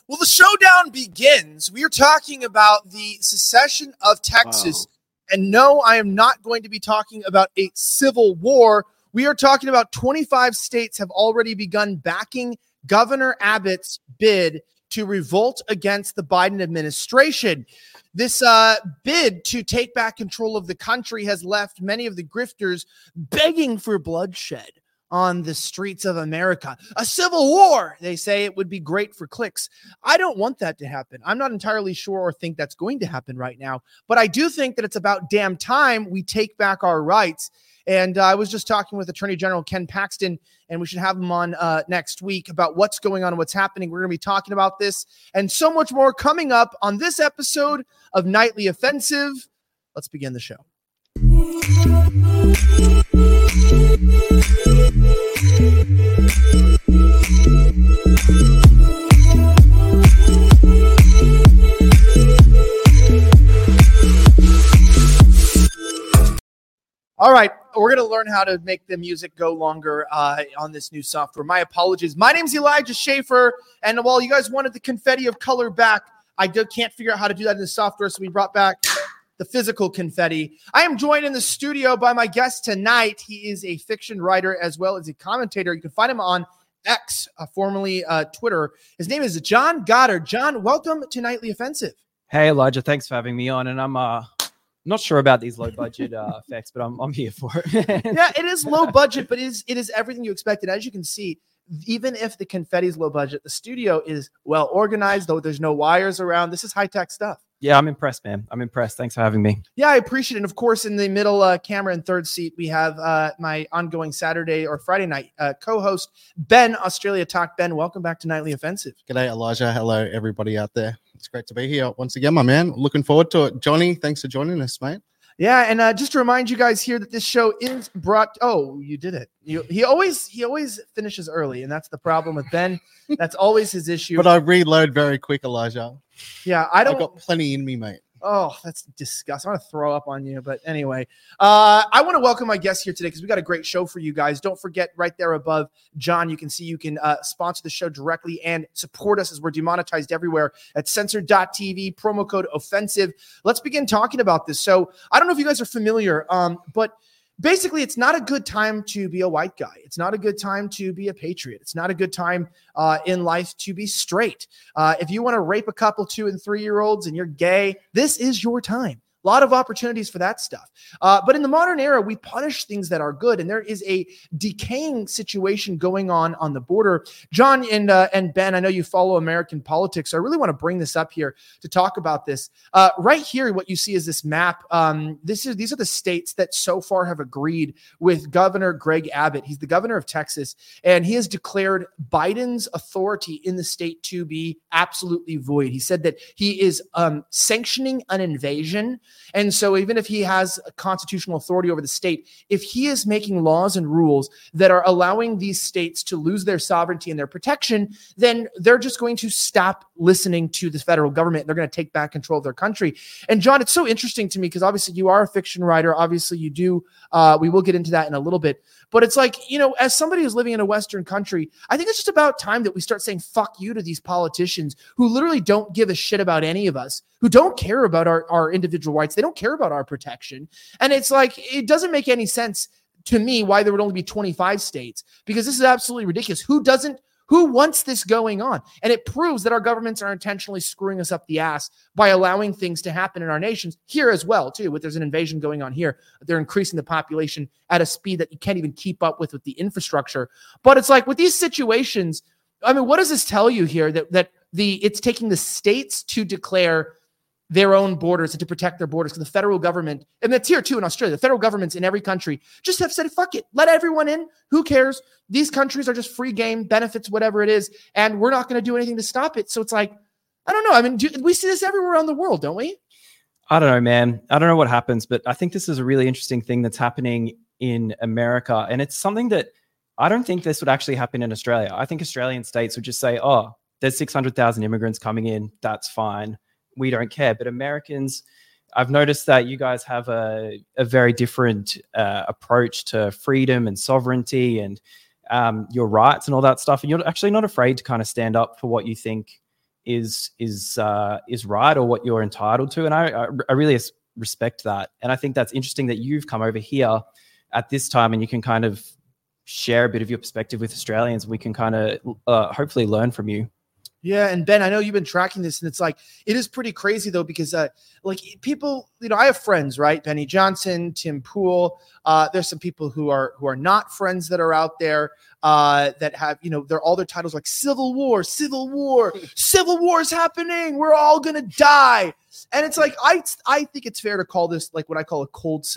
Well, the showdown begins. We are talking about the secession of Texas. Wow. And no, I am not going to be talking about a civil war. We are talking about 25 states have already begun backing Governor Abbott's bid to revolt against the Biden administration. This bid to take back control of the country has left many of the grifters begging for bloodshed on the streets of America. A civil war, they say it would be great for clicks. I don't want that to happen. I'm not entirely sure or think that's going to happen right now, but I do think that it's about damn time we take back our rights. And I was just talking with Attorney General Ken Paxton, and we should have him on next week about what's going on and what's happening. We're going to be talking about this and so much more coming up on this episode of Nightly Offensive. Let's begin the show. All right, we're going to learn how to make the music go longer on this new software. My apologies. My name's Elijah Schaefer, and while you guys wanted the confetti of color back, I can't figure out how to do that in the software, so we brought back the physical confetti. I am joined in the studio by my guest tonight. He is a fiction writer as well as a commentator. You can find him on X, formerly Twitter. His name is John Goddard. John, welcome to Nightly Offensive. Hey, Elijah. Thanks for having me on, and I'm not sure about these low budget effects, but I'm here for it. Yeah, it is low budget, but it is everything you expected. As you can see, even if the confetti is low budget, the studio is well organized, though there's no wires around. This is high-tech stuff. Yeah, I'm impressed, man. I'm impressed. Thanks for having me. Yeah, I appreciate it. And of course, in the middle camera and third seat, we have my ongoing Saturday or Friday night co-host, Ben, Australia Talk. Ben, welcome back to Nightly Offensive. G'day, Elijah. Hello, everybody out there. It's great to be here once again, my man. Looking forward to it. Johnny, thanks for joining us, mate. Yeah, and just to remind you guys here that this show is brought. Oh, you did it. He always finishes early, and that's the problem with Ben. That's always his issue. But I reload very quick, Elijah. Yeah, I got plenty in me, mate. Oh, that's disgusting. I want to throw up on you. But anyway, I want to welcome my guest here today because we got a great show for you guys. Don't forget right there above, John, you can see you can sponsor the show directly and support us as we're demonetized everywhere at censored.tv, promo code offensive. Let's begin talking about this. So I don't know if you guys are familiar, but basically, it's not a good time to be a white guy. It's not a good time to be a patriot. It's not a good time in life to be straight. If you want to rape a couple 2- and 3-year-olds and you're gay, this is your time. A lot of opportunities for that stuff. But in the modern era, we punish things that are good, and there is a decaying situation going on the border. John and Ben, I know you follow American politics, so I really want to bring this up here to talk about this. Right here, what you see is this map. These are the states that so far have agreed with Governor Greg Abbott. He's the governor of Texas, and he has declared Biden's authority in the state to be absolutely void. He said that he is sanctioning an invasion. And so even if he has a constitutional authority over the state, if he is making laws and rules that are allowing these states to lose their sovereignty and their protection, then they're just going to stop listening to the federal government. They're going to take back control of their country. And John, it's so interesting to me because obviously you are a fiction writer. Obviously you do. We will get into that in a little bit. But it's like, as somebody who's living in a Western country, I think it's just about time that we start saying fuck you to these politicians who literally don't give a shit about any of us, who don't care about our individual rights. They don't care about our protection. And it's like, it doesn't make any sense to me why there would only be 25 states, because this is absolutely ridiculous. Who wants this going on? And it proves that our governments are intentionally screwing us up the ass by allowing things to happen in our nations here as well, too. There's an invasion going on here. They're increasing the population at a speed that you can't even keep up with the infrastructure. But it's like with these situations, I mean, what does this tell you here? That it's taking the states to declare their own borders and to protect their borders, because the federal government, and that's here too in Australia, the federal governments in every country just have said, fuck it, let everyone in. Who cares? These countries are just free game, benefits, whatever it is, and we're not going to do anything to stop it. So it's like, I don't know. I mean, we see this everywhere around the world, don't we? I don't know, man. I don't know what happens, but I think this is a really interesting thing that's happening in America. And it's something that I don't think this would actually happen in Australia. I think Australian states would just say, oh, there's 600,000 immigrants coming in. That's fine. We don't care. But Americans, I've noticed that you guys have a very different approach to freedom and sovereignty and your rights and all that stuff. And you're actually not afraid to kind of stand up for what you think is right or what you're entitled to. And I really respect that. And I think that's interesting that you've come over here at this time and you can kind of share a bit of your perspective with Australians. We can kind of hopefully learn from you. Yeah. And Ben, I know you've been tracking this, and it's like, it is pretty crazy though, because like people, I have friends, right? Benny Johnson, Tim Pool. There's some people who are not friends that are out there that have, all their titles like Civil War is happening. We're all going to die. And it's like, I think it's fair to call this like what I call a cold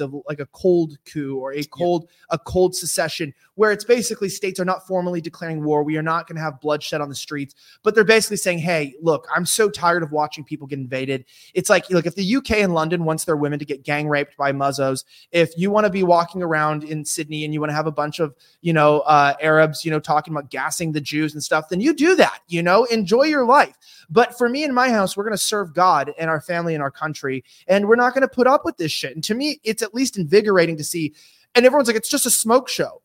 coup or a cold secession, where it's basically states are not formally declaring war. We are not going to have bloodshed on the streets, but they're basically saying, hey, look, I'm so tired of watching people get invaded. It's like, look, if the UK and London wants their women to get gang raped by muzzos, if you want to be walking around in Sydney and you want to have a bunch of, Arabs, talking about gassing the Jews and stuff, then you do that, enjoy your life. But for me in my house, we're going to serve God and our family and our country, and we're not going to put up with this shit. And to me, it's at least invigorating to see. And everyone's like, it's just a smoke show.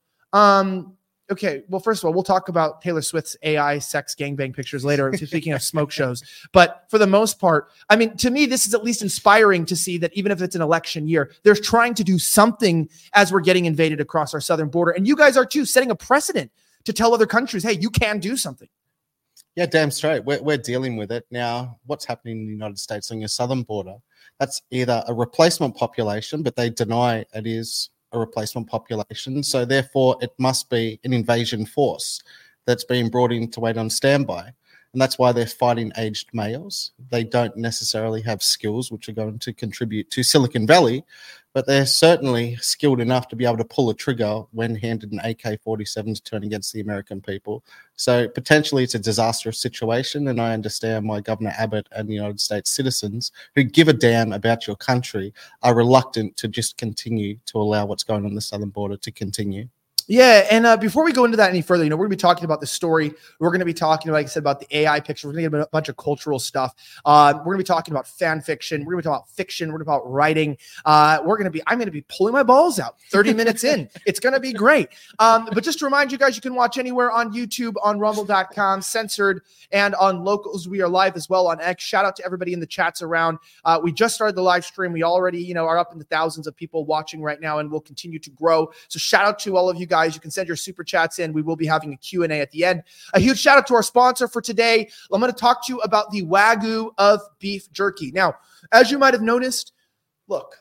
Okay, well, first of all, we'll talk about Taylor Swift's AI sex gangbang pictures later, speaking of smoke shows. But for the most part, I mean, to me, this is at least inspiring to see that even if it's an election year, they're trying to do something as we're getting invaded across our southern border. And you guys are too, setting a precedent to tell other countries, hey, you can do something. Yeah, damn straight. We're dealing with it. Now, what's happening in the United States on your southern border, that's either a replacement population, but they deny it is a replacement population. So therefore, it must be an invasion force that's being brought in to wait on standby. And that's why they're fighting aged males. They don't necessarily have skills which are going to contribute to Silicon Valley, but they're certainly skilled enough to be able to pull a trigger when handed an AK-47 to turn against the American people. So potentially it's a disastrous situation, and I understand why Governor Abbott and the United States citizens who give a damn about your country are reluctant to just continue to allow what's going on the southern border to continue. Yeah, and before we go into that any further, we're going to be talking about the story. We're going to be talking, like I said, about the AI picture. We're going to get a bunch of cultural stuff. We're going to be talking about fan fiction. We're going to be talking about fiction. We're going to be about writing. I'm going to be pulling my balls out 30 minutes in. It's going to be great. But just to remind you guys, you can watch anywhere on YouTube, on rumble.com, censored, and on Locals. We are live as well on X. Shout out to everybody in the chats around. We just started the live stream. We already, are up in the thousands of people watching right now, and we'll continue to grow. So shout out to all of you guys. You can send your super chats in. We will be having a Q&A at the end. A huge shout out to our sponsor for today. I'm going to talk to you about the Wagyu of beef jerky. Now, as you might have noticed, look,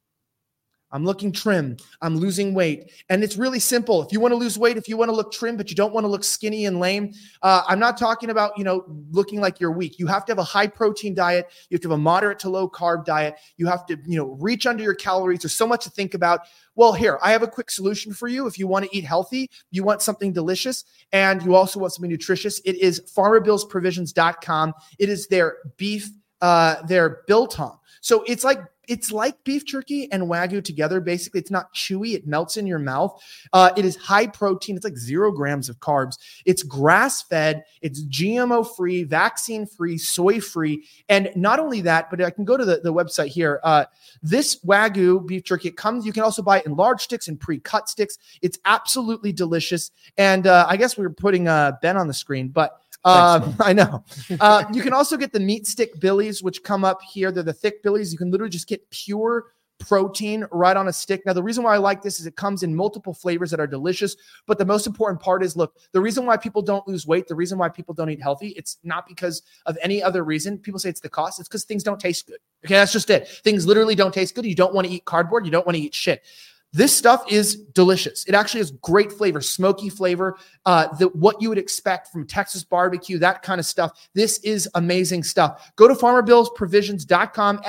I'm looking trim. I'm losing weight. And it's really simple. If you want to lose weight, if you want to look trim, but you don't want to look skinny and lame, I'm not talking about, looking like you're weak. You have to have a high protein diet. You have to have a moderate to low carb diet. You have to, reach under your calories. There's so much to think about. Well, here, I have a quick solution for you. If you want to eat healthy, you want something delicious, and you also want something nutritious, it is FarmerBillsProvisions.com. It is their beef, their biltong. So it's like beef jerky and Wagyu together. Basically, it's not chewy. It melts in your mouth. It is high protein. It's like 0 grams of carbs. It's grass-fed. It's GMO-free, vaccine-free, soy-free. And not only that, but I can go to the website here. This Wagyu beef jerky, you can also buy it in large sticks and pre-cut sticks. It's absolutely delicious. And I guess we were putting Ben on the screen, but I know. You can also get the meat stick billies, which come up here. They're the thick billies. You can literally just get pure protein right on a stick. Now, the reason why I like this is it comes in multiple flavors that are delicious. But the most important part is, look, the reason why people don't lose weight, the reason why people don't eat healthy, it's not because of any other reason. People say it's the cost. It's because things don't taste good. Okay, that's just it. Things literally don't taste good. You don't want to eat cardboard. You don't want to eat shit. This stuff is delicious. It actually has great flavor, smoky flavor, what you would expect from Texas barbecue, that kind of stuff. This is amazing stuff. Go to FarmerBillsProvisions.com,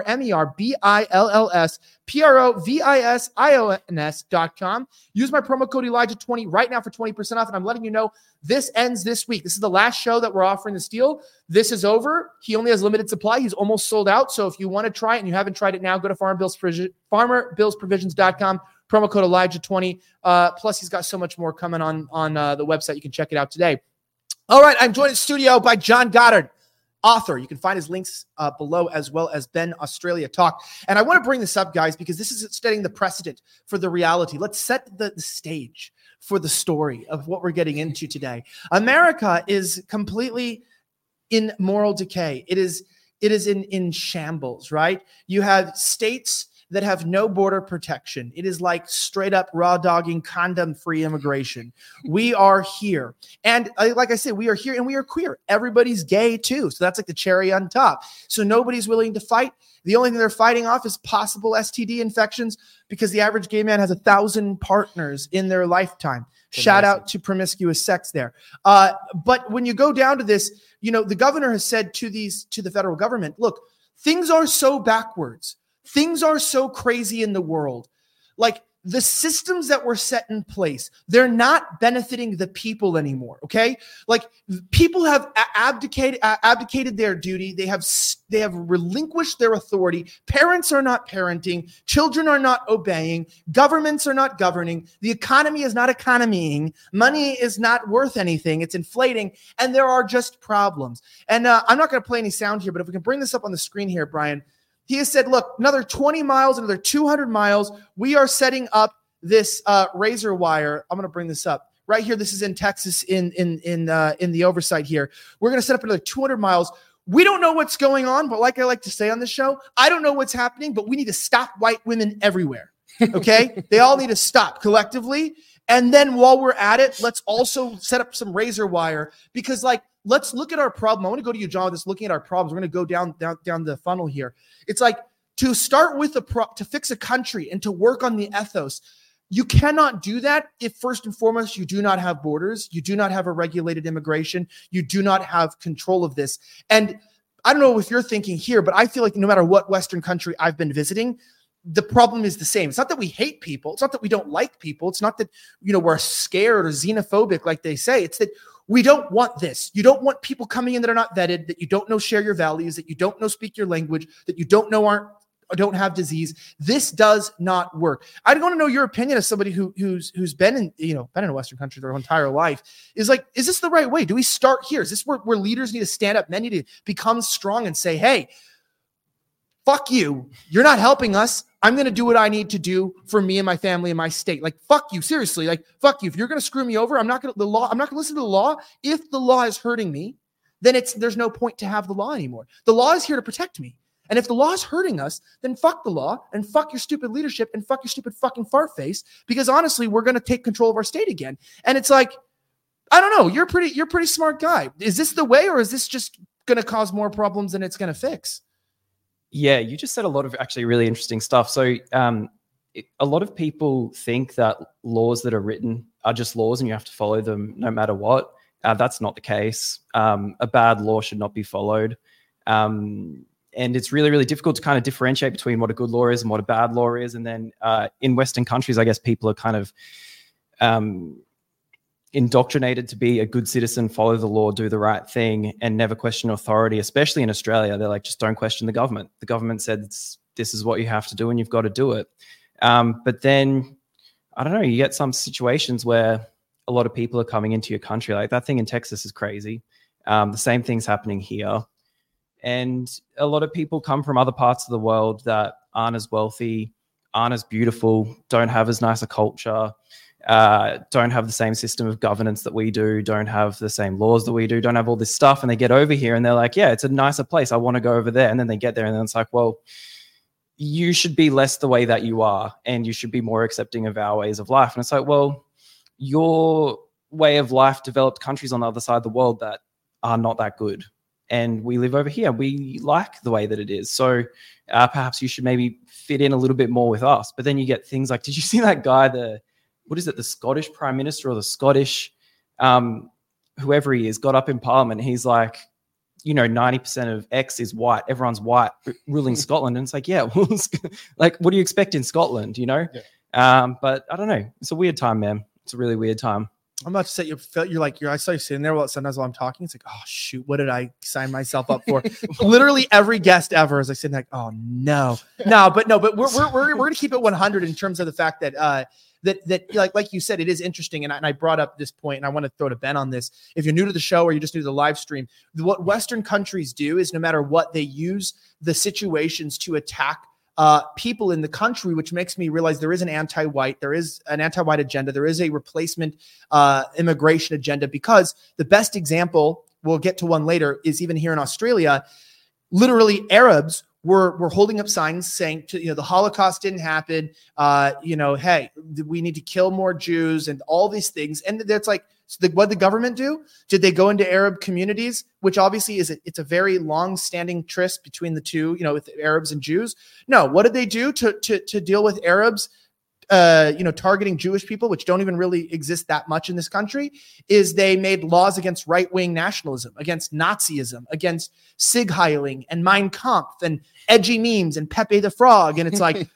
FarmerBillsProvisions.com. Use my promo code Elijah20 right now for 20% off. And I'm letting you know this ends this week. This is the last show that we're offering this deal. This is over. He only has limited supply. He's almost sold out. So if you want to try it and you haven't tried it now, go to FarmerBillsProvisions.com. Promo code Elijah20. Plus, he's got so much more coming on the website. You can check it out today. All right, I'm joined in studio by John Goddard, author. You can find his links below, as well as Ben Australia Talk. And I want to bring this up, guys, because this is setting the precedent for the reality. Let's set the stage for the story of what we're getting into today. America is completely in moral decay. It is in shambles, right? You have states that have no border protection. It is like straight up raw dogging condom-free immigration. We are here. And like I said, we are here and we are queer. Everybody's gay too. So that's like the cherry on top. So nobody's willing to fight. The only thing they're fighting off is possible STD infections because the average gay man has 1,000 partners in their lifetime. Shout out to promiscuous sex there. But when you go down to this, the governor has said to the federal government, look, things are so backwards. Things are so crazy in the world. Like the systems that were set in place, they're not benefiting the people anymore. Okay. Like people have abdicated their duty. They have relinquished their authority. Parents are not parenting. Children are not obeying. Governments are not governing. The economy is not economying. Money is not worth anything. It's inflating. And there are just problems. And I'm not going to play any sound here, but if we can bring this up on the screen here, Brian, he has said, look, another 20 miles, another 200 miles. We are setting up this razor wire. I'm going to bring this up right here. This is in Texas in the oversight here. We're going to set up another 200 miles. We don't know what's going on, but like I like to say on this show, I don't know what's happening, but we need to stop white women everywhere. Okay. They all need to stop collectively. And then while we're at it, let's also set up some razor wire because let's look at our problem. I want to go to you, John, just looking at our problems. We're going to go down the funnel here. It's like to start with to fix a country and to work on the ethos. You cannot do that if first and foremost, you do not have borders. You do not have a regulated immigration. You do not have control of this. And I don't know if you're thinking here, but I feel like no matter what Western country I've been visiting, the problem is the same. It's not that we hate people. It's not that we don't like people. It's not that, we're scared or xenophobic like they say. It's that we don't want this. You don't want people coming in that are not vetted, that you don't know share your values, that you don't know speak your language, that you don't know don't have disease. This does not work. I want to know your opinion as somebody who's been in a Western country their entire life. Is this the right way? Do we start here? Is this where leaders need to stand up? Men need to become strong and say, hey, fuck you. You're not helping us. I'm going to do what I need to do for me and my family and my state. Like, fuck you. Seriously. Like, fuck you. If you're going to screw me over, I'm not going to listen to the law. If the law is hurting me, then there's no point to have the law anymore. The law is here to protect me. And if the law is hurting us, then fuck the law and fuck your stupid leadership and fuck your stupid fucking fart face. Because honestly, we're going to take control of our state again. And it's like, I don't know. You're a pretty smart guy. Is this the way, or is this just going to cause more problems than it's going to fix? Yeah, you just said a lot of actually really interesting stuff. So a lot of people think that laws that are written are just laws and you have to follow them no matter what. That's not the case. A bad law should not be followed. And it's really, really difficult to kind of differentiate between what a good law is and what a bad law is. And then in Western countries, I guess people are kind of indoctrinated to be a good citizen, follow the law, do the right thing, and never question authority, especially in Australia. They're like, just don't question the government. The government said this is what you have to do and you've got to do it. But then, I don't know, you get some situations where a lot of people are coming into your country. Like that thing in Texas is crazy. The same thing's happening here. And a lot of people come from other parts of the world that aren't as wealthy, aren't as beautiful, don't have as nice a culture, don't have the same system of governance that we do, don't have the same laws that we do, don't have all this stuff. And they get over here and they're like, yeah, it's a nicer place. I want to go over there. And then they get there and then it's like, well, you should be less the way that you are and you should be more accepting of our ways of life. And it's like, well, your way of life developed countries on the other side of the world that are not that good. And we live over here. We like the way that it is. So perhaps you should maybe fit in a little bit more with us. But then you get things like, did you see that guy, the Scottish Prime Minister or the Scottish, whoever he is, got up in Parliament. He's like, 90% of X is white. Everyone's white ruling Scotland. And it's like, yeah, well, like, what do you expect in Scotland, Yeah. But I don't know. It's a weird time, man. It's a really weird time. I'm about to say I saw you sitting there sometimes while I'm talking. It's like, oh shoot, what did I sign myself up for? Literally every guest ever is like sitting like, oh no, but we're gonna keep it 100 in terms of the fact that that like you said, it is interesting. And I brought up this point and I want to throw to Ben on this. If you're new to the show or you're just new to the live stream, what Western countries do is no matter what, they use the situations to attack people in the country, which makes me realize there is an anti-white agenda. There is a replacement immigration agenda, because the best example we'll get to one later, is even here in Australia, literally Arabs were holding up signs saying, the Holocaust didn't happen. Hey, we need to kill more Jews and all these things. And that's like, what did the government do? Did they go into Arab communities, which obviously it's a very long-standing tryst between the two, with Arabs and Jews? No. What did they do to deal with Arabs? Targeting Jewish people, which don't even really exist that much in this country, is they made laws against right-wing nationalism, against Nazism, against Sieg Heiling and Mein Kampf and edgy memes and Pepe the Frog. And it's like,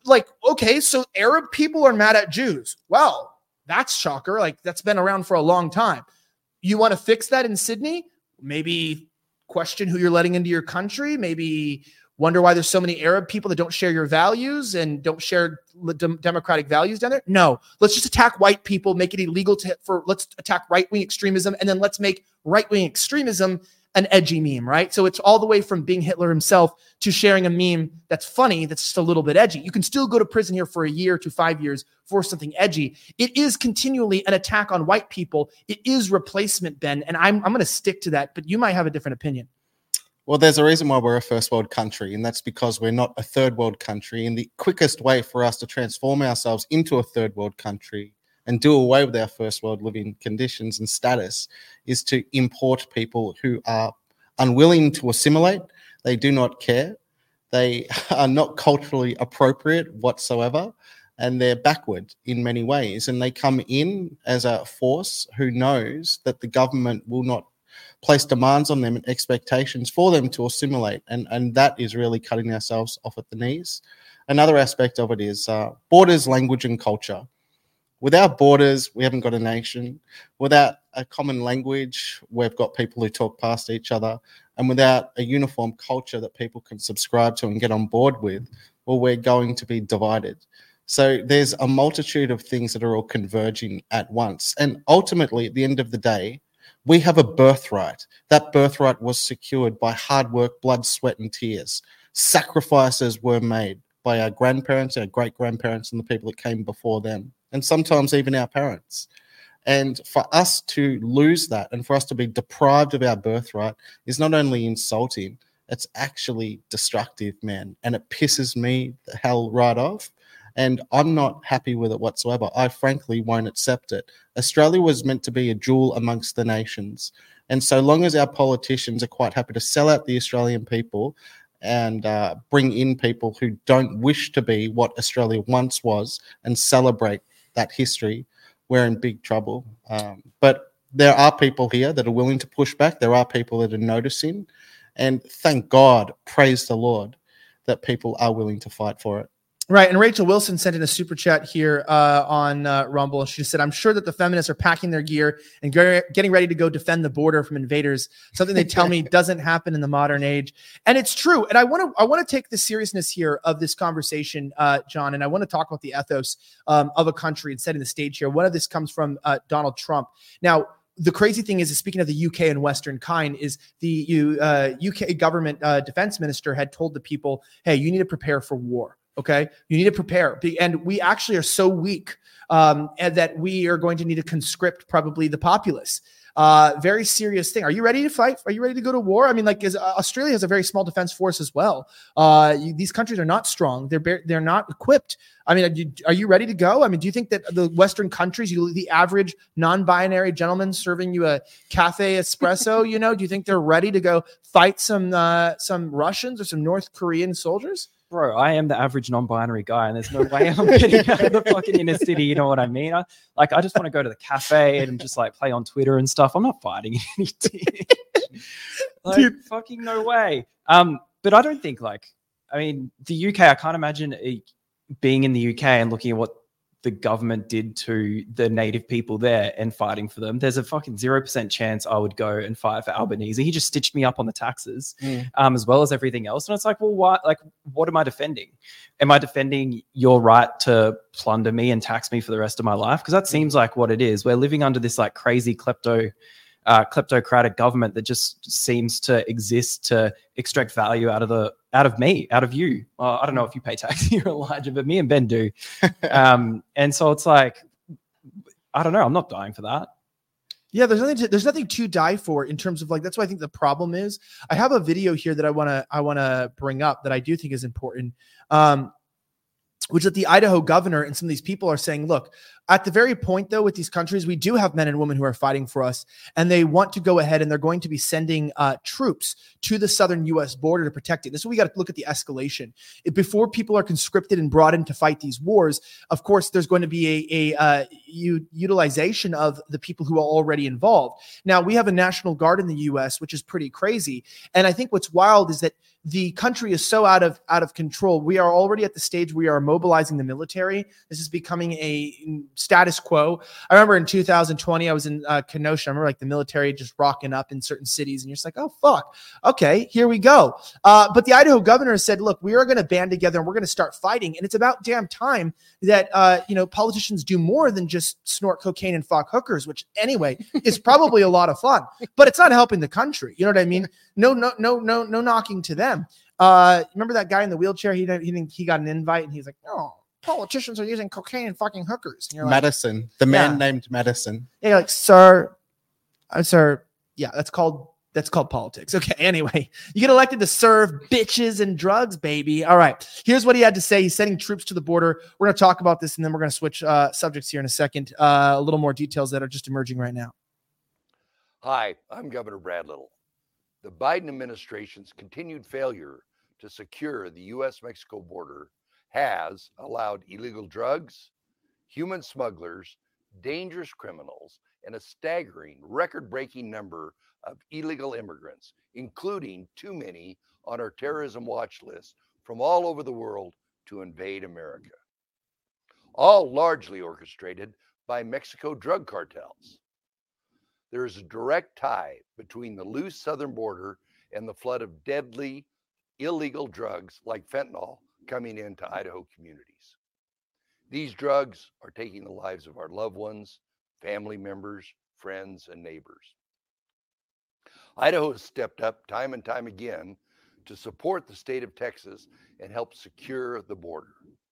okay, so Arab people are mad at Jews. Well, that's shocker. Like, that's been around for a long time. You want to fix that in Sydney? Maybe question who you're letting into your country. Maybe wonder why there's so many Arab people that don't share your values and don't share democratic values down there. No, let's just attack white people, make it illegal let's attack right-wing extremism. And then let's make right-wing extremism an edgy meme, right? So it's all the way from being Hitler himself to sharing a meme that's funny, that's just a little bit edgy. You can still go to prison here for a year to 5 years for something edgy. It is continually an attack on white people. It is replacement, Ben. And I'm going to stick to that, but you might have a different opinion. Well, there's a reason why we're a first world country, and that's because we're not a third world country. And the quickest way for us to transform ourselves into a third world country and do away with our first world living conditions and status is to import people who are unwilling to assimilate. They do not care. They are not culturally appropriate whatsoever, and they're backward in many ways. And they come in as a force who knows that the government will not place demands on them and expectations for them to assimilate. And that is really cutting ourselves off at the knees. Another aspect of it is borders, language, and culture. Without borders, we haven't got a nation. Without a common language, we've got people who talk past each other. And without a uniform culture that people can subscribe to and get on board with, well, we're going to be divided. So there's a multitude of things that are all converging at once. And ultimately, at the end of the day, we have a birthright. That birthright was secured by hard work, blood, sweat, and tears. Sacrifices were made by our grandparents, our great-grandparents, and the people that came before them, and sometimes even our parents. And for us to lose that and for us to be deprived of our birthright is not only insulting, it's actually destructive, man. And it pisses me the hell right off. And I'm not happy with it whatsoever. I frankly won't accept it. Australia was meant to be a jewel amongst the nations. And so long as our politicians are quite happy to sell out the Australian people and bring in people who don't wish to be what Australia once was and celebrate that history, we're in big trouble. But there are people here that are willing to push back. There are people that are noticing. And thank God, praise the Lord, that people are willing to fight for it. Right. And Rachel Wilson sent in a super chat here on Rumble. She said, I'm sure that the feminists are packing their gear and getting ready to go defend the border from invaders, something they tell me doesn't happen in the modern age. And it's true. And I want to take the seriousness here of this conversation, John, and I want to talk about the ethos of a country and setting the stage here. One of this comes from Donald Trump. Now, the crazy thing is, speaking of the UK and Western kind, is the UK government defense minister had told the people, hey, you need to prepare for war. Okay, you need to prepare. And we actually are so weak and that we are going to need to conscript probably the populace. Very serious thing. Are you ready to fight? Are you ready to go to war? I mean, Australia has a very small defense force as well. These countries are not strong. They're not equipped. I mean, are you ready to go? I mean, do you think that the Western countries, the average non-binary gentleman serving you a cafe espresso, do you think they're ready to go fight some Russians or some North Korean soldiers? Bro, I am the average non-binary guy, and there's no way I'm getting out of the fucking inner city. You know what I mean? I just want to go to the cafe and just play on Twitter and stuff. I'm not fighting anything. Dude, fucking no way. But I don't think the UK. I can't imagine being in the UK and looking at what the government did to the native people there and fighting for them. There's a fucking 0% chance I would go and fight for Albanese. He just stitched me up on the taxes, as well as everything else. And it's like, well, what am I defending? Am I defending your right to plunder me and tax me for the rest of my life? Because that seems like what it is. We're living under this crazy kleptocratic government that just seems to exist to extract value out of me, out of you. I don't know if you pay tax here, Elijah, but me and Ben do. And so it's like, I don't know. I'm not dying for that. Yeah, there's nothing to die for in terms of like, that's what I think the problem is. I have a video here that I want to bring up that I do think is important. Which is that the Idaho governor and some of these people are saying, look, at the very point, though, with these countries, we do have men and women who are fighting for us, and they want to go ahead and they're going to be sending troops to the southern U.S. border to protect it. This is what we got to look at the escalation. Before people are conscripted and brought in to fight these wars, of course, there's going to be a utilization of the people who are already involved. Now, we have a National Guard in the U.S., which is pretty crazy. And I think what's wild is that the country is so out of control. We are already at the stage where we are mobilizing the military. This is becoming a status quo. I remember in 2020, I was in Kenosha. I remember like the military just rocking up in certain cities, and you're just like, oh fuck, okay, here we go. But the Idaho governor said, look, we are going to band together and we're going to start fighting. And it's about damn time that politicians do more than just snort cocaine and fuck hookers, which anyway is probably a lot of fun, but it's not helping the country. You know what I mean? No knocking to them. Remember that guy in the wheelchair? He got an invite, and he's like, "Oh, politicians are using cocaine and fucking hookers." And you're like, Madison, the man named Madison. Yeah, you're like, sir, yeah, that's called politics. Okay, anyway, you get elected to serve bitches and drugs, baby. All right, here's what he had to say. He's sending troops to the border. We're going to talk about this, and then we're going to switch subjects here in a second. A little more details that are just emerging right now. Hi, I'm Governor Brad Little. The Biden administration's continued failure to secure the U.S.-Mexico border has allowed illegal drugs, human smugglers, dangerous criminals, and a staggering record-breaking number of illegal immigrants, including too many on our terrorism watch list from all over the world, to invade America. All largely orchestrated by Mexico drug cartels. There is a direct tie between the loose southern border and the flood of deadly illegal drugs like fentanyl coming into Idaho communities. These drugs are taking the lives of our loved ones, family members, friends, and neighbors. Idaho has stepped up time and time again to support the state of Texas and help secure the border.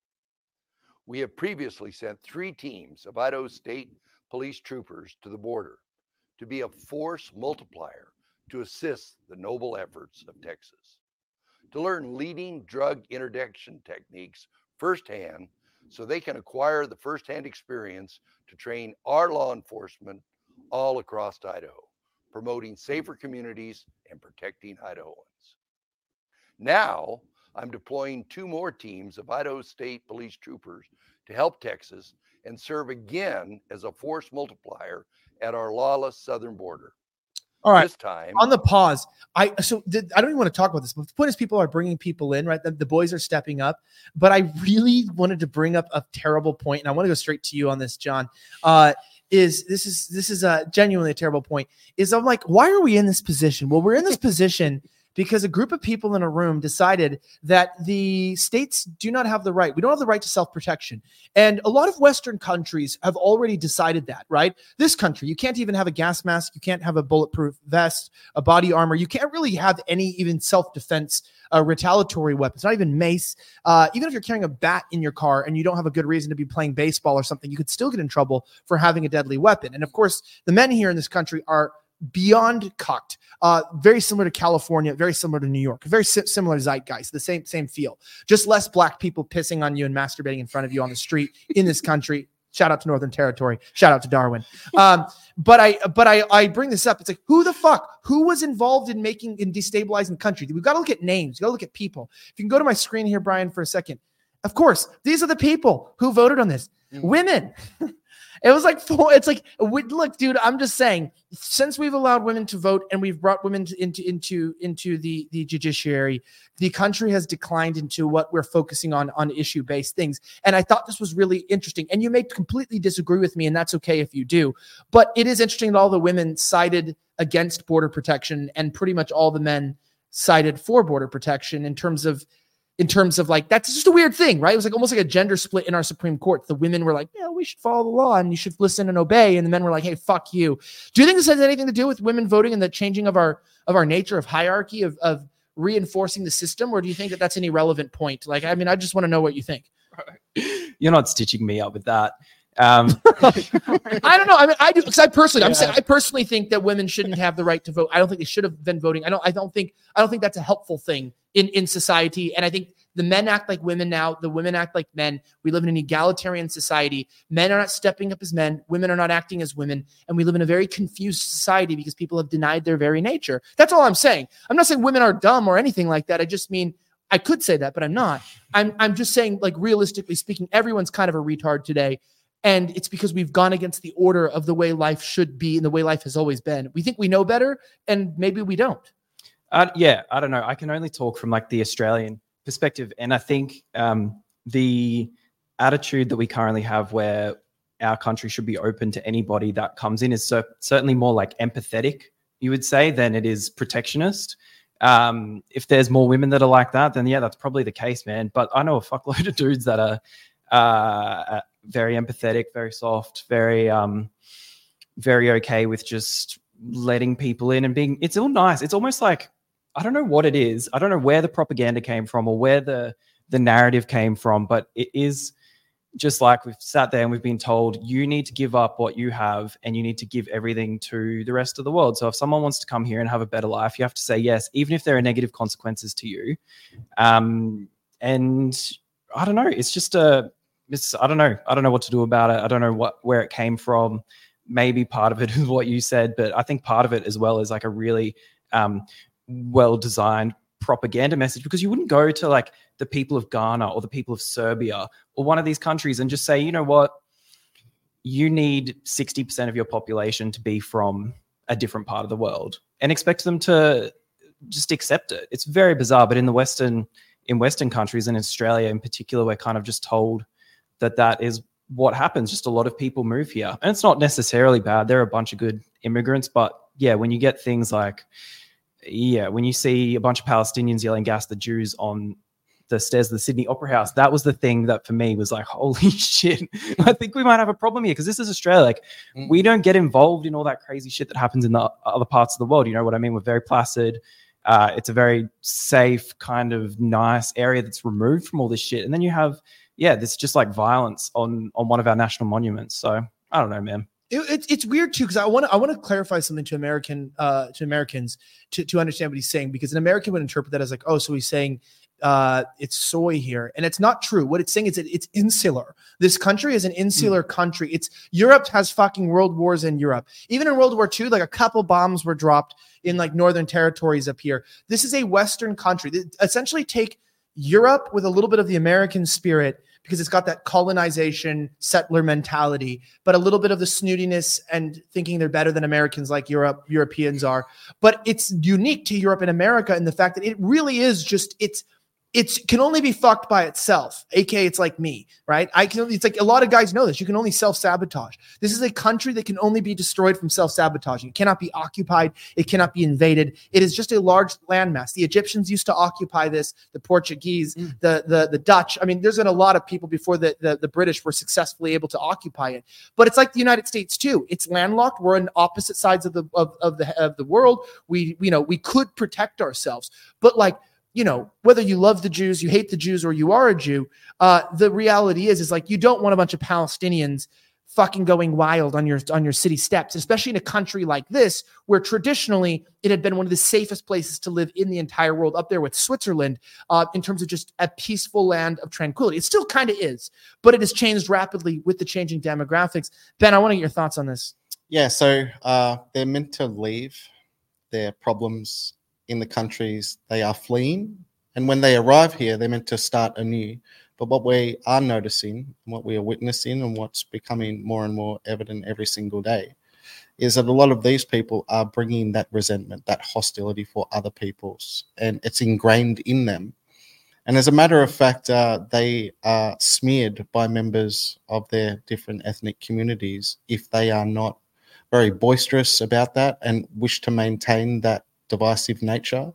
We have previously sent 3 teams of Idaho State Police troopers to the border to be a force multiplier to assist the noble efforts of Texas, to learn leading drug interdiction techniques firsthand so they can acquire the firsthand experience to train our law enforcement all across Idaho, promoting safer communities and protecting Idahoans. Now, I'm deploying 2 more teams of Idaho State Police troopers to help Texas and serve again as a force multiplier at our lawless southern border. All right. This time on the pause. I don't even want to talk about this, but the point is people are bringing people in, right? The boys are stepping up, but I really wanted to bring up a terrible point, and I want to go straight to you on this, John. This is genuinely a terrible point. I'm like, why are we in this position? Well, we're in this position because a group of people in a room decided that the states do not have the right. We don't have the right to self-protection. And a lot of Western countries have already decided that, right? This country, you can't even have a gas mask. You can't have a bulletproof vest, a body armor. You can't really have any even self-defense retaliatory weapons, not even mace. Even if you're carrying a bat in your car and you don't have a good reason to be playing baseball or something, you could still get in trouble for having a deadly weapon. And of course, the men here in this country are beyond cucked, very similar to California, very similar to New York, very similar zeitgeist, the same feel, just less black people pissing on you and masturbating in front of you on the street in this country. Shout out to Northern Territory. Shout out to Darwin. But I bring this up. It's like, who was involved in destabilizing the country? We've got to look at names. We've got to look at people. If you can go to my screen here, Brian, for a second. Of course, these are the people who voted on this. Women. It was like look, dude, I'm just saying, since we've allowed women to vote and we've brought women into the judiciary, the country has declined into what we're focusing on issue-based things. And I thought this was really interesting. And you may completely disagree with me, and that's okay if you do. But it is interesting that all the women sided against border protection and pretty much all the men sided for border protection in terms of like, that's just a weird thing, right? It was like almost like a gender split in our Supreme Court. The women were like, yeah, we should follow the law and you should listen and obey. And the men were like, hey, fuck you. Do you think this has anything to do with women voting and the changing of our nature of hierarchy of reinforcing the system? Or do you think that that's an irrelevant point? Like, I mean, I just want to know what you think. You're not stitching me up with that. Um, I don't know. I mean, I do because I personally think that women shouldn't have the right to vote. I don't think they should have been voting. I don't think that's a helpful thing in society. And I think the men act like women now. The women act like men. We live in an egalitarian society. Men are not stepping up as men. Women are not acting as women. And we live in a very confused society because people have denied their very nature. That's all I'm saying. I'm not saying women are dumb or anything like that. I just mean I could say that, but I'm not. I'm just saying, like, realistically speaking, everyone's kind of a retard today. And it's because we've gone against the order of the way life should be and the way life has always been. We think we know better, and maybe we don't. Yeah, I don't know. I can only talk from like the Australian perspective. And I think the attitude that we currently have where our country should be open to anybody that comes in is certainly more like empathetic, you would say, than it is protectionist. If there's more women that are like that, then yeah, that's probably the case, man. But I know a fuckload of dudes that are very empathetic, very soft, very okay with just letting people in and being, it's all nice. It's almost like, I don't know what it is. I don't know where the propaganda came from or where the narrative came from, but it is just like we've sat there and we've been told you need to give up what you have and you need to give everything to the rest of the world. So if someone wants to come here and have a better life, you have to say yes, even if there are negative consequences to you. And I don't know, it's just I don't know what to do about it. I don't know where it came from. Maybe part of it is what you said, but I think part of it as well is like a really well-designed propaganda message, because you wouldn't go to like the people of Ghana or the people of Serbia or one of these countries and just say, you know what, you need 60% of your population to be from a different part of the world and expect them to just accept it. It's very bizarre, but in Western countries and in Australia in particular, we're kind of just told that is what happens. Just a lot of people move here, and it's not necessarily bad. There are a bunch of good immigrants, but yeah, when you get things like, when you see a bunch of Palestinians yelling gas the Jews on the stairs of the Sydney Opera House, that was the thing that for me was like, holy shit, I think we might have a problem here, because this is Australia. Like, we don't get involved in all that crazy shit that happens in the other parts of the world. You know what I mean? We're very placid. It's a very safe, kind of nice area that's removed from all this shit. And then you have, this just like violence on one of our national monuments. So I don't know, man. It's weird too, because I want to clarify something to Americans to understand what he's saying, because an American would interpret that as like, oh, so he's saying it's soy here, and it's not true. What it's saying is that it's insular. This country is an insular country. It's Europe has fucking world wars in Europe. Even in World War II, like a couple bombs were dropped in like northern territories up here. This is a Western country. Essentially, take Europe with a little bit of the American spirit, because it's got that colonization settler mentality, but a little bit of the snootiness and thinking they're better than Americans like Europeans are. But it's unique to Europe and America in the fact that it really is just, it can only be fucked by itself. AKA, it's like me, right? It's like a lot of guys know this. You can only self-sabotage. This is a country that can only be destroyed from self-sabotaging. It cannot be occupied. It cannot be invaded. It is just a large landmass. The Egyptians used to occupy this, the Portuguese, the Dutch. I mean, there's been a lot of people before the British were successfully able to occupy it. But it's like the United States too. It's landlocked. We're on opposite sides of the world. We could protect ourselves, but like, whether you love the Jews, you hate the Jews, or you are a Jew, the reality is like, you don't want a bunch of Palestinians fucking going wild on your city steps, especially in a country like this, where traditionally it had been one of the safest places to live in the entire world, up there with Switzerland, in terms of just a peaceful land of tranquility. It still kind of is, but it has changed rapidly with the changing demographics. Ben, I want to get your thoughts on this. Yeah, so they're meant to leave their problems in the countries they are fleeing, and when they arrive here, they're meant to start anew. But what we are noticing, what we are witnessing, and what's becoming more and more evident every single day, is that a lot of these people are bringing that resentment, that hostility for other peoples, and it's ingrained in them. And as a matter of fact, they are smeared by members of their different ethnic communities if they are not very boisterous about that and wish to maintain that divisive nature.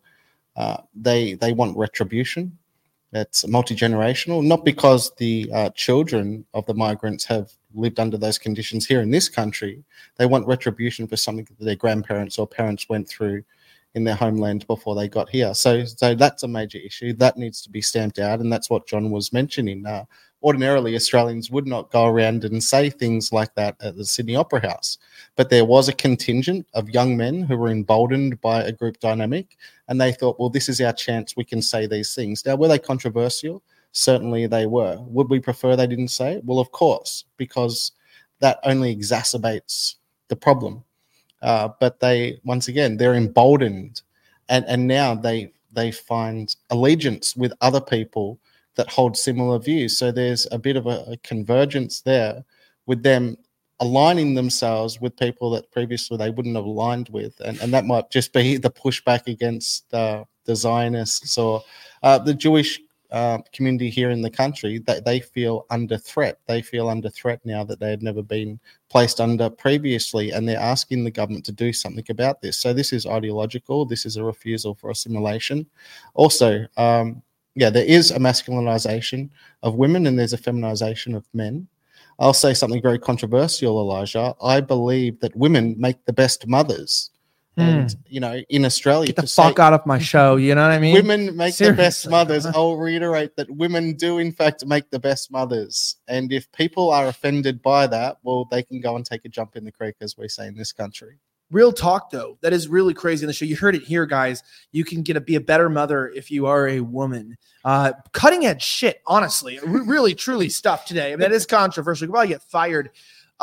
They want retribution. That's multi-generational, not because the children of the migrants have lived under those conditions here in this country. They want retribution for something that their grandparents or parents went through in their homeland before they got here. So that's a major issue that needs to be stamped out, and that's what John was mentioning. ordinarily Australians would not go around and say things like that at the Sydney Opera House. But there was a contingent of young men who were emboldened by a group dynamic, and they thought, well, this is our chance. We can say these things. Now, were they controversial? Certainly they were. Would we prefer they didn't say it? Well, of course, because that only exacerbates the problem. But once again, they're emboldened, and now they find allegiance with other people that hold similar views. So there's a bit of a convergence there with them aligning themselves with people that previously they wouldn't have aligned with. And that might just be the pushback against the Zionists or the Jewish community here in the country, that they feel under threat. They feel under threat now that they had never been placed under previously, and they're asking the government to do something about this. So this is ideological. This is a refusal for assimilation. Also, there is a masculinization of women and there's a feminization of men. I'll say something very controversial, Elijah. I believe that women make the best mothers. And, in Australia... Get the fuck out of my show, you know what I mean? Women make the best mothers. I'll reiterate that women do, in fact, make the best mothers. And if people are offended by that, well, they can go and take a jump in the creek, as we say in this country. Real talk, though. That is really crazy in the show. You heard it here, guys. You can be a better mother if you are a woman. Cutting edge shit, honestly. Really, truly stuff today. I mean, that is controversial. You could probably get fired.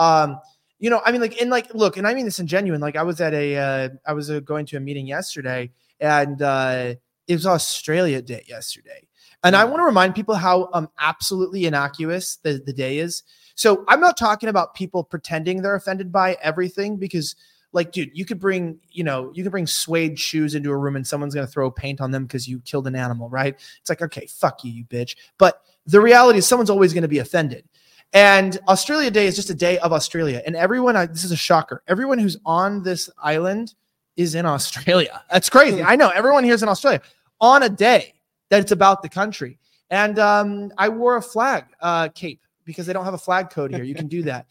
Look, and I mean this in genuine. Like, I was at going to a meeting yesterday, and it was Australia Day yesterday. And I want to remind people how absolutely innocuous the day is. So I'm not talking about people pretending they're offended by everything, because, like, dude, you could bring suede shoes into a room and someone's going to throw paint on them because you killed an animal, right? It's like, okay, fuck you, you bitch. But the reality is someone's always going to be offended. And Australia Day is just a day of Australia. And this is a shocker. Everyone who's on this island is in Australia. That's crazy. I know everyone here is in Australia on a day that it's about the country. And I wore a flag cape, because they don't have a flag code here. You can do that.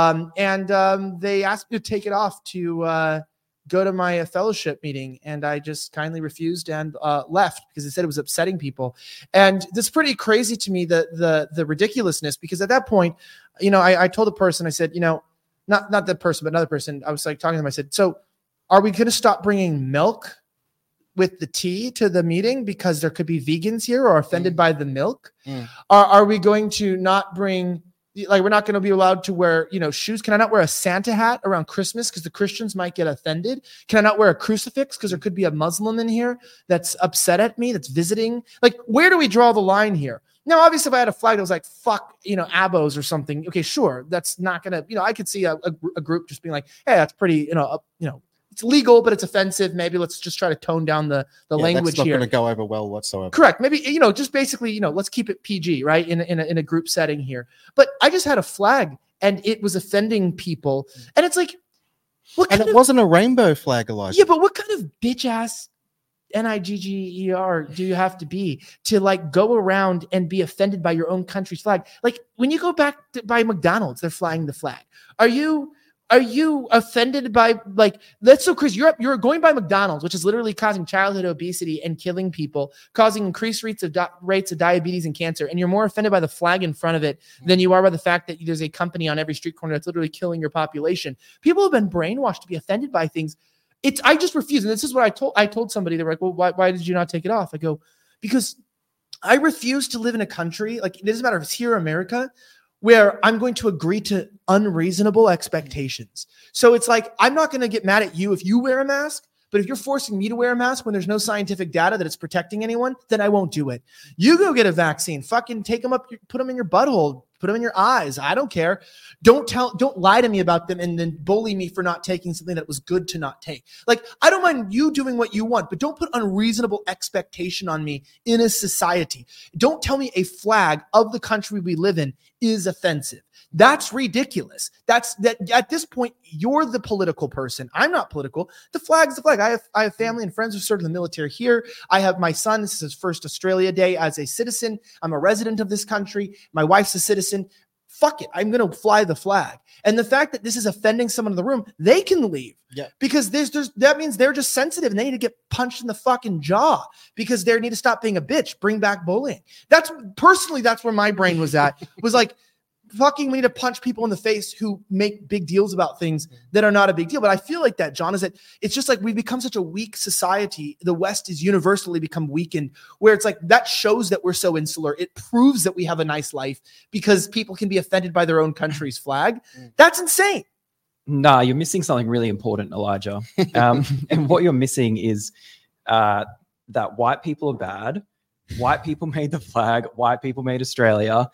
They asked me to take it off to go to my fellowship meeting, and I just kindly refused and left because they said it was upsetting people. And that's pretty crazy to me, the ridiculousness, because at that point, I told the person, I said, not that person, but another person, I was like talking to them. I said, so are we going to stop bringing milk with the tea to the meeting because there could be vegans here or offended by the milk? Are we going to not bring, like, we're not going to be allowed to wear, shoes? Can I not wear a Santa hat around Christmas because the Christians might get offended? Can I not wear a crucifix because there could be a Muslim in here that's upset at me, that's visiting? Like, where do we draw the line here? Now, obviously, if I had a flag that was like, fuck, abos or something, okay, sure. That's not going to, I could see a group just being like, hey, that's pretty, it's legal, but it's offensive. Maybe let's just try to tone down the language that's not here. going to go over well whatsoever. Correct. Maybe, just basically, let's keep it PG, right? In a group setting here. But I just had a flag and it was offending people. And it's like, it wasn't a rainbow flag, Elijah. Yeah, but what kind of bitch ass NIGGER do you have to be to, like, go around and be offended by your own country's flag? Like, when you go back by McDonald's, they're flying the flag. Are you offended by, like, that's so crazy. You're going by McDonald's, which is literally causing childhood obesity and killing people, causing increased rates of diabetes and cancer. And you're more offended by the flag in front of it than you are by the fact that there's a company on every street corner that's literally killing your population. People have been brainwashed to be offended by things. I just refuse. And this is what I told somebody. They were like, well, why did you not take it off? I go, because I refuse to live in a country, like, it doesn't matter if it's here or America, where I'm going to agree to unreasonable expectations. So it's like, I'm not going to get mad at you if you wear a mask, but if you're forcing me to wear a mask when there's no scientific data that it's protecting anyone, then I won't do it. You go get a vaccine, fucking take them up, put them in your butthole, put them in your eyes. I don't care. Don't lie to me about them and then bully me for not taking something that was good to not take. Like, I don't mind you doing what you want, but don't put unreasonable expectation on me in a society. Don't tell me a flag of the country we live in is offensive. That's ridiculous. That at this point, you're the political person. I'm not political. The flag's the flag. I have family and friends who served in the military here. I have my son. This is his first Australia Day as a citizen. I'm a resident of this country. My wife's a citizen. fuck it, I'm going to fly the flag. And the fact that this is offending someone in the room, they can leave. Yeah. Because that means they're just sensitive and they need to get punched in the fucking jaw because they need to stop being a bitch, bring back bullying. That's where my brain was at, was like, fucking, we need to punch people in the face who make big deals about things that are not a big deal. But I feel like that, John, is that it's just like we've become such a weak society. The West has universally become weakened, where it's like that shows that we're so insular. It proves that we have a nice life because people can be offended by their own country's flag. That's insane. Nah, you're missing something really important, Elijah. And what you're missing is that white people are bad. White people made the flag. White people made Australia.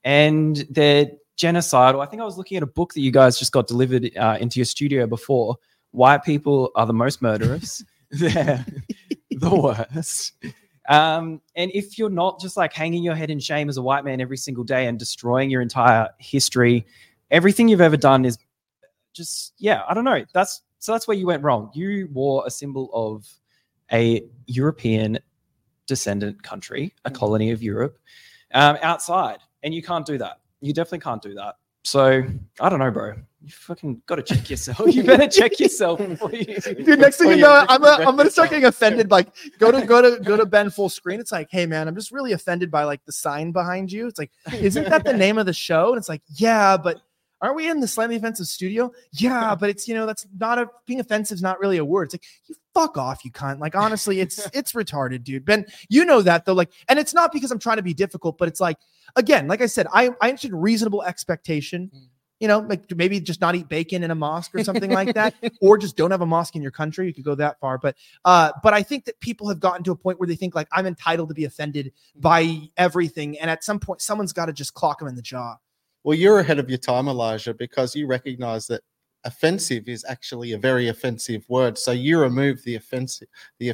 And they're genocidal. I think I was looking at a book that you guys just got delivered into your studio before. White people are the most murderous. They're the worst. And if you're not just like hanging your head in shame as a white man every single day and destroying your entire history, everything you've ever done is just, I don't know. That's where you went wrong. You wore a symbol of a European descendant country, a colony of Europe, outside. And you can't do that. You definitely can't do that. So I don't know, bro. You fucking got to check yourself. You better check yourself. Dude, next thing you know, I'm gonna start getting offended. Like, go to Ben full screen. It's like, hey man, I'm just really offended by like the sign behind you. It's like, isn't that the name of the show? And it's like, yeah, but aren't we in the Slightly Offensive studio? Yeah, but it's, that's not being offensive is not really a word. It's like, you fuck off, you cunt. Like, honestly, it's retarded, dude. Ben, you know that though. Like, and it's not because I'm trying to be difficult, but it's like, again, like I said, I interested in reasonable expectation. Like maybe just not eat bacon in a mosque or something like that, or just don't have a mosque in your country. You could go that far. But I think that people have gotten to a point where they think like I'm entitled to be offended by everything. And at some point, someone's got to just clock them in the jaw. Well, you're ahead of your time, Elijah, because you recognize that offensive is actually a very offensive word. So you remove the offensive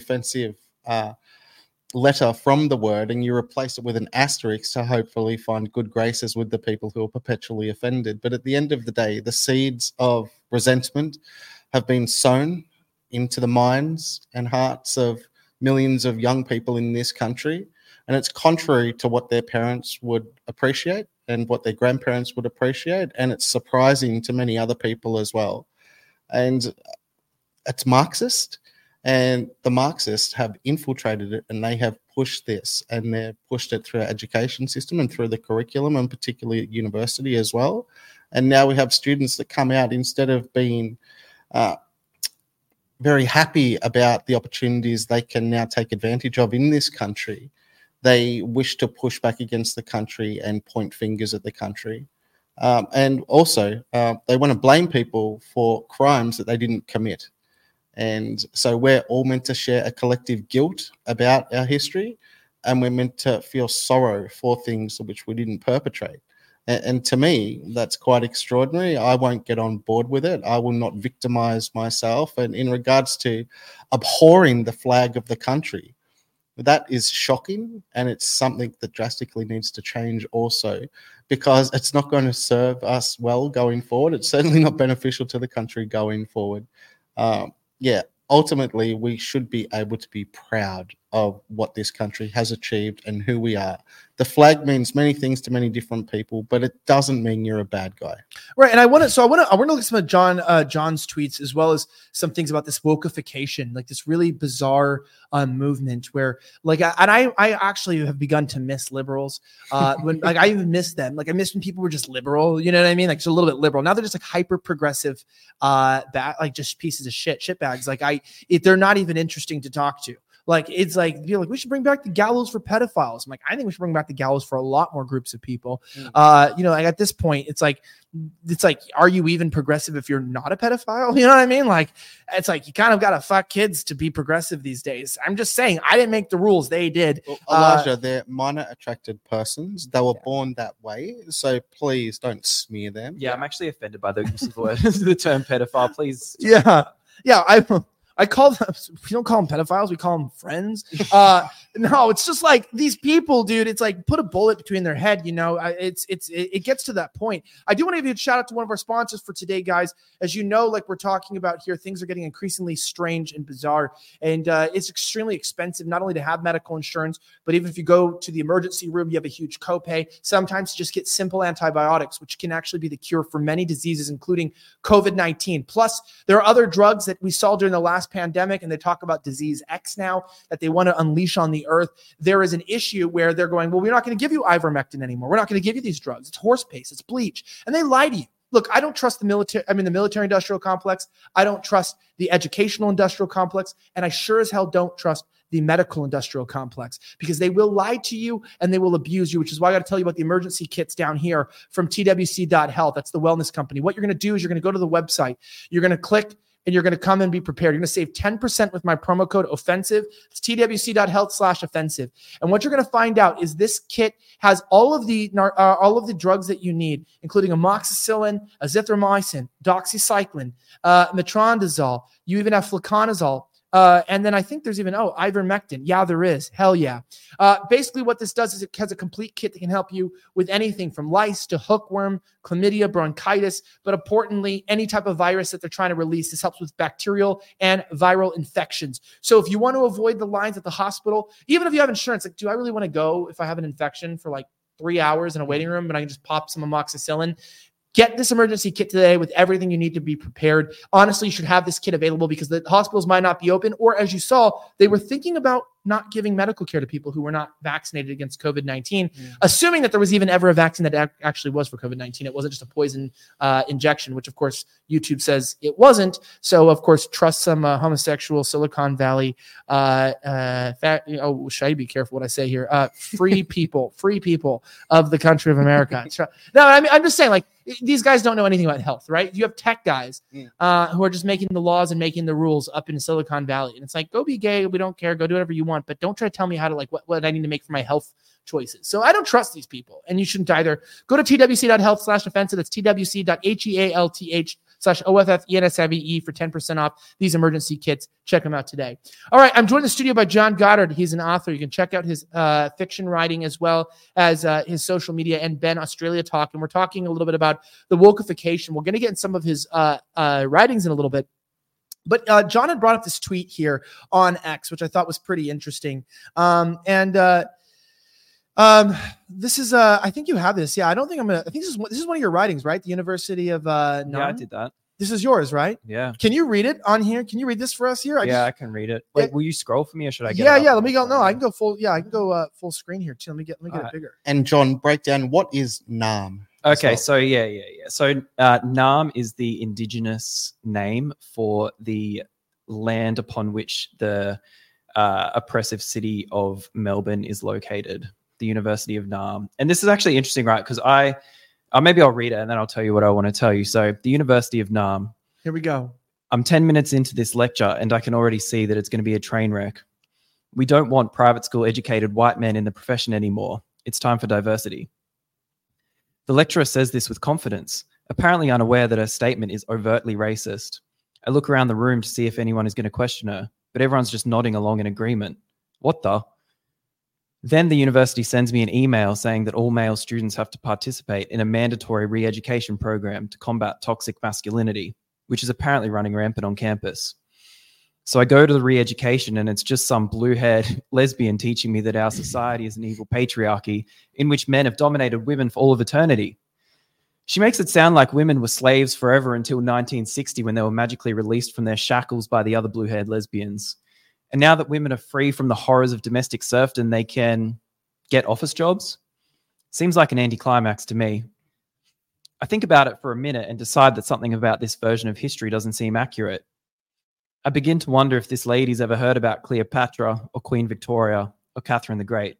letter from the word and you replace it with an asterisk to hopefully find good graces with the people who are perpetually offended. But at the end of the day, the seeds of resentment have been sown into the minds and hearts of millions of young people in this country. And it's contrary to what their parents would appreciate and what their grandparents would appreciate. And it's surprising to many other people as well. And it's Marxist. And the Marxists have infiltrated it and they have pushed this, and they've pushed it through our education system and through the curriculum, and particularly at university as well. And now we have students that come out, instead of being very happy about the opportunities they can now take advantage of in this country, they wish to push back against the country and point fingers at the country. And also, they want to blame people for crimes that they didn't commit. And so we're all meant to share a collective guilt about our history, and we're meant to feel sorrow for things which we didn't perpetrate. And to me, that's quite extraordinary. I won't get on board with it. I will not victimize myself. And in regards to abhorring the flag of the country, that is shocking, and it's something that drastically needs to change also, because it's not going to serve us well going forward. It's certainly not beneficial to the country going forward. Ultimately, we should be able to be proud of what this country has achieved and who we are. The flag means many things to many different people, but it doesn't mean you're a bad guy. Right. And I want to look at some of John's tweets, as well as some things about this wokeification, like this really bizarre movement where I actually have begun to miss liberals. When I even miss them. Like I miss when people were just liberal, you know what I mean? Like just a little bit liberal. Now they're just like hyper progressive, like just pieces of shit bags. Like they're not even interesting to talk to. Like, it's like, you're like, we should bring back the gallows for pedophiles. I'm like, I think we should bring back the gallows for a lot more groups of people. Like at this point, it's like, are you even progressive if you're not a pedophile? You know what I mean? Like, it's like, you kind of got to fuck kids to be progressive these days. I'm just saying, I didn't make the rules. They did. Well, Elijah, they're minor attracted persons. They were born that way. So please don't smear them. Yeah, I'm actually offended by the use of the term pedophile. Please. Yeah. I call them, we don't call them pedophiles, we call them friends. No, it's just like these people, dude. It's like put a bullet between their head. It gets to that point. I do want to give you a shout out to one of our sponsors for today, guys. As you know, like we're talking about here, things are getting increasingly strange and bizarre, and it's extremely expensive not only to have medical insurance, but even if you go to the emergency room, you have a huge copay. Sometimes you just get simple antibiotics, which can actually be the cure for many diseases, including COVID-19. Plus, there are other drugs that we saw during the last pandemic, and they talk about disease X now that they want to unleash on the earth. There is an issue where they're going, well, we're not going to give you ivermectin anymore. We're not going to give you these drugs. It's horse paste. It's bleach. And they lie to you. Look, I don't trust the military industrial complex. I don't trust the educational industrial complex. And I sure as hell don't trust the medical industrial complex, because they will lie to you and they will abuse you, which is why I got to tell you about the emergency kits down here from TWC.health. That's the wellness company. What you're going to do is you're going to go to the website. You're going to click and you're going to come and be prepared. You're going to save 10% with my promo code OFFENSIVE. It's twc.health/offensive. And what you're going to find out is this kit has all of the drugs that you need, including amoxicillin, azithromycin, doxycycline, metronidazole. You even have fluconazole. And then I think there's even, ivermectin. Yeah, there is. Hell yeah. Basically what this does is it has a complete kit that can help you with anything from lice to hookworm, chlamydia, bronchitis, but importantly, any type of virus that they're trying to release. This helps with bacterial and viral infections. So if you want to avoid the lines at the hospital, even if you have insurance, like, do I really want to go if I have an infection for like 3 hours in a waiting room and I can just pop some amoxicillin? Get this emergency kit today with everything you need to be prepared. Honestly, you should have this kit available because the hospitals might not be open, or as you saw, they were thinking about not giving medical care to people who were not vaccinated against COVID-19, assuming that there was even ever a vaccine that actually was for COVID-19. It wasn't just a poison injection, which of course YouTube says it wasn't. So of course, trust some homosexual Silicon Valley, should I be careful what I say here? Free people of the country of America. No, I mean, I'm just saying, like, these guys don't know anything about health, right? You have tech guys who are just making the laws and making the rules up in Silicon Valley. And it's like, go be gay. We don't care. Go do whatever you want, but don't try to tell me how to, like, what I need to make for my health choices. So I don't trust these people, and you shouldn't either. Go to twc.health/offensive. That's twc.health/OFFENSIVE for 10% off these emergency kits. Check them out today. All right. I'm joined in the studio by John Goddard. He's an author. You can check out his fiction writing as well as his social media and Ben Australia Talk. And we're talking a little bit about the wokeification. We're going to get in some of his writings in a little bit. But John had brought up this tweet here on X, which I thought was pretty interesting. This is I think you have this. Yeah, I think this is one of your writings, right? The University of Nottingham. Yeah, I did that. This is yours, right? Yeah. Can you read it on here? Can you read this for us here? I can read it. Wait, will you scroll for me, or should I get Yeah, it up? yeah. Let me go. No, I can go full. Yeah, I can go full screen here too. Let me get it bigger. And John, break down what is NAM. Okay, so yeah. So Naarm is the indigenous name for the land upon which the oppressive city of Melbourne is located, the University of Naarm. And this is actually interesting, right? Because maybe I'll read it and then I'll tell you what I want to tell you. So the University of Naarm. Here we go. I'm 10 minutes into this lecture and I can already see that it's going to be a train wreck. We don't want private school educated white men in the profession anymore. It's time for diversity. The lecturer says this with confidence, apparently unaware that her statement is overtly racist. I look around the room to see if anyone is going to question her, but everyone's just nodding along in agreement. What the? Then the university sends me an email saying that all male students have to participate in a mandatory re-education program to combat toxic masculinity, which is apparently running rampant on campus. So I go to the re-education and it's just some blue-haired lesbian teaching me that our society is an evil patriarchy in which men have dominated women for all of eternity. She makes it sound like women were slaves forever until 1960 when they were magically released from their shackles by the other blue-haired lesbians. And now that women are free from the horrors of domestic serfdom, they can get office jobs. Seems like an anticlimax to me. I think about it for a minute and decide that something about this version of history doesn't seem accurate. I begin to wonder if this lady's ever heard about Cleopatra or Queen Victoria or Catherine the Great.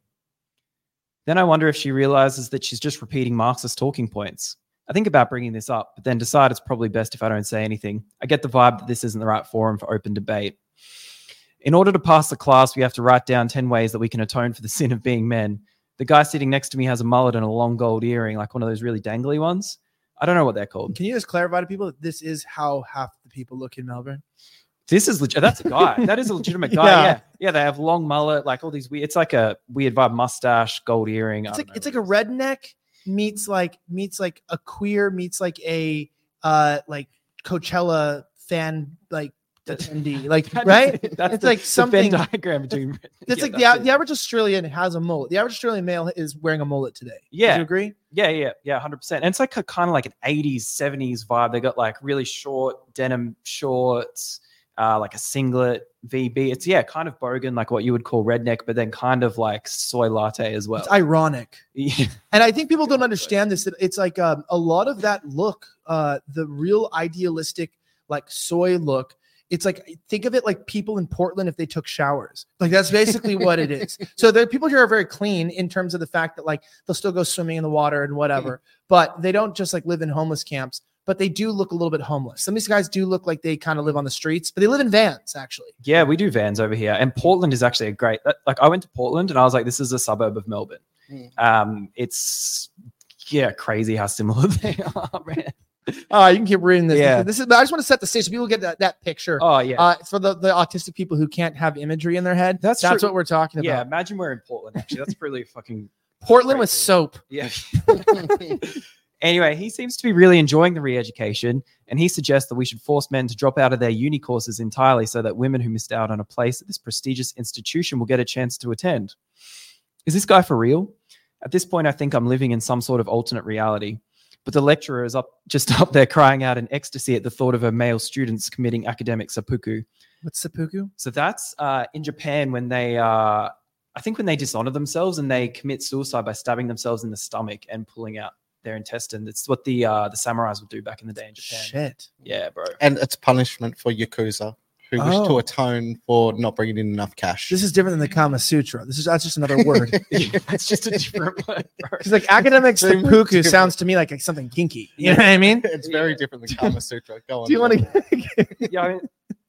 Then I wonder if she realizes that she's just repeating Marxist talking points. I think about bringing this up, but then decide it's probably best if I don't say anything. I get the vibe that this isn't the right forum for open debate. In order to pass the class, we have to write down 10 ways that we can atone for the sin of being men. The guy sitting next to me has a mullet and a long gold earring, like one of those really dangly ones. I don't know what they're called. Can you just clarify to people that this is how half the people look in Melbourne? This is legit. That's a guy. That is a legitimate guy. Yeah. Yeah. They have long mullet, like all these weird. It's like a weird vibe mustache, gold earring. It's like a redneck meets like a queer meets like a like Coachella fan like attendee, like right. That's it's like something Venn diagram between. It's like the average Australian has a mullet. The average Australian male is wearing a mullet today. Yeah. Do you agree? Yeah, 100%. And it's like a kind of like an 80s, 70s vibe. They got like really short denim shorts, like a singlet, VB. It's kind of bogan, like what you would call redneck, but then kind of like soy latte as well. It's ironic. Yeah. And I think people don't understand this, that it's like a lot of that look, the real idealistic like soy look. It's like, think of it like people in Portland if they took showers. Like that's basically what it is. So the people here are very clean in terms of the fact that like they'll still go swimming in the water and whatever, but they don't just like live in homeless camps, but they do look a little bit homeless. Some of these guys do look like they kind of live on the streets, but they live in vans actually. Yeah, we do vans over here. And Portland is actually like I went to Portland and I was like, this is a suburb of Melbourne. It's crazy how similar they are, man. You can keep reading this. Yeah. This is. I just want to set the stage so people get that picture. Oh yeah. For the autistic people who can't have imagery in their head. That's true. what we're talking about. Yeah. Imagine we're in Portland. Actually, that's pretty fucking. Portland with crazy. soap. Yeah. Anyway, he seems to be really enjoying the re-education, and he suggests that we should force men to drop out of their uni courses entirely so that women who missed out on a place at this prestigious institution will get a chance to attend. Is this guy for real? At this point, I think I'm living in some sort of alternate reality. But the lecturer is just up there crying out in ecstasy at the thought of her male students committing academic seppuku. What's seppuku? So that's in Japan when they, I think when they dishonor themselves and they commit suicide by stabbing themselves in the stomach and pulling out their intestine. It's what the samurais would do back in the day in Japan. Shit. Yeah, bro. And it's punishment for Yakuza who wish to atone for not bringing in enough cash. This is different than the Kama Sutra. That's just another word. It's just a different word, bro. It's like academic seppuku sounds to me like something kinky. You know what I mean? It's very different than Kama Sutra. Go on. Do you want to Yeah, I mean,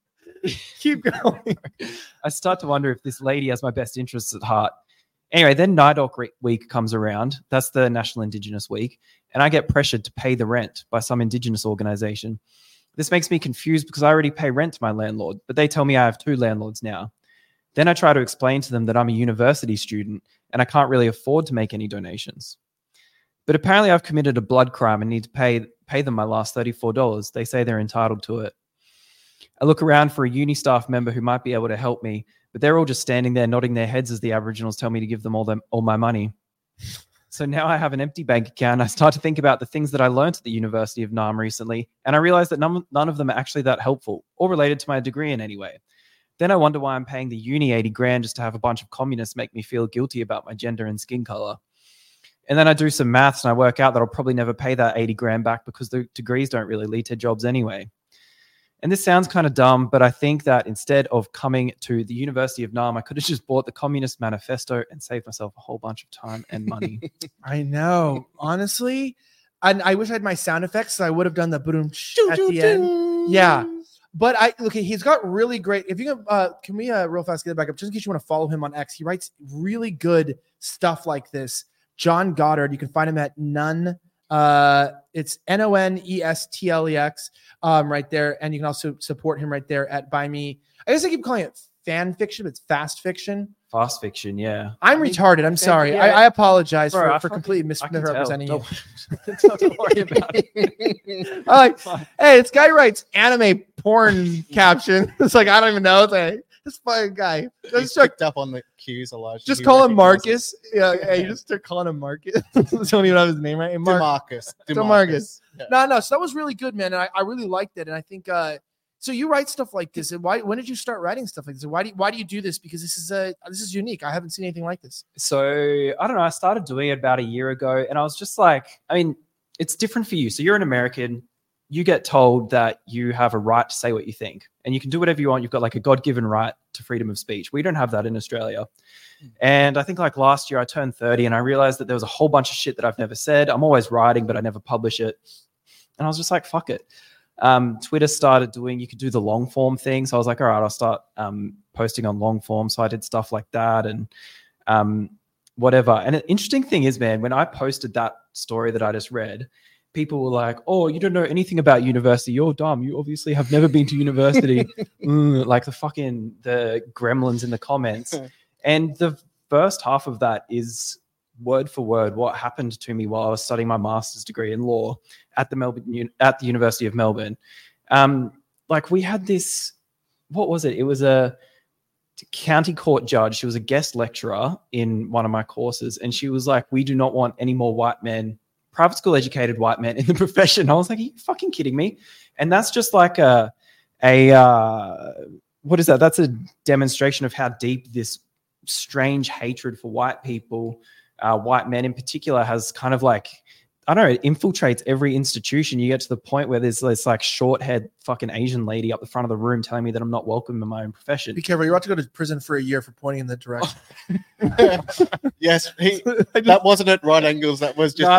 keep going? I start to wonder if this lady has my best interests at heart. Anyway, then NAIDOC week comes around. That's the National Indigenous Week. And I get pressured to pay the rent by some Indigenous organization. This makes me confused because I already pay rent to my landlord, but they tell me I have 2 landlords now. Then I try to explain to them that I'm a university student and I can't really afford to make any donations. But apparently I've committed a blood crime and need to pay them my last $34. They say they're entitled to it. I look around for a uni staff member who might be able to help me, but they're all just standing there nodding their heads as the Aboriginals tell me to give them all my money. So now I have an empty bank account. I start to think about the things that I learned at the University of Naarm recently, and I realize that none of them are actually that helpful or related to my degree in any way. Then I wonder why I'm paying the uni 80 grand just to have a bunch of communists make me feel guilty about my gender and skin color. And then I do some maths and I work out that I'll probably never pay that 80 grand back because the degrees don't really lead to jobs anyway. And this sounds kind of dumb, but I think that instead of coming to the University of Naarm, I could have just bought the Communist Manifesto and saved myself a whole bunch of time and money. I know. Honestly, I wish I had my sound effects. So I would have done the boom at the end. Yeah. But he's got really great. If you can we real fast get it back up just in case you want to follow him on X. He writes really good stuff like this. John Goddard. You can find him at None. It's NONESTLEX right there, and you can also support him right there at Buy Me. I guess I keep calling it fan fiction, but it's fast fiction. Fast fiction, yeah. I'm retarded. I'm sorry. Yeah. I apologize Bro, for completely misrepresenting you. Don't worry about it. Hey, this guy writes anime porn caption. It's like I don't even know. It's like this fucking guy. He's picked up on the cues, Elijah. Just call him Marcus. Yeah, you just start calling him Marcus. Don't even have his name right. DeMarcus. Yeah. No. So that was really good, man. And I really liked it. And I think so. You write stuff like this. And when did you start writing stuff like this? Why do you do this? Because this is unique. I haven't seen anything like this. So I don't know. I started doing it about a year ago, and I was just like, I mean, it's different for you. So you're an American. You get told that you have a right to say what you think and you can do whatever you want. You've got like a God-given right to freedom of speech. We don't have that in Australia. And I think like last year I turned 30 and I realized that there was a whole bunch of shit that I've never said. I'm always writing, but I never publish it. And I was just like, fuck it. Twitter started you could do the long form thing. So I was like, all right, I'll start posting on long form. So I did stuff like that and whatever. And an interesting thing is, man, when I posted that story that I just read, people were like, "Oh, you don't know anything about university. You're dumb. You obviously have never been to university." Like the gremlins in the comments. And the first half of that is word for word what happened to me while I was studying my master's degree in law at the University of Melbourne. Like we had this, what was it? It was a county court judge. She was a guest lecturer in one of my courses, and she was like, "We do not want any more white men, private school educated white men in the profession." I was like, "Are you fucking kidding me?" And that's just like what is that? That's a demonstration of how deep this strange hatred for white people, white men in particular, has kind of like, I don't know, it infiltrates every institution. You get to the point where there's this like short-haired fucking Asian lady up the front of the room telling me that I'm not welcome in my own profession. Be careful. You're about to go to prison for a year for pointing in that direction. Yes, that wasn't at right angles. That was just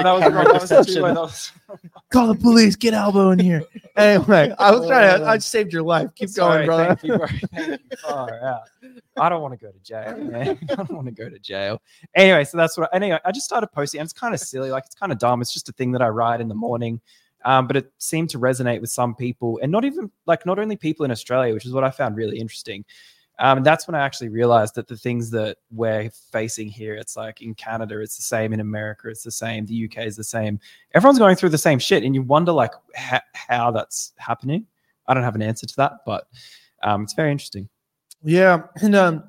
Call the police. Get Albo in here. Anyway, I saved your life. Keep going, brother. Thank you, bro. Thank you. Far out. I don't want to go to jail, man. I don't want to go to jail. Anyway, so that's what. Anyway, I just started posting, and it's kind of silly, like it's kind of dumb. It's just a thing that I write in the morning, but it seemed to resonate with some people, and not only people in Australia, which is what I found really interesting. And that's when I actually realized that the things that we're facing here, it's like in Canada, it's the same. In America, it's the same. The UK is the same. Everyone's going through the same shit, and you wonder like how that's happening. I don't have an answer to that, but it's very interesting. Yeah. And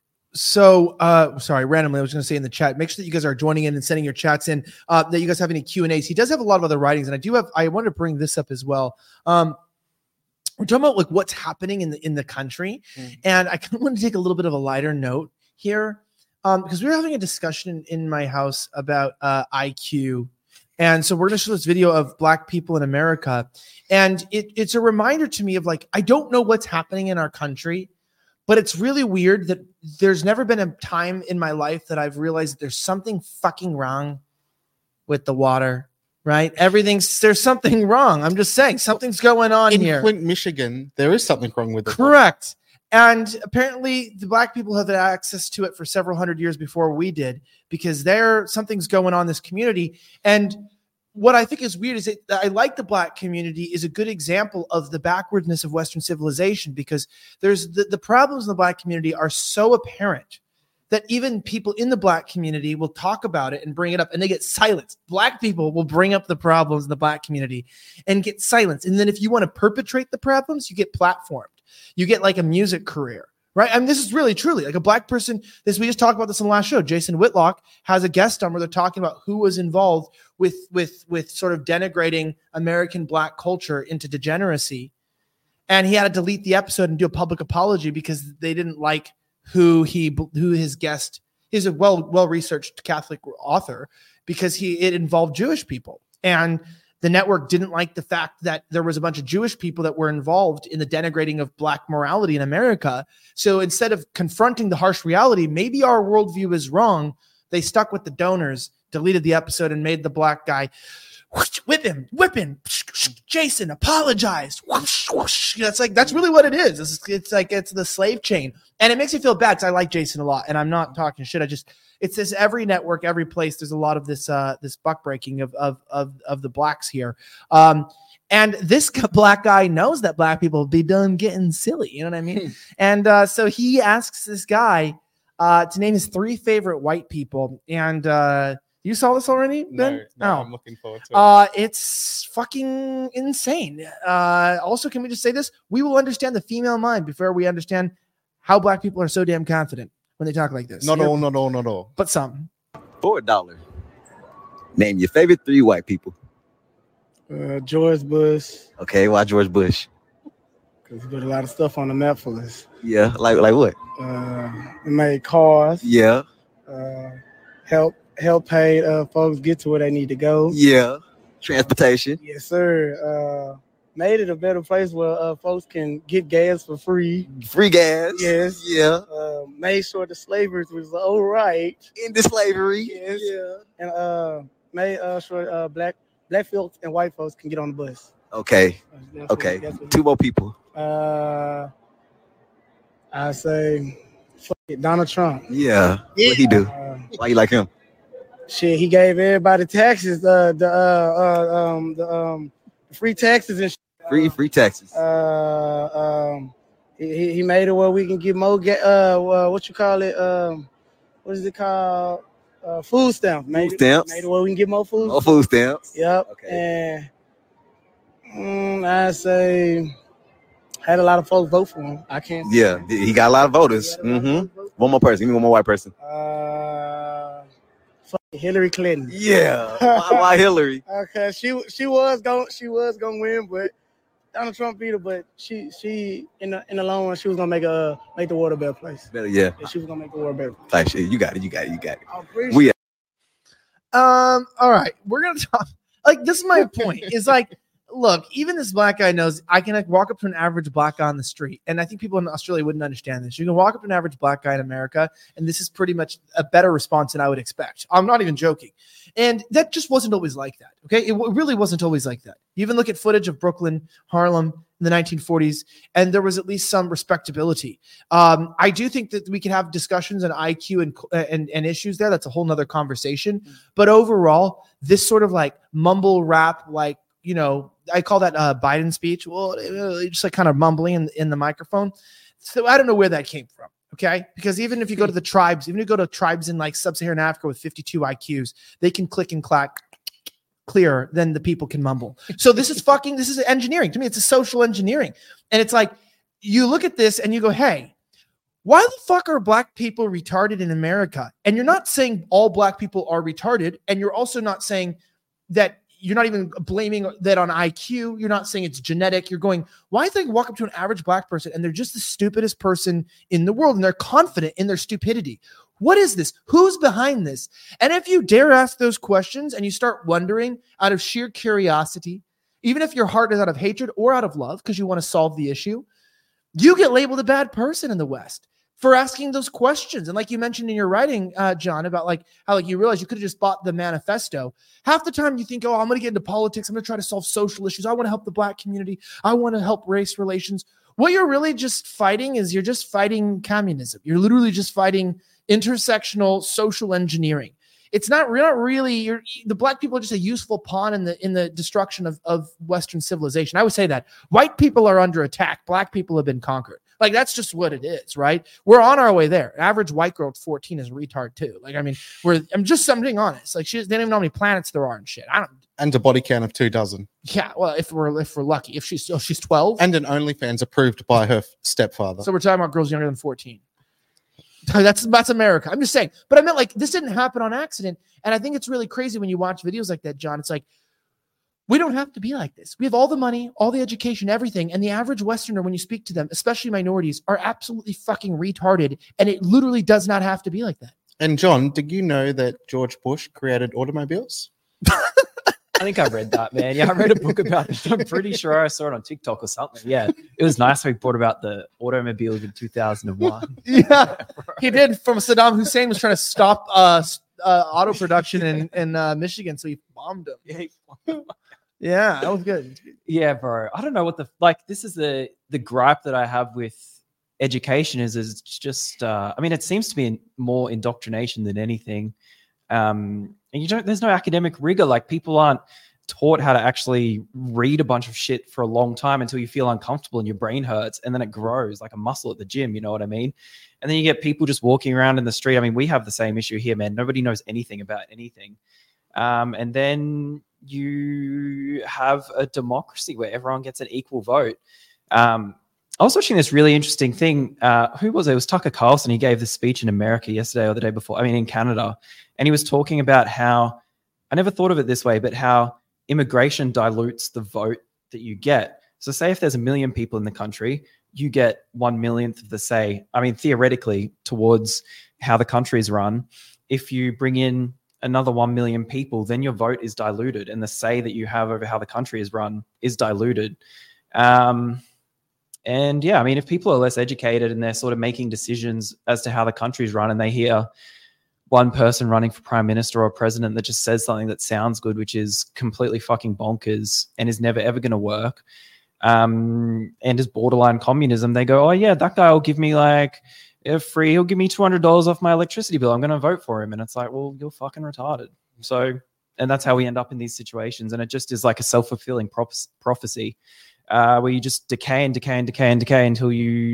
sorry, randomly, I was going to say in the chat, make sure that you guys are joining in and sending your chats in, that you guys have any Q&As. He does have a lot of other writings, and I wanted to bring this up as well. We're talking about like what's happening in the country. And I kind of want to take a little bit of a lighter note here, because we were having a discussion in my house about IQ. And so we're going to show this video of Black people in America. And it's a reminder to me of like, I don't know what's happening in our country, but it's really weird that there's never been a time in my life that I've realized that there's something fucking wrong with the water, right? There's something wrong. I'm just saying something's going on here. In Flint, Michigan, there is something wrong with it. Correct. And apparently the Black people have had access to it for several hundred years before we did, because something's going on in this community. And what I think is weird is that I like the Black community is a good example of the backwardness of Western civilization, because there's the problems in the Black community are so apparent that even people in the Black community will talk about it and bring it up, and they get silenced. Black people will bring up the problems in the Black community and get silenced. And then if you want to perpetrate the problems, you get platformed. You get like a music career. Right. I mean, this is really, truly like a Black person. We just talked about this in the last show. Jason Whitlock has a guest on where they're talking about who was involved with sort of denigrating American Black culture into degeneracy. And he had to delete the episode and do a public apology because they didn't like who his guest is, a well-researched Catholic author, because it involved Jewish people. And the network didn't like the fact that there was a bunch of Jewish people that were involved in the denigrating of Black morality in America. So instead of confronting the harsh reality, maybe our worldview is wrong, they stuck with the donors, deleted the episode, and made the Black guy whip him. Jason, apologize. That's really what it is. It's the slave chain. And it makes me feel bad because I like Jason a lot, and I'm not talking shit. It's this every network, every place. There's a lot of this buck breaking of the Blacks here. And this Black guy knows that Black people be done getting silly. You know what I mean? And so he asks this guy to name his 3 favorite white people. And you saw this already, Ben? No, I'm looking forward to it. It's fucking insane. Also, can we just say this? We will understand the female mind before we understand how Black people are so damn confident when they talk like this. Not all. But some. For $1, name your favorite 3 white people. George Bush. Okay, why George Bush? Because he put a lot of stuff on the map for us. Yeah, like what? He made cars. Yeah. Help pay folks get to where they need to go. Yeah. Transportation. Yes, sir. Made it a better place where folks can get gas for free. Free gas. Yes. Yeah. Made sure the slavers was all right. Into slavery. Yes. Yeah. And made sure black folks and white folks can get on the bus. Okay. That's okay. What 2 more people. I say, fuck it, Donald Trump. Yeah. What he do? Why you like him? Shit, he gave everybody taxes, the free taxes and shit. Free taxes. He made it where we can get more what you call it? What is it called? Food stamps. Food stamps. Made it where we can get more food. More food stamps. Yep. Okay. And I say had a lot of folks vote for him. I can't. Yeah, he got a lot of voters. One more person. Give me one more white person. Hillary Clinton. Yeah. Why Hillary? Okay, she was gonna win, but Donald Trump beat her. But she in the long run, she was gonna make the world a better place. Better, yeah. She was gonna make the world better. Type shit. You got it. I appreciate We. All right, we're gonna talk. Like, this is my point. Is like, look, even this black guy knows I can walk up to an average black guy on the street, and I think people in Australia wouldn't understand this. You can walk up to an average black guy in America, and this is pretty much a better response than I would expect. I'm not even joking. And that just wasn't always like that, okay? It really wasn't always like that. You even look at footage of Brooklyn, Harlem in the 1940s, and there was at least some respectability. I do think that we can have discussions on IQ and issues there. That's a whole nother conversation. But overall, this sort of like mumble rap, like, you know, I call that Biden speech. Well, just like kind of mumbling in the microphone. So I don't know where that came from. Okay. Because even if you go to the tribes, even if you go to tribes in like sub-Saharan Africa with 52 IQs, they can click and clack clearer than the people can mumble. So this is engineering. To me, it's a social engineering. And it's like, you look at this and you go, hey, why the fuck are black people retarded in America? And you're not saying all black people are retarded. And you're also not saying that you're not even blaming that on IQ. You're not saying it's genetic. You're going, why do they walk up to an average black person and they're just the stupidest person in the world and they're confident in their stupidity? What is this? Who's behind this? And if you dare ask those questions and you start wondering out of sheer curiosity, even if your heart is out of hatred or out of love because you want to solve the issue, you get labeled a bad person in the West for asking those questions. And like you mentioned in your writing, John, about like how like you realize you could have just bought the manifesto. Half the time you think, oh, I'm going to get into politics. I'm going to try to solve social issues. I want to help the black community. I want to help race relations. What you're really just fighting is you're just fighting communism. You're literally just fighting intersectional social engineering. It's not really the black people are just a useful pawn in the destruction of Western civilization. I would say that white people are under attack. Black people have been conquered. Like, that's just what it is, right? We're on our way there. Average white girl at 14 is a retard too. Like, I mean, I'm just something honest. Like, they don't even know how many planets there are and shit. And a body count of 24. Yeah, well, if we're lucky, if she's 12, and an OnlyFans approved by her stepfather. So we're talking about girls younger than 14. That's America. I'm just saying. But I meant, like, this didn't happen on accident. And I think it's really crazy when you watch videos like that, John. It's like, we don't have to be like this. We have all the money, all the education, everything. And the average Westerner, when you speak to them, especially minorities, are absolutely fucking retarded. And it literally does not have to be like that. And John, did you know that George Bush created automobiles? I think I read that, man. Yeah, I read a book about it. I'm pretty sure I saw it on TikTok or something. Yeah, it was nice when he brought about the automobiles in 2001. Yeah, he did. From Saddam Hussein was trying to stop auto production in Michigan, so he bombed him. Yeah, that was good. Yeah, bro. I don't know what this is the gripe that I have with education is it's just, I mean, it seems to be more indoctrination than anything. And there's no academic rigor. Like, people aren't taught how to actually read a bunch of shit for a long time until you feel uncomfortable and your brain hurts, and then it grows like a muscle at the gym. You know what I mean? And then you get people just walking around in the street. I mean, we have the same issue here, man. Nobody knows anything about anything. And then you have a democracy where everyone gets an equal vote. I was watching this really interesting thing. Who was it? It was Tucker Carlson. He gave this speech in America yesterday or the day before. I mean, in Canada. And he was talking about how, I never thought of it this way, but how immigration dilutes the vote that you get. So say if there's 1 million people in the country, you get 1/millionth of the say. I mean, theoretically, towards how the country is run. If you bring in another 1 million people, then your vote is diluted and the say that you have over how the country is run is diluted. And yeah, I mean, if people are less educated and they're sort of making decisions as to how the country's run, and they hear one person running for prime minister or president that just says something that sounds good, which is completely fucking bonkers and is never ever going to work, and is borderline communism, they go, oh yeah, that guy will give me like yeah, free. He'll give me $200 off my electricity bill. I'm going to vote for him. And it's like, well, you're fucking retarded. So, and that's how we end up in these situations. And it just is like a self-fulfilling prophecy where you just decay and decay and decay and decay until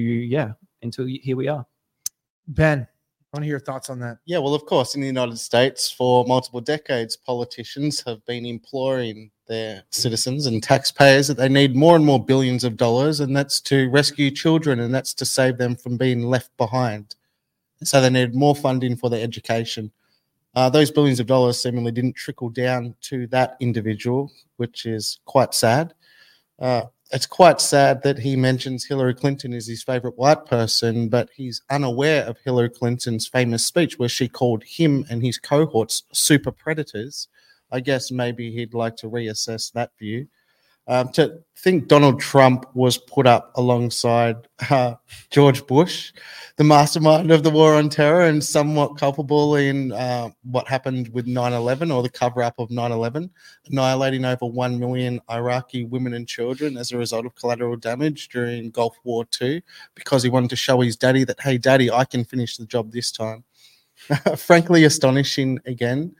here we are. Ben, I want to hear your thoughts on that. Yeah, well, of course, in the United States, for multiple decades, politicians have been imploring their citizens and taxpayers that they need more and more billions of dollars, and that's to rescue children, and that's to save them from being left behind. So they need more funding for their education. Those billions of dollars seemingly didn't trickle down to that individual, which is quite sad. It's quite sad that he mentions Hillary Clinton as his favorite white person, but he's unaware of Hillary Clinton's famous speech where she called him and his cohorts super predators. I guess maybe he'd like to reassess that view. To think Donald Trump was put up alongside George Bush, the mastermind of the war on terror and somewhat culpable in what happened with 9/11 or the cover-up of 9/11, annihilating over 1 million Iraqi women and children as a result of collateral damage during Gulf War II because he wanted to show his daddy that, hey, daddy, I can finish the job this time. Frankly, astonishing again.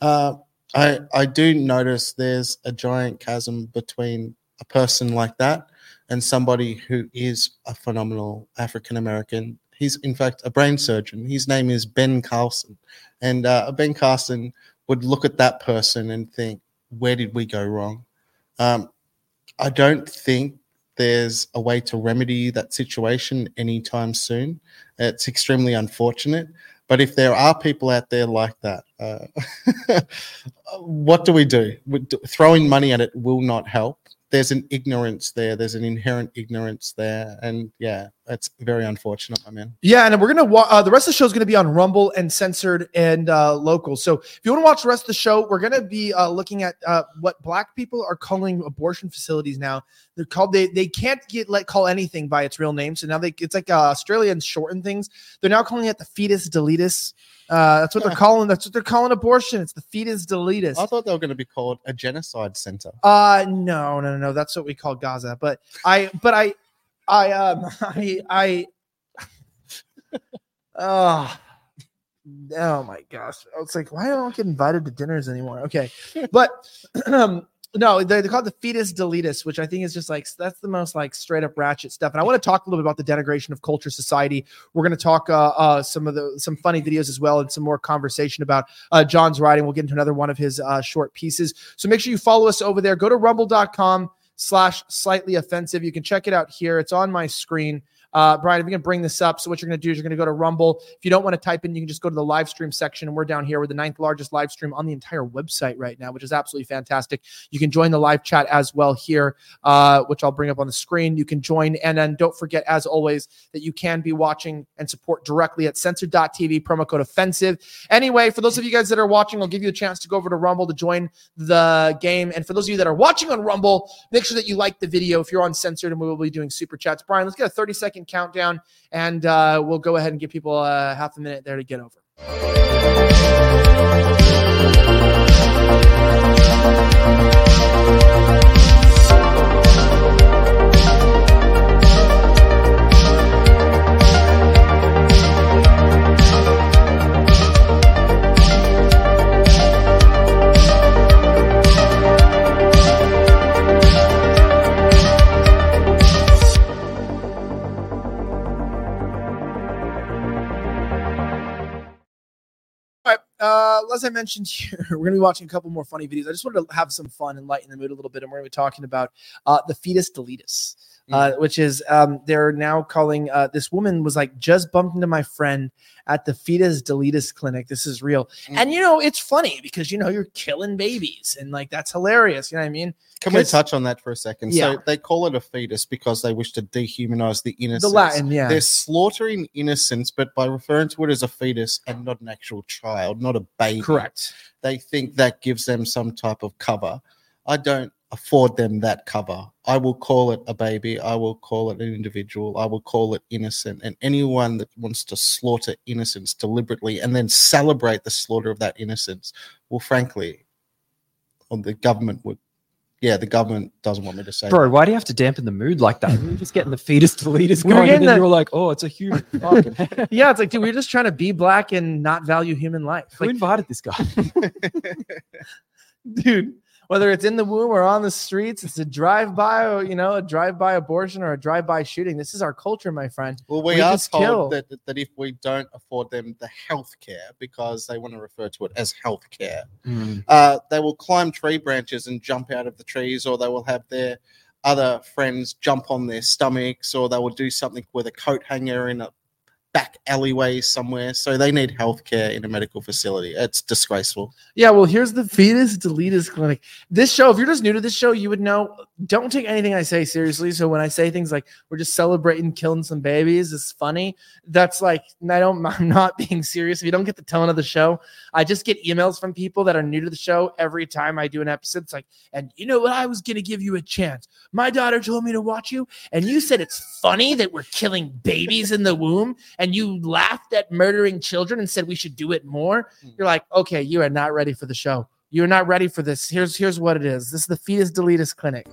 I do notice there's a giant chasm between a person like that and somebody who is a phenomenal African-American. He's, in fact, a brain surgeon. His name is Ben Carson. And Ben Carson would look at that person and think, where did we go wrong? I don't think there's a way to remedy that situation anytime soon. It's extremely unfortunate. But if there are people out there like that, what do we do? Throwing money at it will not help. There's an ignorance there. There's an inherent ignorance there. And yeah, that's very unfortunate, my man. Yeah, and we're going to the rest of the show is going to be on Rumble and Censored and Local. So if you want to watch the rest of the show, we're going to be looking at what Black people are calling abortion facilities now. They're called, they can't call anything by its real name. So now it's like Australians shorten things. They're now calling it the fetus deletus. That's what they're calling. That's what they're calling abortion. It's the fetus deletus. I thought they were going to be called a genocide center. No. That's what we call Gaza. But oh my gosh. I was like, why don't I get invited to dinners anymore? Okay. But no, they call it the fetus deletus, which I think is just like, that's the most like straight up ratchet stuff. And I want to talk a little bit about the denigration of culture society. We're going to talk some funny videos as well and some more conversation about John's writing. We'll get into another one of his short pieces. So make sure you follow us over there. Go to rumble.com/slightly offensive. You can check it out here. It's on my screen. Brian, if you can bring this up. So what you're going to do is you're going to go to Rumble. If you don't want to type in, you can just go to the live stream section. And we're down here with the 9th largest live stream on the entire website right now, which is absolutely fantastic. You can join the live chat as well here, which I'll bring up on the screen. You can join. And then don't forget, as always, that you can be watching and support directly at censored.tv, promo code offensive. Anyway, for those of you guys that are watching, I'll give you a chance to go over to Rumble to join the game. And for those of you that are watching on Rumble, make sure that you like the video if you're on Censored, and we will be doing super chats. Brian, let's get a 30-second countdown, and we'll go ahead and give people half a minute there to get over. As I mentioned here, we're going to be watching a couple more funny videos. I just wanted to have some fun and lighten the mood a little bit, and we're going to be talking about the fetus deletus, which is they're now calling this woman was like, just bumped into my friend at the fetus deletus clinic. This is real. And, it's funny because, you're killing babies, and like, that's hilarious. You know what I mean? Can we touch on that for a second? Yeah. So they call it a fetus because they wish to dehumanize the innocents. The Latin, yeah. They're slaughtering innocents, but by referring to it as a fetus and not an actual child, not a baby. Correct. They think that gives them some type of cover. I don't afford them that cover. I will call it a baby. I will call it an individual. I will call it innocent. And anyone that wants to slaughter innocents deliberately and then celebrate the slaughter of that innocence, well, frankly, the government would Yeah, the government doesn't want me to say Bro, that. why do you have to dampen the mood like that? We're just getting the fetus to leaders We were going, and getting then the- you're like, oh, it's a human. Fucking hell. Yeah, it's like, dude, we're just trying to be black and not value human life. Who Like, invited this guy? dude, whether it's in the womb or on the streets, it's a drive-by, or a drive-by abortion or a drive-by shooting. This is our culture, my friend. Well, we We are just kill. told that if we don't afford them the health care, because they want to refer to it as health care, they will climb tree branches and jump out of the trees, or they will have their other friends jump on their stomachs, or they will do something with a coat hanger in a back alleyway somewhere. So they need health care in a medical facility. It's disgraceful. Yeah, well, here's the Fetus Deletus Clinic. This show, if you're just new to this show, you would know, don't take anything I say seriously. So when I say things like we're just celebrating killing some babies, it's funny. That's like, I'm not being serious. If you don't get the tone of the show, I just get emails from people that are new to the show every time I do an episode. It's like, and you know what? I was going to give you a chance. My daughter told me to watch you, and you said it's funny that we're killing babies in the womb, and you laughed at murdering children and said we should do it more. You're like, okay, you are not ready for the show. You're not ready for this. Here's what it is. This is the Fetus Deletus Clinic.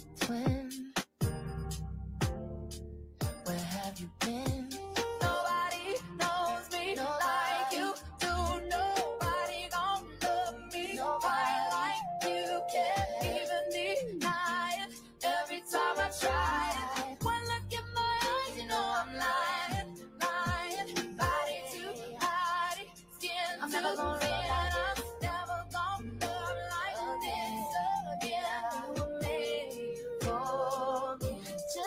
Where have you been? Nobody knows me like you do. Nobody gon' love me quite like you. Can't even deny it every time I try. One look in my eyes, you know I'm lying. Body to body, skin to skin. I'm never gonna love like this again. You were made for me.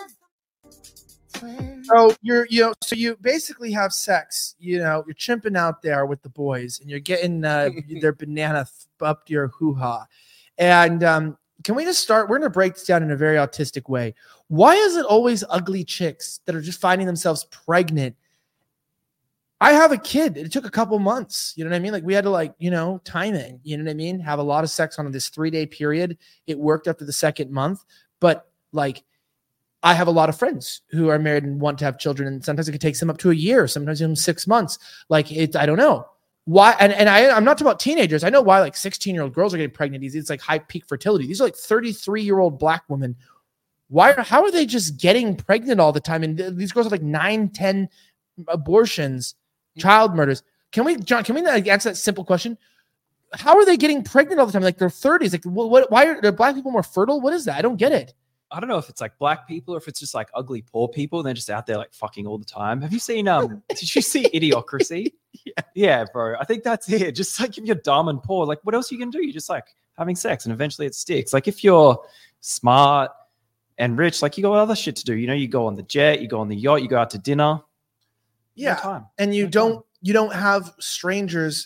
So you basically have sex. You're chimping out there with the boys, and you're getting their banana up your hoo-ha. And can we just start? We're going to break this down in a very autistic way. Why is it always ugly chicks that are just finding themselves pregnant? I have a kid. It took a couple months. You know what I mean? Like we had to time it. You know what I mean? Have a lot of sex on this 3-day period. It worked after the second month, but I have a lot of friends who are married and want to have children, and sometimes it could take them up to a year, sometimes even 6 months. I don't know why. And I'm not talking about teenagers. I know why 16-year-old girls are getting pregnant easy. It's like high peak fertility. These are 33-year-old black women. How are they just getting pregnant all the time? And these girls have 9, 10 abortions, child murders. Can we answer that simple question? How are they getting pregnant all the time? They're 30s. Why are black people more fertile? What is that? I don't get it. I don't know if it's black people or if it's just ugly poor people. And they're just out there fucking all the time. Have you seen did you see Idiocracy? Yeah, bro. I think that's it. Just if you're dumb and poor, what else are you gonna do? You're just having sex, and eventually it sticks. If you're smart and rich, you got other shit to do. You go on the jet, you go on the yacht, you go out to dinner. Yeah. No time. And you don't have strangers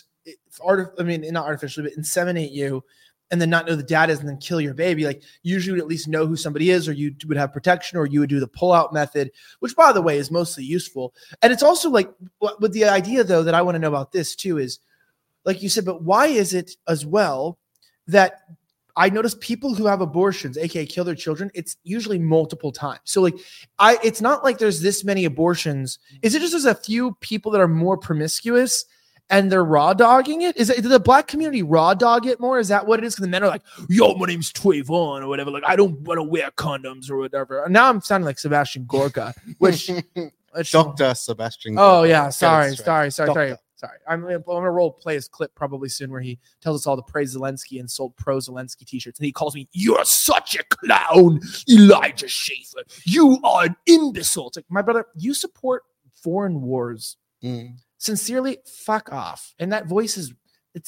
not artificially, but inseminate you and then not know the dad is and then kill your baby. Usually you would at least know who somebody is, or you would have protection, or you would do the pull-out method, which by the way is mostly useful. And it's also with the idea though that I want to know about this too is, like you said, but why is it as well that I notice people who have abortions, aka kill their children, it's usually multiple times. So it's not like there's this many abortions. Is it just there's a few people that are more promiscuous and they're raw dogging it? Did the black community raw dog it more? Is that what it is? Because the men are yo, my name's Trayvon or whatever. I don't want to wear condoms or whatever. And now I'm sounding like Sebastian Gorka, which Dr. Sebastian. Oh Gorka. yeah, sorry. Doctor. I'm gonna play his clip probably soon where he tells us all to praise Zelensky and sold pro Zelensky t-shirts, and he calls me, "You're such a clown, Elijah Schaffer. You are an imbecile." It's my brother, you support foreign wars. Sincerely, fuck off. And that voice is,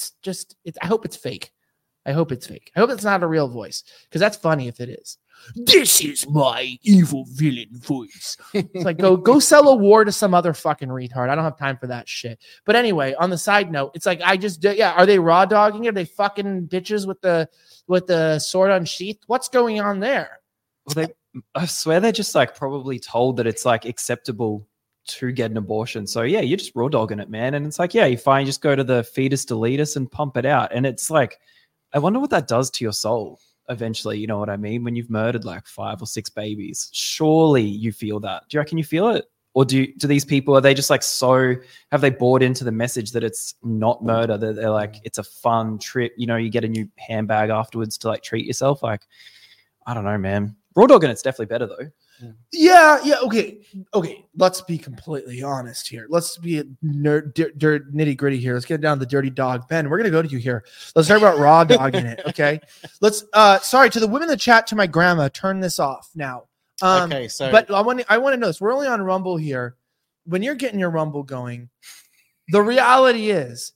I hope it's fake. I hope it's fake. I hope it's not a real voice, because that's funny if it is. This is my evil villain voice. It's go sell a war to some other fucking retard. I don't have time for that shit. But anyway, on the side note, it's are they raw dogging it? Are they fucking bitches with the sword unsheathed? What's going on there? Well, I swear they're just probably told that it's acceptable to get an abortion. So yeah, you're just raw dogging it, man. And it's you fine, just go to the Fetus Deletus and pump it out. And it's I wonder what that does to your soul eventually. You know what I mean? When you've murdered 5 or 6 babies, surely you feel that. Do you reckon you feel it? Or do these people, are they just so, have they bought into the message that it's not murder, that they're it's a fun trip, you get a new handbag afterwards to treat yourself? I don't know, man. Raw dogging it's definitely better though. Yeah. Okay. Let's be completely honest here. Let's be nitty gritty here. Let's get down to the dirty dog. Ben, we're gonna go to you here. Let's talk about raw dogging it. Okay. Let's. Sorry to the women in the chat. To my grandma, turn this off now. Okay, so But I want to know this. We're only on Rumble here. When you're getting your Rumble going, the reality is,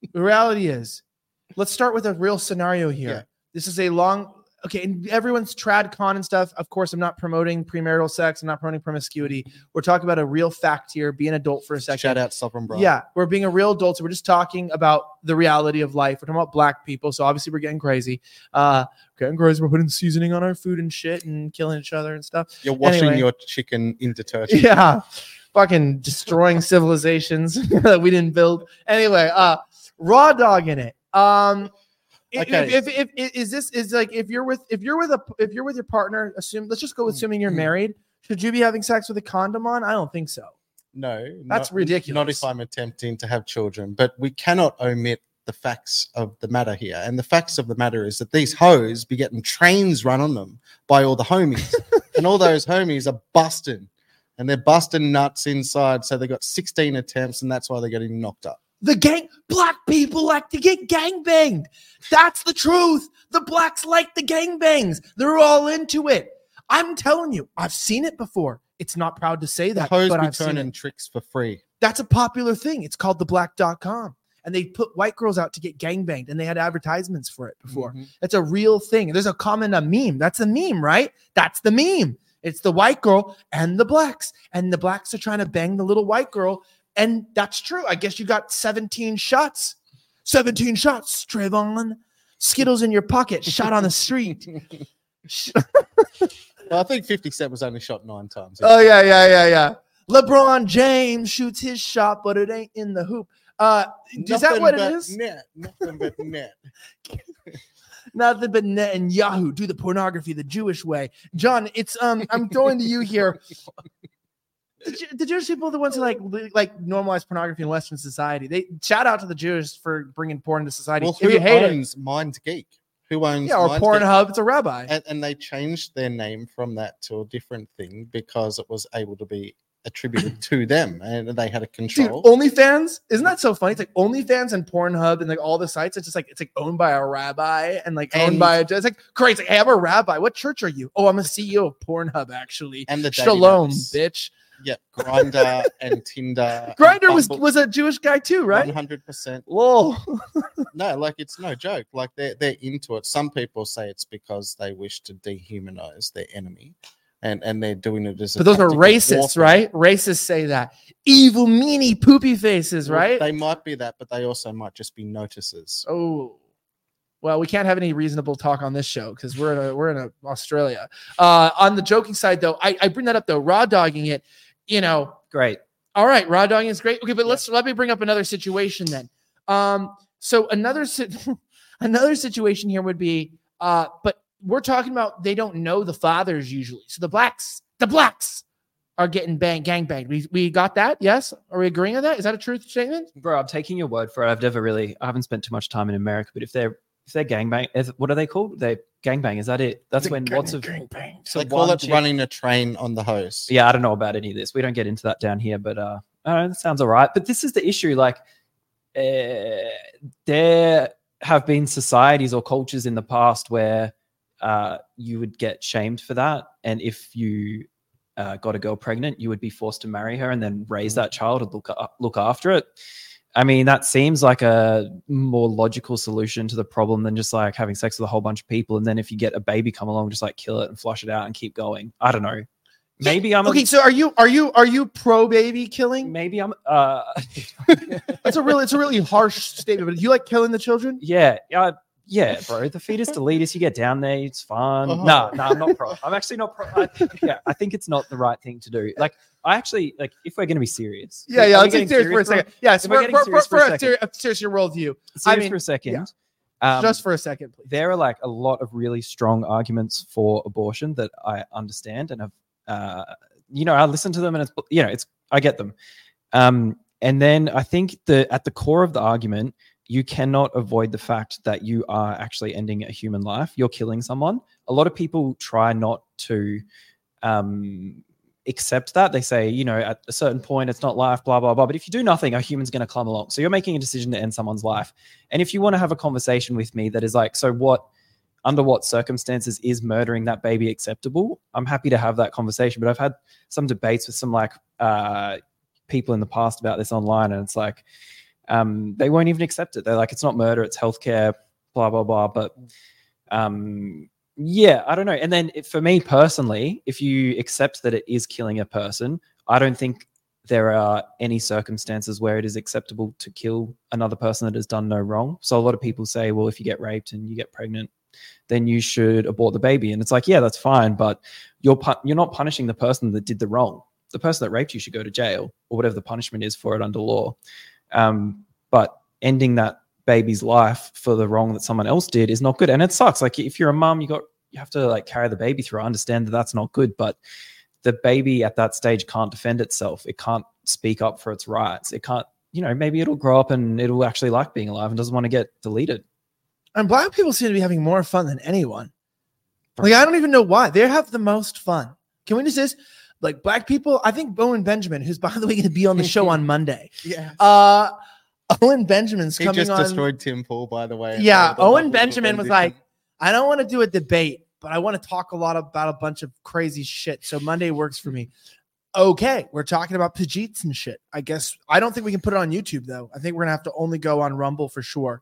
let's start with a real scenario here. Yeah. This is a long. Okay, and everyone's trad con and stuff. Of course, I'm not promoting premarital sex. I'm not promoting promiscuity. We're talking about a real fact here. Be an adult for a second. shout out Sovereign Bra. Yeah, we're being a real adult. So we're just talking about the reality of life. We're talking about black people. So obviously we're getting crazy. We're putting seasoning on our food and shit and killing each other and stuff. You're washing Anyway. your chicken in detergent. Yeah, fucking destroying civilizations that we didn't build. Anyway, raw dog in it. Okay. If you're with your partner, let's just go assuming you're married. Should you be having sex with a condom on? I don't think so. No, That's not ridiculous. if I'm attempting to have children, but we cannot omit the facts of the matter here. And the facts of the matter is that these hoes be getting trains run on them by all the homies, and all those homies are busting, and they're busting nuts inside. So they got 16 attempts, and that's why they're getting knocked up. Black people like to get gangbanged. That's the truth. The blacks like the gangbangs. They're all into it. I'm telling you, I've seen it before. It's not proud to say The that, hoes but be I've seen turning it. tricks for free. That's a popular thing. It's called theblack.com. And they put white girls out to get gangbanged, and they had advertisements for it before. Mhm. It's a real thing. There's a meme. That's a meme, right? That's the meme. It's the white girl and the blacks. And the blacks are trying to bang the little white girl. And that's true. I guess you got 17 shots. 17 shots, Trayvon. Skittles in your pocket, shot on the street. Well, I think 50 Cent was only shot 9 times. Oh, yeah. LeBron James shoots his shot, but it ain't in the hoop. Is that what it is? Nothing but net. Nothing but net and Yahoo. Do the pornography the Jewish way. John, it's I'm going to you here. The Jewish people are the ones who like normalize pornography in Western society. They shout out to the Jews for bringing porn into society. Well, if who you hate owns Mind Geek? Who owns or Mind Geek? Pornhub, it's a rabbi. And they changed their name from that to a different thing because it was able to be attributed to them, and they had a Dude, control. OnlyFans, isn't that so funny? It's like OnlyFans and Pornhub and like all the sites. It's like owned by a rabbi and like owned And- by it's like crazy. Hey, I'm a rabbi. What church are you? Oh, I'm a CEO of Pornhub, actually. And the dating Shalom, apps. bitch. Yeah, Grinder and Tinder. Grinder was a Jewish guy too, right? 100%. Lol. No, like it's no joke. Like they're into it. Some people say it's because they wish to dehumanize their enemy, and they're doing it as. But those are tactic of racists, warfare. right? Racists say that. Evil, meanie, poopy faces, Well, right? They might be that, but they also might just be notices. Oh, well, we can't have any reasonable talk on this show because we're in Australia. On the joking side, though, I bring that up though. Raw dogging it, Great. All right, raw dogging is great. Okay, but let me bring up another situation then. So another situation here would be, but we're talking about they don't know the fathers usually. So the blacks are getting gang banged. We got that? Yes? Are we agreeing on that? Is that a truth statement? Bro, I'm taking your word for it. I haven't spent too much time in America, but if they're gangbang, what are they called? They gangbang. Is that it? That's when lots of so They call one it chick- running a train on the hose. Yeah, I don't know about any of this. We don't get into that down here, but I don't know, that sounds all right. But this is the issue. Like, there have been societies or cultures in the past where you would get shamed for that, and if you got a girl pregnant, you would be forced to marry her and then raise that child and look after it. I mean, that seems like a more logical solution to the problem than just like having sex with a whole bunch of people. And then if you get a baby come along, just like kill it and flush it out and keep going. I don't know. Maybe I'm Okay, so are you pro baby killing? maybe I'm It's a really harsh statement, but do you like killing the children? yeah, bro. The fetus deletus, you get down there, it's fun. Uh-huh. No, I'm not pro. I'm actually not pro. I think it's not the right thing to do. Like, I actually like if we're going to be serious. Yeah, Are we let's getting take serious for a bro? second. Yes, If we're getting serious for a second. a serious worldview. Serious mean, for a second. yeah. Just for a second, please. There are like a lot of really strong arguments for abortion that I understand and have, I listen to them and I get them. And then I think at the core of the argument you cannot avoid the fact that you are actually ending a human life. You're killing someone. A lot of people try not to accept that. They say, you know, at a certain point, it's not life, blah, blah, blah. But if you do nothing, a human's going to come along. So you're making a decision to end someone's life. And if you want to have a conversation with me that is like, so what, under what circumstances is murdering that baby acceptable? I'm happy to have that conversation. But I've had some debates with some like people in the past about this online. And it's like, they won't even accept it. They're like, it's not murder, it's healthcare, blah, blah, blah. But yeah, I don't know. And then for me personally, if you accept that it is killing a person, I don't think there are any circumstances where it is acceptable to kill another person that has done no wrong. So a lot of people say, well, if you get raped and you get pregnant, then you should abort the baby. And it's like, yeah, that's fine. But you're not punishing the person that did the wrong. The person that raped you should go to jail or whatever the punishment is for it under law. But ending that baby's life for the wrong that someone else did is not good. And it sucks. Like if you're a mum, you have to like carry the baby through. I understand that that's not good, but the baby at that stage can't defend itself. It can't speak up for its rights. It can't, you know, maybe it'll grow up and it'll actually like being alive and doesn't want to get deleted. And Black people seem to be having more fun than anyone. Like, I don't even know why. They have the most fun. Can we just say this? Like Black people, I think Owen Benjamin, who's by the way going to be on the show on Monday. Yeah. Owen Benjamin's coming on. He just destroyed Tim Pool, by the way. Yeah, Owen Benjamin was like, I don't want to do a debate, but I want to talk a lot about a bunch of crazy shit. So Monday works for me. Okay, we're talking about Pajeets and shit. I guess I don't think we can put it on YouTube though. I think we're gonna have to only go on Rumble for sure.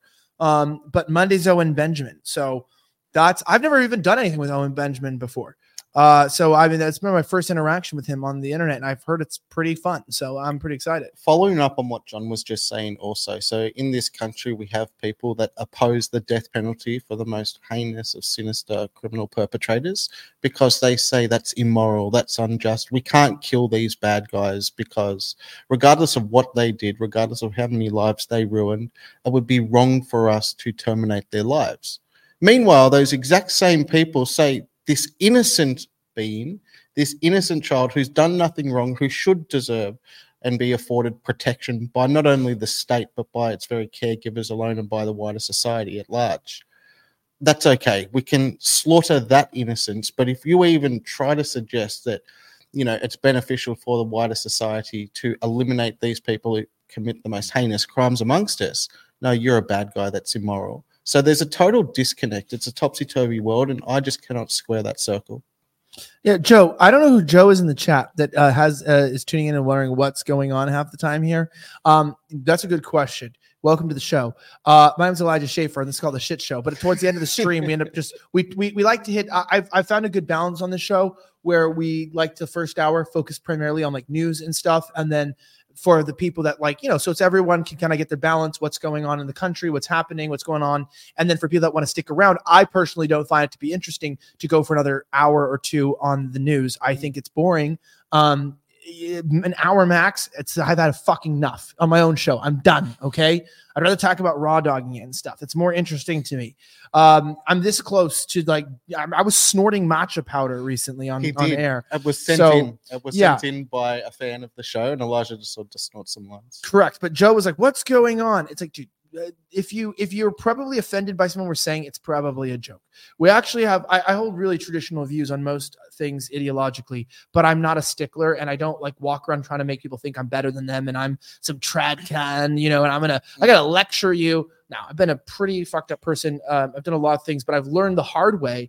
But Monday's Owen Benjamin. So I've never even done anything with Owen Benjamin before. So I mean, that's been my first interaction with him on the internet, and I've heard it's pretty fun. So I'm pretty excited. Following up on what John was just saying also, so in this country, we have people that oppose the death penalty for the most heinous of sinister criminal perpetrators because they say that's immoral, that's unjust. We can't kill these bad guys because regardless of what they did, regardless of how many lives they ruined, it would be wrong for us to terminate their lives. Meanwhile, those exact same people say this innocent being, this innocent child who's done nothing wrong, who should deserve and be afforded protection by not only the state, but by its very caregivers alone and by the wider society at large. That's okay. We can slaughter that innocence. But if you even try to suggest that, you know, it's beneficial for the wider society to eliminate these people who commit the most heinous crimes amongst us, no, you're a bad guy. That's immoral. So there's a total disconnect. It's a topsy-turvy world, and I just cannot square that circle. Yeah, Joe, I don't know who Joe is in the chat that is tuning in and wondering what's going on half the time here. That's a good question. Welcome to the show. My name's Elijah Schaefer, and this is called The Shit Show. But towards the end of the stream, we end up just we like to hit. I've found a good balance on the show where we like the first hour focus primarily on like news and stuff, and then for the people that like, you know, so it's everyone can kind of get their balance, what's going on in the country, what's happening, what's going on. And then for people that want to stick around, I personally don't find it to be interesting to go for another hour or two on the news. I think it's boring. An hour max. I've had fucking enough on my own show. I'm done. Okay. I'd rather talk about raw dogging it and stuff. It's more interesting to me. I'm this close to like, I was snorting matcha powder recently on air. It was sent in by a fan of the show, and Elijah just sort of snort some lines. Correct. But Joe was like, what's going on? It's like, dude, if you're probably offended by someone we're saying, it's probably a joke. We actually have, I hold really traditional views on most things ideologically, but I'm not a stickler, and I don't like walk around trying to make people think I'm better than them and I'm some trad can, you know, and I gotta lecture you. Now, I've been a pretty fucked up person. I've done a lot of things, but I've learned the hard way.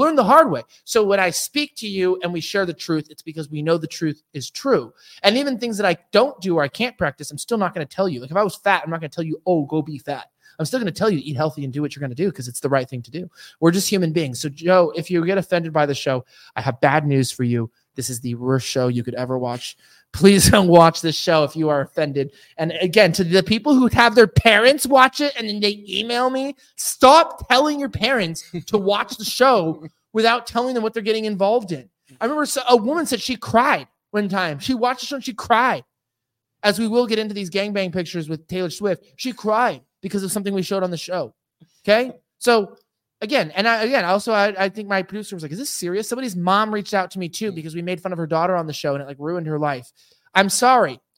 So when I speak to you and we share the truth, it's because we know the truth is true. And even things that I don't do or I can't practice, I'm still not going to tell you. Like if I was fat, I'm not going to tell you, oh, go be fat. I'm still going to tell you, eat healthy and do what you're going to do because it's the right thing to do. We're just human beings. So, Joe, if you get offended by the show, I have bad news for you. This is the worst show you could ever watch. Please don't watch this show if you are offended. And again, to the people who have their parents watch it and then they email me, stop telling your parents to watch the show without telling them what they're getting involved in. I remember a woman said she cried one time. She watched the show and she cried. As we will get into these gangbang pictures with Taylor Swift, she cried because of something we showed on the show. Okay? So again, and I think my producer was like, is this serious? Somebody's mom reached out to me too because we made fun of her daughter on the show and it like ruined her life. I'm sorry.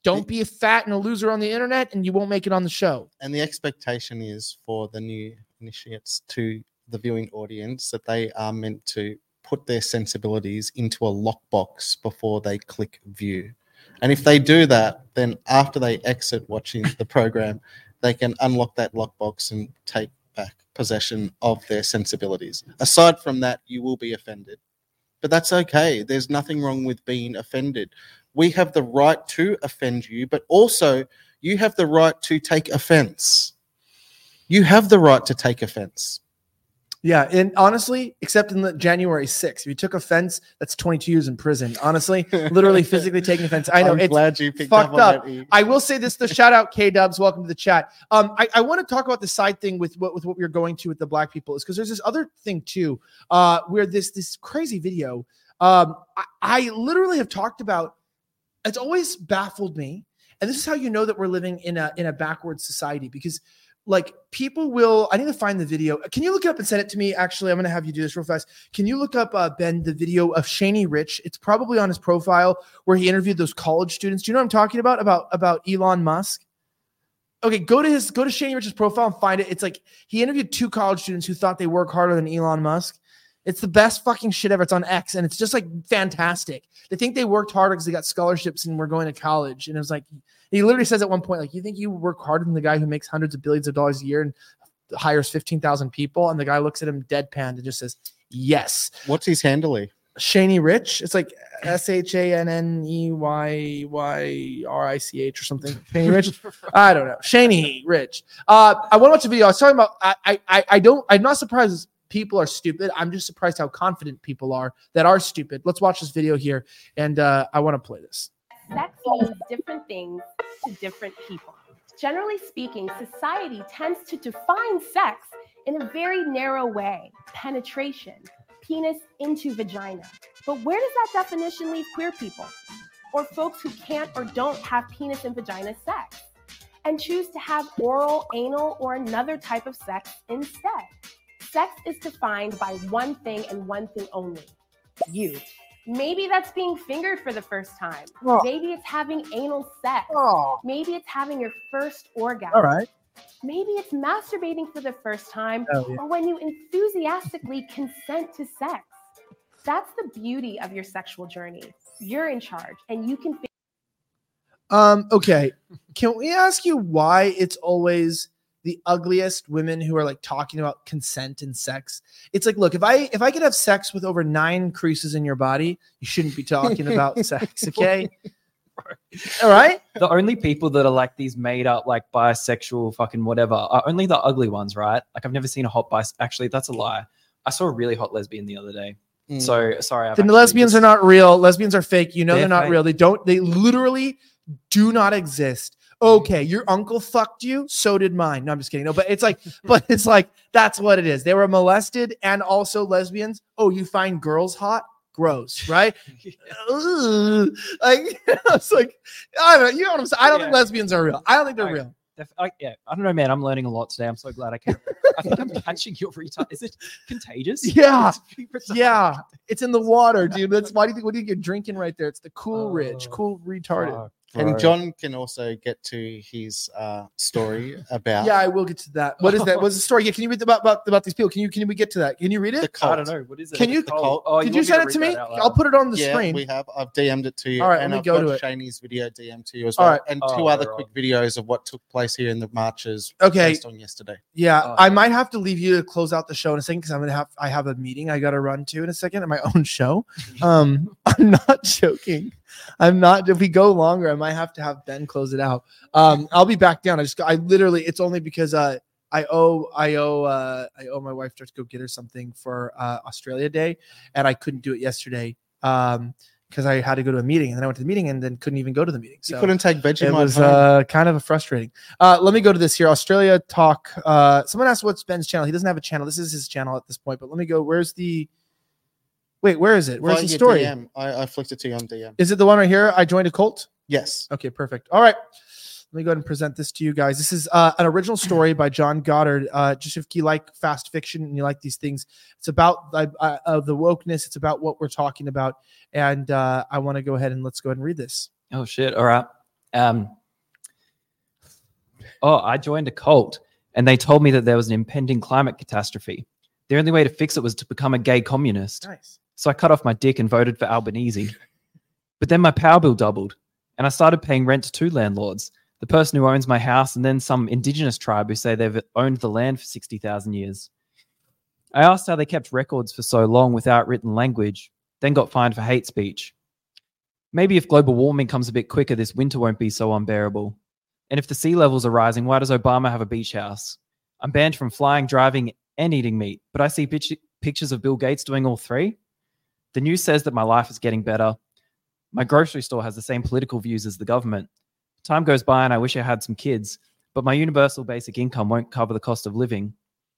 Don't be a fat and a loser on the internet, and you won't make it on the show. And the expectation is for the new initiates to the viewing audience that they are meant to put their sensibilities into a lockbox before they click view. And if they do that, then after they exit watching the program, they can unlock that lockbox and take back possession of their sensibilities. Aside from that, you will be offended. But that's okay. There's nothing wrong with being offended. We have the right to offend you, but also you have the right to take offense. You have the right to take offense. Yeah, and honestly, except in the January 6th, if you took offense, that's 22 years in prison. Honestly, literally physically taking offense. I know I'm it's glad you picked fucked up up. on that. I will say this: the shout out K-Dubs, welcome to the chat. I want to talk about the side thing with what we're going to with the black people is because there's this other thing too, where this crazy video. I literally have talked about. It's always baffled me, and this is how you know that we're living in a backward society because. Like people will, I need to find the video. Can you look it up and send it to me? Actually, I'm going to have you do this real fast. Can you look up, Ben, the video of Shaney Rich? It's probably on his profile where he interviewed those college students. Do you know what I'm talking about? About Elon Musk? Okay, go to Shaney Rich's profile and find it. It's like he interviewed 2 college students who thought they work harder than Elon Musk. It's the best fucking shit ever. It's on X, and it's just like fantastic. They think they worked harder because they got scholarships and were going to college. And it was like, he literally says at one point, like, you think you work harder than the guy who makes hundreds of billions of dollars a year and hires 15,000 people? And the guy looks at him deadpan and just says, yes. What's his handle? Shaney Rich. It's like SHANNEYYRICH or something. Shaney Rich. I don't know. Shaney Rich. I want to watch a video. I was talking about, I'm not surprised people are stupid. I'm just surprised how confident people are that are stupid. Let's watch this video here. And I want to play this. Sex means different things to different people. Generally speaking, society tends to define sex in a very narrow way: penetration, penis into vagina. But where does that definition leave queer people or folks who can't or don't have penis and vagina sex and choose to have oral, anal, or another type of sex instead? Sex is defined by one thing and one thing only: you. Maybe that's being fingered for the first time. Oh. Maybe it's having anal sex. Oh. Maybe it's having your first orgasm. All right. Maybe it's masturbating for the first time, Oh, yeah. or when you enthusiastically consent to sex. That's the beauty of your sexual journey. You're in charge, and you can. Okay. Can we ask you why it's always the ugliest women who are like talking about consent and sex? It's like, look, if I could have sex with over 9 creases in your body, you shouldn't be talking about sex. Okay. All right. The only people that are like these made up, like bisexual fucking whatever are only the ugly ones, right? Like I've never seen a hot actually, that's a lie. I saw a really hot lesbian the other day. So sorry. The lesbians are not real. Lesbians are fake. You know, they're not fake. real. They literally do not exist. Okay, your uncle fucked you, so did mine. No, I'm just kidding. No, but it's like that's what it is. They were molested and also lesbians. Oh, you find girls hot? Gross, right? Ugh. Like it's like I don't know. You know what I'm saying? I don't think lesbians are real. I don't think they're real. I don't know, man. I'm learning a lot today. I'm so glad I came. I think I'm catching your retard. Is it contagious? Yeah, yeah. It's in the water, dude. That's why do you think? What do you think you're drinking right there? It's the Cool Ridge, cool retarded. And John can also get to his story about. Yeah, I will get to that. What is that? What's the story? Yeah, can you read about these people? Can we get to that? Can you read it? The cult. I don't know. What is it? Can you? The cult. Could you send it to me? I'll put it on the screen. We have. I've DM'd it to you. All right, and let me I've go got to it. Shaney's video DM to you as well. All right. And 2 other quick videos of what took place here in the marches. Okay. Based on yesterday. Yeah, I might have to leave you to close out the show in a second because I have a meeting I got to run to in a second at my own show. I'm not joking. I'm not. If we go longer, I might have to have Ben close it out. I'll be back down. I literally. It's only because I owe my wife to go get her something for Australia Day, and I couldn't do it yesterday because I had to go to a meeting, and then I went to the meeting and then couldn't even go to the meeting. So you couldn't take Vegemite. it was home. kind of frustrating. Let me go to this here. Australia Talk. Someone asked what's Ben's channel. He doesn't have a channel. This is his channel at this point. But let me go. Where's the? Wait, where is it? Where's the story? DM. I flicked it to you on DM. Is it the one right here? I joined a cult. Yes. Okay, perfect. All right. Let me go ahead and present this to you guys. This is an original story by John Goddard. Just if you like fast fiction and you like these things, it's about the wokeness. It's about what we're talking about. And I want to go ahead and let's go ahead and read this. Oh, shit. All right. I joined a cult and they told me that there was an impending climate catastrophe. The only way to fix it was to become a gay communist. Nice. So I cut off my dick and voted for Albanese. But then my power bill doubled and I started paying rent to two landlords, the person who owns my house and then some indigenous tribe who say they've owned the land for 60,000 years. I asked how they kept records for so long without written language, then got fined for hate speech. Maybe if global warming comes a bit quicker, this winter won't be so unbearable. And if the sea levels are rising, why does Obama have a beach house? I'm banned from flying, driving, and eating meat, but I see pictures of Bill Gates doing all three. The news says that my life is getting better. My grocery store has the same political views as the government. Time goes by and I wish I had some kids, but my universal basic income won't cover the cost of living.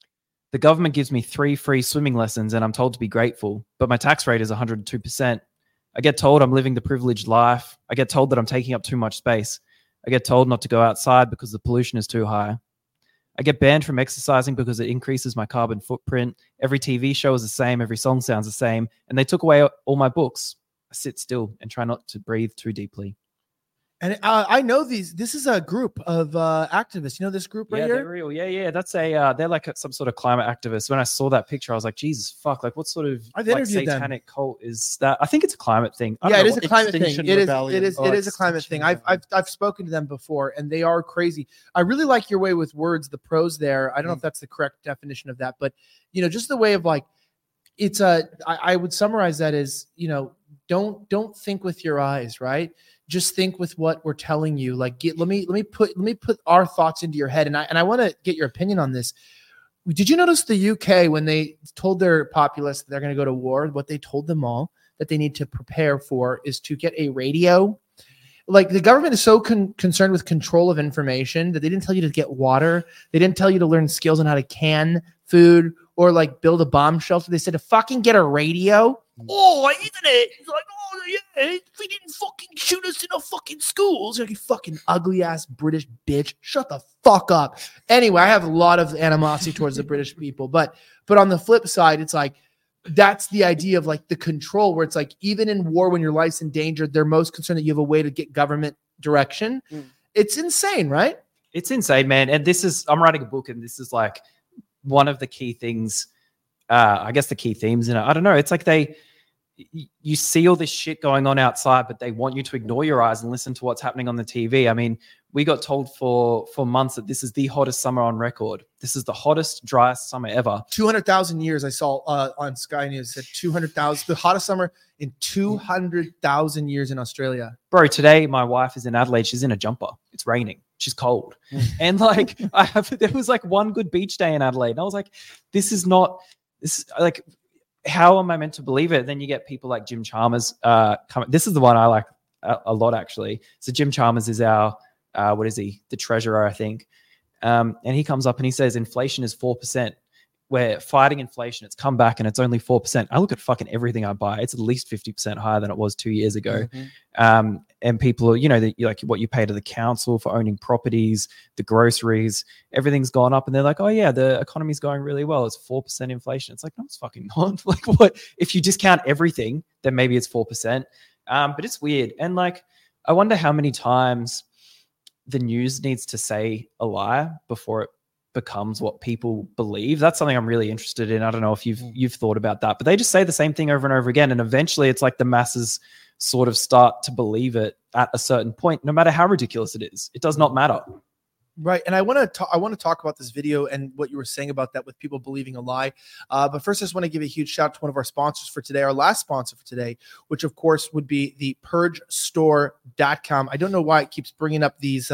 The government gives me 3 free swimming lessons and I'm told to be grateful, but my tax rate is 102%. I get told I'm living the privileged life. I get told that I'm taking up too much space. I get told not to go outside because the pollution is too high. I get banned from exercising because it increases my carbon footprint. Every TV show is the same. Every song sounds the same. And they took away all my books. I sit still and try not to breathe too deeply. And I know this is a group of activists. You know this group right here? They're real. Yeah. That's they're like some sort of climate activist. When I saw that picture, I was like, Jesus, fuck. Like, what sort of satanic cult is that? I think it's a climate thing. Yeah, it is a climate thing. It is a climate thing. Rebellion. I've spoken to them before, and they are crazy. I really like your way with words, the prose there. I don't know if that's the correct definition of that, but just the way of like, it's I would summarize that as, don't think with your eyes, right? Just think with what we're telling you. Like, let me put our thoughts into your head, and I want to get your opinion on this. Did you notice the UK when they told their populace that they're going to go to war? What they told them all that they need to prepare for is to get a radio. Like, the government is so concerned with control of information that they didn't tell you to get water. They didn't tell you to learn skills on how to can food or like build a bomb shelter. They said to fucking get a radio. Oh, isn't it? It's like, oh yeah, if we didn't fucking shoot us in the fucking schools. Like, you fucking ugly ass British bitch. Shut the fuck up. Anyway, I have a lot of animosity towards the British people, but on the flip side, it's like, that's the idea of like the control where it's like, even in war, when your life's in danger, they're most concerned that you have a way to get government direction. It's insane, right? It's insane, man. And I'm writing a book, and this is like one of the key things, I guess the key themes in it. I don't know. It's like you see all this shit going on outside, but they want you to ignore your eyes and listen to what's happening on the TV. I mean, we got told for months that this is the hottest summer on record. This is the hottest, driest summer ever. 200,000 years. I saw on Sky News said 200,000, the hottest summer in 200,000 years in Australia. Bro, today my wife is in Adelaide. She's in a jumper. It's raining. She's cold. And like, there was like one good beach day in Adelaide. And I was like, this is like, how am I meant to believe it? Then you get people like Jim Chalmers coming. This is the one I like a lot, actually. So Jim Chalmers is our, what is he? The treasurer, I think. And he comes up and he says inflation is 4%. We're fighting inflation. It's come back and it's only 4%. I look at fucking everything I buy. It's at least 50% higher than it was 2 years ago. And people, like what you pay to the council for owning properties, the groceries, everything's gone up. And they're like, oh yeah, the economy's going really well. It's 4% inflation. It's like, no, it's fucking not. Like, what? If you discount everything, then maybe it's 4%. But it's weird. And like, I wonder how many times the news needs to say a lie before it becomes what people believe. That's something I'm really interested in. I don't know if you've thought about that, but they just say the same thing over and over again, and eventually it's like the masses sort of start to believe it at a certain point, no matter how ridiculous it is. It does not matter. Right. And I want to talk about this video and what you were saying about that with people believing a lie. But first, I just want to give a huge shout out to one of our sponsors for today, our last sponsor for today, which of course would be the purgestore.com. I don't know why it keeps bringing up this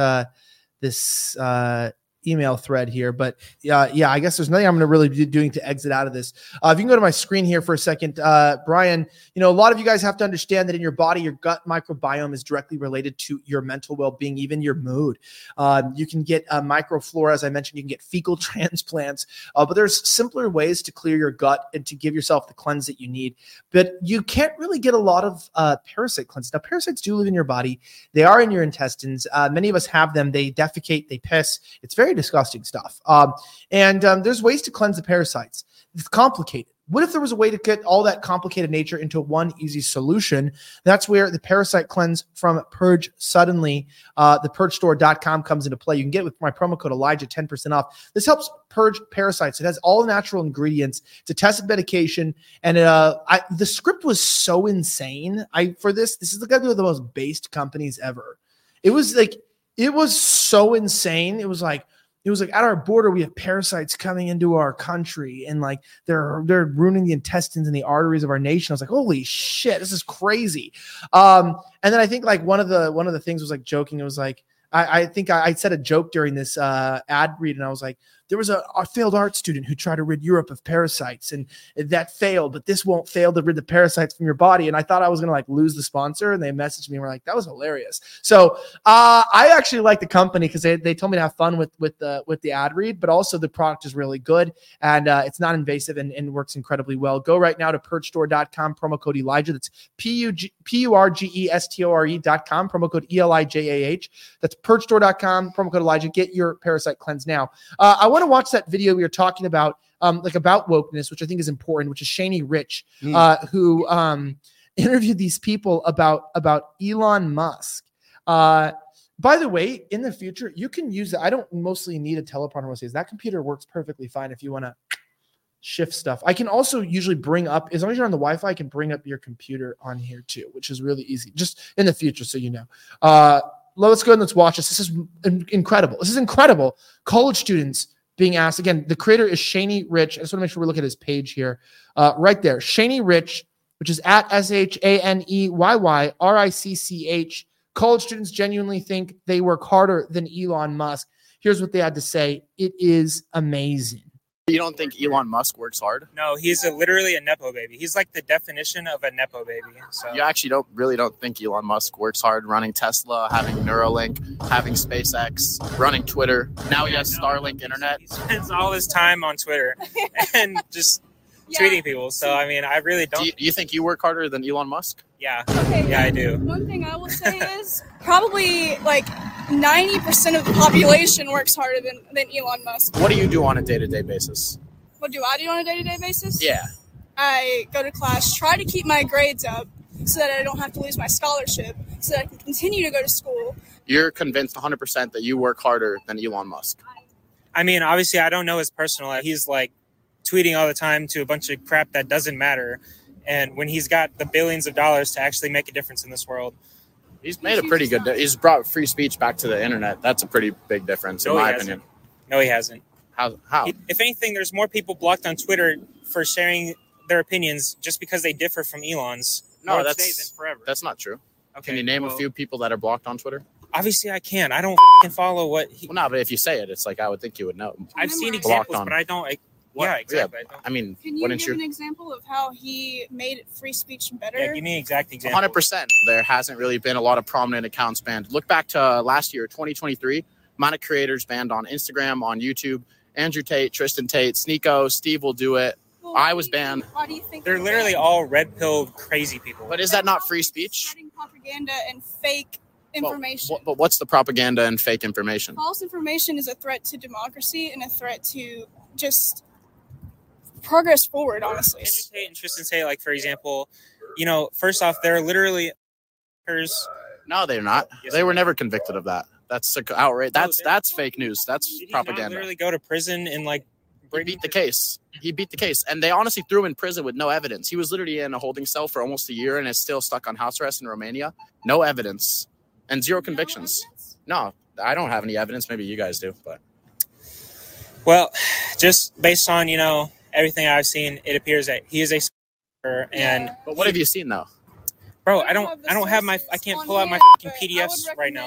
email thread here, but yeah, I guess there's nothing I'm going to really be doing to exit out of this. If you can go to my screen here for a second, Brian, a lot of you guys have to understand that in your body, your gut microbiome is directly related to your mental well-being, even your mood. You can get microflora, as I mentioned, you can get fecal transplants, but there's simpler ways to clear your gut and to give yourself the cleanse that you need. But you can't really get a lot of parasite cleanse. Now, parasites do live in your body. They are in your intestines. Many of us have them. They defecate, they piss. It's very disgusting stuff. And there's ways to cleanse the parasites. It's complicated. What if there was a way to get all that complicated nature into one easy solution? That's where the Parasite Cleanse from Purge Suddenly, the purgestore.com comes into play. You can get it with my promo code Elijah 10% off. This helps purge parasites. It has all natural ingredients. It's a tested medication. And the script was so insane. This is going to be one of the most based companies ever. It was so insane. It was like at our border, we have parasites coming into our country, and like they're ruining the intestines and the arteries of our nation. I was like, holy shit, this is crazy. And then I think like one of the things was like joking. It was like, I think I said a joke during this ad read, and I was like, there was a failed art student who tried to rid Europe of parasites, and that failed, but this won't fail to rid the parasites from your body. And I thought I was going to like lose the sponsor, and they messaged me and were like, that was hilarious. So I actually like the company because they told me to have fun with the ad read, but also the product is really good, and it's not invasive and works incredibly well. Go right now to purgestore.com, promo code Elijah. That's PURGESTORE.com, promo code ELIJAH. That's purgestore.com, promo code Elijah. Get your Parasite Cleanse now. I want to watch that video we were talking about, about wokeness, which I think is important, which is Shani Rich, who interviewed these people about Elon Musk. By the way, in the future, you can use it. I don't mostly need a teleprompter. That computer works perfectly fine if you want to shift stuff. I can also usually bring up, as long as you're on the Wi-Fi, I can bring up your computer on here too, which is really easy, just in the future, so you know. Let's go and let's watch this. This is incredible. This is incredible. College students being asked. Again, the creator is Shani Rich. I just want to make sure we look at his page here. Right there. Shani Rich, which is at SHANEYYRICCH. College students genuinely think they work harder than Elon Musk. Here's what they had to say. It is amazing. You don't think Elon Musk works hard? No, he's literally a Nepo baby. He's like the definition of a Nepo baby. So You actually don't think Elon Musk works hard running Tesla, having Neuralink, having SpaceX, running Twitter. Now he has Starlink internet. He spends all his time on Twitter and just tweeting people. So, I mean, I really don't. Do you think you work harder than Elon Musk? Yeah. Okay. Yeah, I do. One thing I will say is probably like 90% of the population works harder than Elon Musk. What do you do on a day-to-day basis? What do I do on a day-to-day basis? Yeah. I go to class, try to keep my grades up so that I don't have to lose my scholarship, so that I can continue to go to school. You're convinced 100% that you work harder than Elon Musk? I mean, obviously, I don't know his personal life. He's like tweeting all the time to a bunch of crap that doesn't matter. And when he's got the billions of dollars to actually make a difference in this world. He's made a pretty good he's brought free speech back to the internet. That's a pretty big difference, in my opinion. No, he hasn't. How? If anything, there's more people blocked on Twitter for sharing their opinions just because they differ from Elon's. No, more today than forever. That's not true. Okay, Can you name a few people that are blocked on Twitter? Obviously, I can. I don't follow what he. Well, no, but if you say it, it's like I would think you would know. I've seen examples, but I don't. Yeah, exactly. Yeah, I mean, Can you give an example of how he made free speech better? Yeah, give me an exact example. 100%. There hasn't really been a lot of prominent accounts banned. Look back to last year, 2023. Amount of creators banned on Instagram, on YouTube. Andrew Tate, Tristan Tate, Sneeko, Steve will do it. Well, I was banned. Why do you think they're literally all red-pilled crazy people? But is that not free speech? Spreading propaganda and fake information. But what's the propaganda and fake information? False information is a threat to democracy and a threat to just progress forward, honestly. Andrew Tate and Tristan Tate, like, for example, first off, they're literally No, they're not. Yes, they were never convicted of that. That's outrage. That's fake news. That's propaganda. Did he not literally go to prison and like he beat the case. He beat the case, and they honestly threw him in prison with no evidence. He was literally in a holding cell for almost a year and is still stuck on house arrest in Romania. No evidence and zero convictions. No, I don't have any evidence. Maybe you guys do, but well, just based on everything I've seen, it appears that he is a and. But what have you seen though? Bro, I can't pull out my fucking PDFs right now.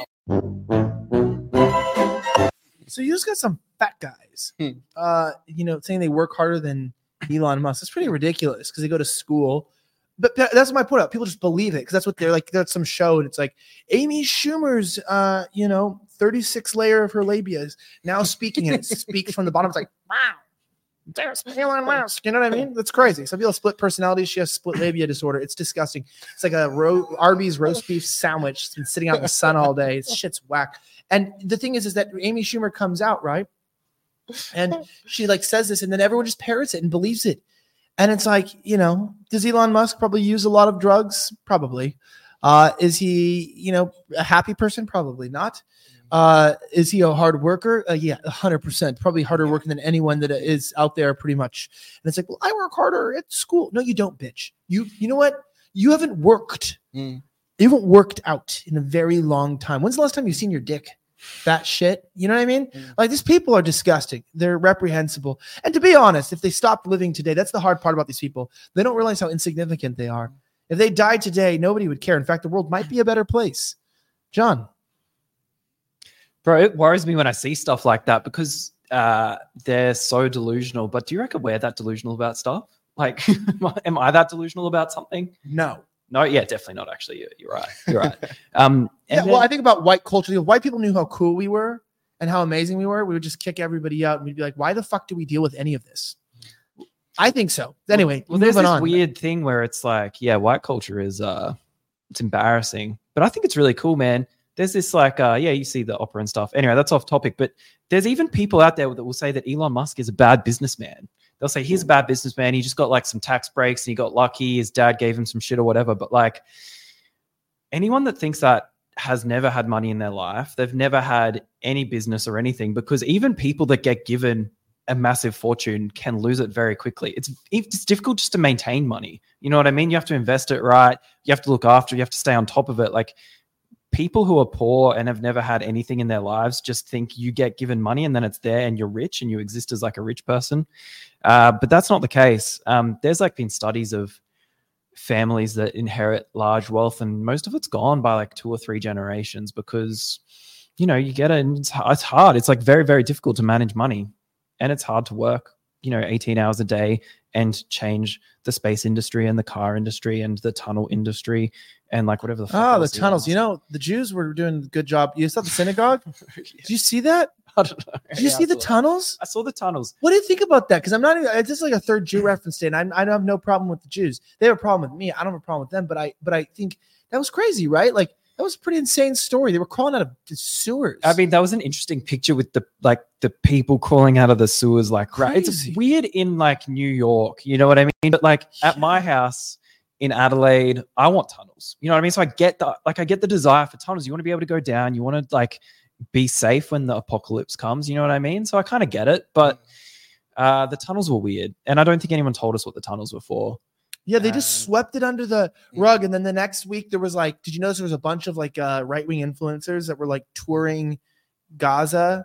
So you just got some fat guys, saying they work harder than Elon Musk. That's pretty ridiculous because they go to school. But that's my point out. People just believe it because that's what they're like. That's some show, and it's like Amy Schumer's, 36 layer of her labia is now speaking, and it speaks from the bottom. It's like, wow. There's Elon Musk. You know what I mean? That's crazy. Some people have split personalities. She has split labia disorder. It's disgusting. It's like a Arby's roast beef sandwich. It's been sitting out in the sun all day. It's shit's whack. And the thing is that Amy Schumer comes out, right? And she says this, and then everyone just parrots it and believes it. And it's like, does Elon Musk probably use a lot of drugs? Probably. Is he, a happy person? Probably not. Is he a hard worker? Yeah, 100%. Probably harder working than anyone that is out there, pretty much. And it's like, well, I work harder at school. No, you don't, bitch. You know what? You haven't worked. You haven't worked out in a very long time. When's the last time you've seen your dick? That shit. You know what I mean? Like, these people are disgusting. They're reprehensible. And to be honest, if they stopped living today, that's the hard part about these people. They don't realize how insignificant they are. If they died today, nobody would care. In fact, the world might be a better place. John. Bro, it worries me when I see stuff like that because they're so delusional. But do you reckon we're that delusional about stuff? Like, am I that delusional about something? No. No, yeah, definitely not. Actually, you're right. You're right. Well, I think about white culture. If white people knew how cool we were and how amazing we were, we would just kick everybody out and we'd be like, why the fuck do we deal with any of this? I think so. Anyway, well, there's moving this on. weird thing where it's like, yeah, white culture is it's embarrassing, but I think it's really cool, man. There's this like, you see the opera and stuff. Anyway, that's off topic, but there's even people out there that will say that Elon Musk is a bad businessman. They'll say he's a bad businessman. He just got like some tax breaks and he got lucky. His dad gave him some shit or whatever. But like anyone that thinks that has never had money in their life, they've never had any business or anything, because even people that get given a massive fortune can lose it very quickly. It's difficult just to maintain money. You know what I mean? You have to invest it right. You have to look after it. You have to stay on top of it. Like people who are poor and have never had anything in their lives just think you get given money and then it's there and you're rich and you exist as like a rich person. But that's not the case. There's like been studies of families that inherit large wealth and most of it's gone by like 2 or 3 generations because, you get it and it's hard. It's like very, very difficult to manage money and it's hard to work, 18 hours a day and change the space industry and the car industry and the tunnel industry and like whatever the fuck. Oh, the tunnels. The Jews were doing a good job. You saw the synagogue? Did you see that? I don't know. Did you see the tunnels? I saw the tunnels. What do you think about that? Because I'm not even, it's just like a third Jew reference today, and I have no problem with the Jews. They have a problem with me. I don't have a problem with them, but I think that was crazy, right? Like that was a pretty insane story. They were crawling out of the sewers. I mean, that was an interesting picture with the people crawling out of the sewers. Like, Crazy. It's weird in like New York, you know what I mean? But like at my house in Adelaide, I want tunnels. You know what I mean? So I get the desire for tunnels. You want to be able to go down. You want to like be safe when the apocalypse comes. You know what I mean? So I kind of get it. But the tunnels were weird, and I don't think anyone told us what the tunnels were for. Yeah, they just swept it under the rug. And then the next week there was like, did you notice there was a bunch of like right-wing influencers that were like touring Gaza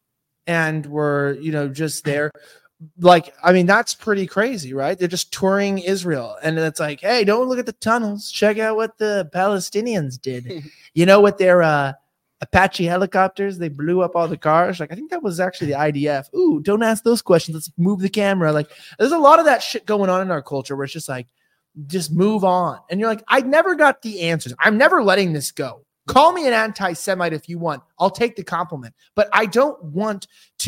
and were, just there. Like, I mean, that's pretty crazy, right? They're just touring Israel. And it's like, hey, don't look at the tunnels. Check out what the Palestinians did. With their Apache helicopters, they blew up all the cars. Like, I think that was actually the IDF. Ooh, don't ask those questions. Let's move the camera. Like, there's a lot of that shit going on in our culture where it's just like, just move on. And you're like, I never got the answers. I'm never letting this go. Call me an anti-Semite if you want. I'll take the compliment. But I don't want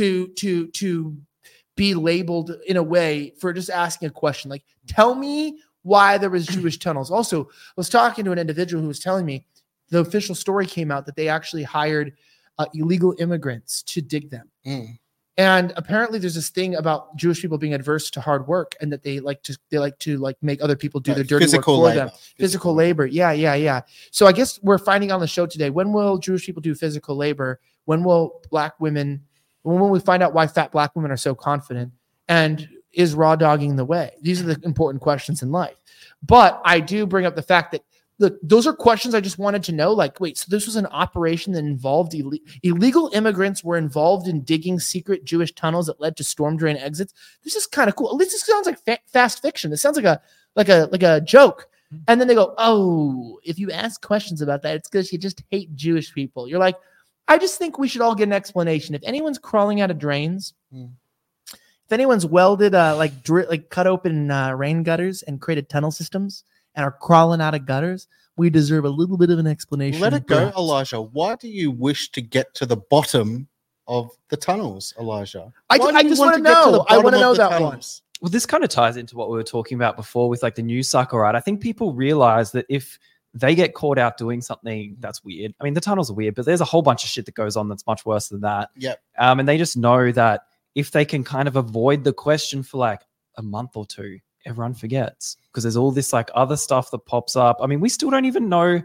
to be labeled in a way for just asking a question. Like, tell me why there was Jewish tunnels. Also, I was talking to an individual who was telling me the official story came out that they actually hired illegal immigrants to dig them. And apparently there's this thing about Jewish people being adverse to hard work and that they like to make other people do their dirty work for them. Physical labor. Yeah. So I guess we're finding on the show today, when will Jewish people do physical labor? When will we find out why fat black women are so confident? And is raw dogging the way? These are the important questions in life. But I do bring up the fact that, look, those are questions I just wanted to know. Like, wait, so this was an operation that involved illegal immigrants were involved in digging secret Jewish tunnels that led to storm drain exits. This is kind of cool. At least this sounds like fast fiction. It sounds like a joke. And then they go, oh, if you ask questions about that, it's because you just hate Jewish people. You're like, I just think we should all get an explanation. If anyone's crawling out of drains, if anyone's welded, cut open rain gutters and created tunnel systems, and are crawling out of gutters, we deserve a little bit of an explanation. Let it go, Elijah. Why do you wish to get to the bottom of the tunnels, Elijah? I just want to know. I want to know that one. Well, this kind of ties into what we were talking about before with like the news cycle, right? I think people realize that if they get caught out doing something that's weird, I mean, the tunnels are weird, but there's a whole bunch of shit that goes on that's much worse than that. Yep. And they just know that if they can kind of avoid the question for like a month or two, everyone forgets because there's all this like other stuff that pops up. I mean, we still don't even know